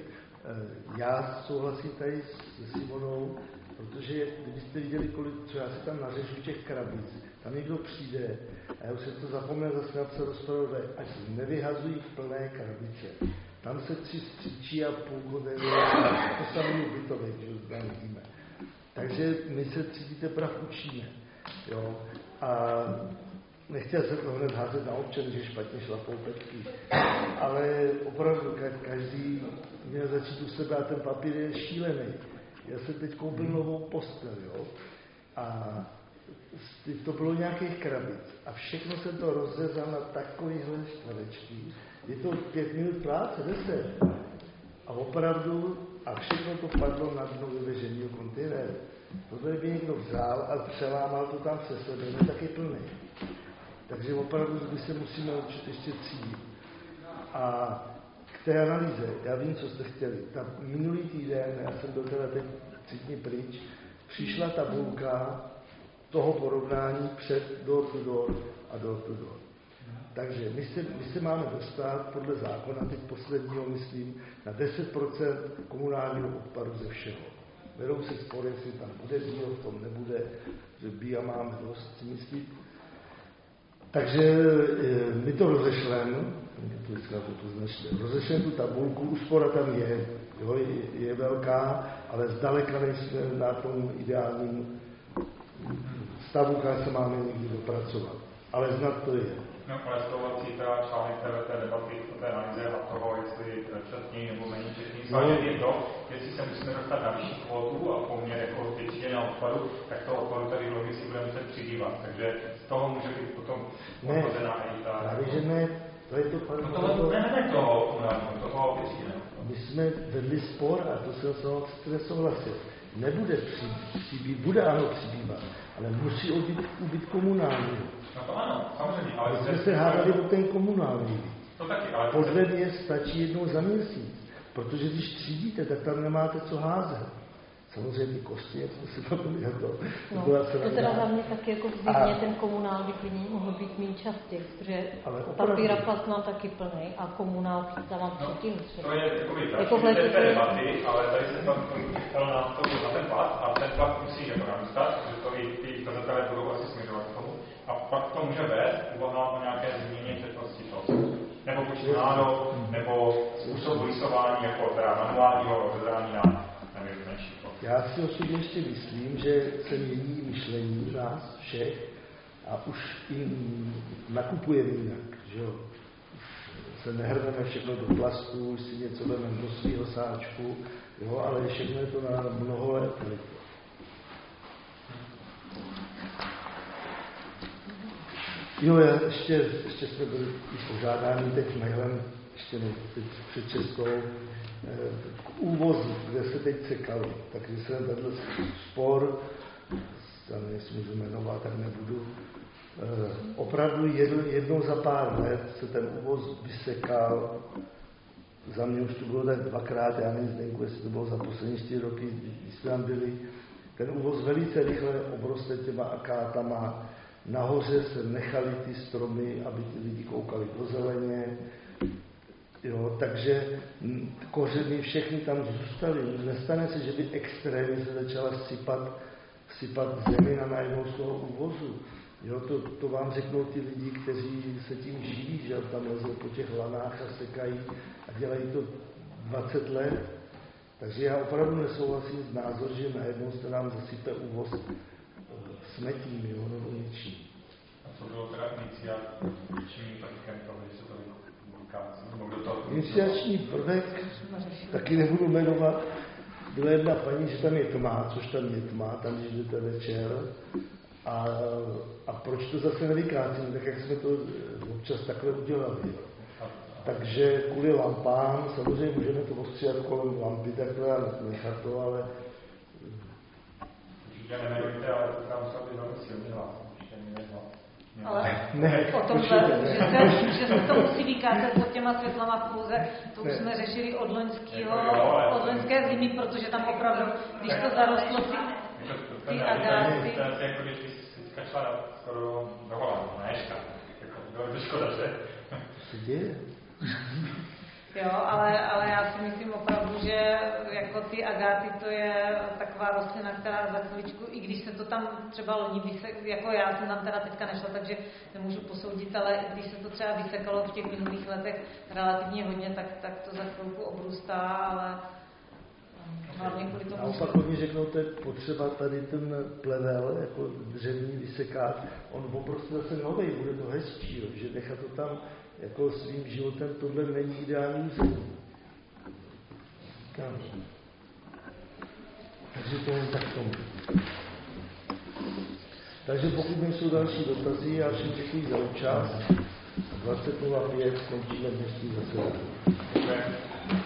Já souhlasím tady s Simonou, protože kdybyste viděli, kolik, co já si tam nařežu těch krabic, tam někdo přijde, a já už jsem to zapomněl zase napsat do zpravodaj, ať nevyhazují v plné krabice. Tam se tři stříčí a půl kontejneru, to samé ubytové, že už víme. Takže my se třetí teprve učíme. Jo? A nechtěl jsem to hned házet na občany, že špatně šlapou petky. Ale opravdu každý měl začít u sebe a ten papír je šílený. Já jsem teď koupil novou postel, jo? A to bylo nějakých krabic. A všechno jsem to rozřezal na takovýhle čtverečky. Je to pět minut práce, deset. A opravdu, a všechno to padlo na dno vyveženého kontejneru. Tohle by někdo vzal a přelámal to tam přes sebe, je taky plný. Takže opravdu by se musíme učit ještě třídit. A k té analýze, já vím, co jste chtěli. Ta minulý týden, já jsem byl teda teď tři dny pryč, přišla tabulka toho porovnání před door to door a door to door. Takže my se, my se máme dostat podle zákona, teď posledního myslím, na deset procent komunálního odpadu ze všeho. Berou si spory, jestli tam bude bio, v tom nebude, že bia máme dost, si myslím. Takže my to rozešleme, to vždycky na to poznačte, rozešleme tu tabulku, úspora tam je, jo, je, je velká, ale zdaleka nejsme na tom ideálním stavu, kam se máme někdy dopracovat. Ale znat to je. No, ale stouvací teda článek té debaty o té analýze a toho, jestli četněji nebo méně četněji, svážet je to, jestli se musíme dostat na vyšší kvotu a poměr jako vytříděného odpadu, tak toho odpadu tady v logici budeme muset přibývat. Takže z toho může být potom odhozená i ta... Právě, že ne, to je to... No tohle to ne, ne toho, toho vytříděného. My jsme vedli spor a to jsem se souhlasil. Nebude přibývat, bude ano přibývat, ale musí odbyt, ubyt komunální. No to ano, samozřejmě. Ale my jsme se hádali o ten komunální. To taky, ale... Podle mě stačí jednou za měsíc, protože když třídíte, tak tam nemáte co házet. samozřejmě ty kosti, jak jsme si bavili, to, to no, byla to teda za mě taky jako v zimě ten komunál by klidně mohl být méně častěji, protože papíroplast mám taky plný a komunál tam mám třetinu. To je jakoby jako v té debaty, ale tady se tam ptal na, to, na ten plat a ten plat musí jako narůstat, že to i ty kazatelé budou asi směřovat k tomu a pak to může vést úvaha o nějaké změně četnosti toho. Nebo počtu nádob, nebo způsob lisování jako teda manuálního rozebrání na nevím, menší. Já si osobně ještě myslím, že se mění myšlení nás všech a už i nakupujeme jinak, že jo. Už se nehrneme všechno do plastu, už si něco vezmeme do svýho sáčku, jo, ale všechno je to na mnoho let. Jo, já ještě, ještě jsme byli požádáni teď mailem, ještě ne, teď před Českou, k úvozu, kde se teď cekalo. Takže se tenhle spor, tam jestli můžu jmenovat, tak nebudu, opravdu jedno, jednou za pár let se ten úvoz vysekal. Za mě už to bylo tak dvakrát, já nevím, Zdenku, jestli to bylo za poslední čtyři roky, když jsme tam byli. Ten úvoz velice rychle obroste těma akátama. Nahoře se nechali ty stromy, aby ty lidi koukali do zeleně. Jo, takže kořeny všechny tam zůstaly. Nestane se, že by extrémně se začala sypat, sypat zemina najednou z toho úvozu. Jo, to, to vám řeknou ty lidi, kteří se tím živí, že tam lezou po těch lanách a sekají a dělají to dvacet let. Takže já opravdu nesouhlasím s názor, že najednou se nám zasype úvoz smetím, jo, nebo něčím. A co bylo teda iniciát, čím prvkem toho, že se to vykácí? Iniciační prvek, taky nebudu jmenovat, byla jedna paní, že tam je tma, což tam je tma, tam když jdete večer. A, a proč to zase nevykácíme, tak jak jsme to občas takhle udělali. Takže kvůli lampám, samozřejmě můžeme to ostříhat kolem lampy takhle a nechat to, ale... Určitě nemenujte, ale to tam musela být velmi silný lamp. Ale ne, o tom, určitě, že, se, že se to musí vykácet pod těma světlama v půze, to už ne. jsme řešili od loňského, od loňské zimy, protože tam opravdu, když to zarostlo ty, ty agáty... To je jako když jsi skačla skoro do Holandu, na Ježka. Bylo to škoda, že? Co se děje? Jo, ale, ale já si myslím opravdu, že jako ty agáty, to je taková rostlina, která za chviličku, i když se to tam třeba loni vysekalo, jako já jsem tam teda teďka nešla, takže nemůžu posoudit, ale když se to třeba vysekalo v těch minulých letech relativně hodně, tak, tak to za chvilku obrůstá, ale hlavně kvůli tomu... A opak hodně řeknou, to je potřeba tady ten plevel, jako dřevní vysekát, on prostě zase novej, bude to hezčí, jo, že nechat to tam jako svým životem, tohle není ideální území. Takže to je tak tomu. Takže pokud nejsou další dotazy, já všem děkuji za účast. dvacet nula pět skončíme dnešní zasedání.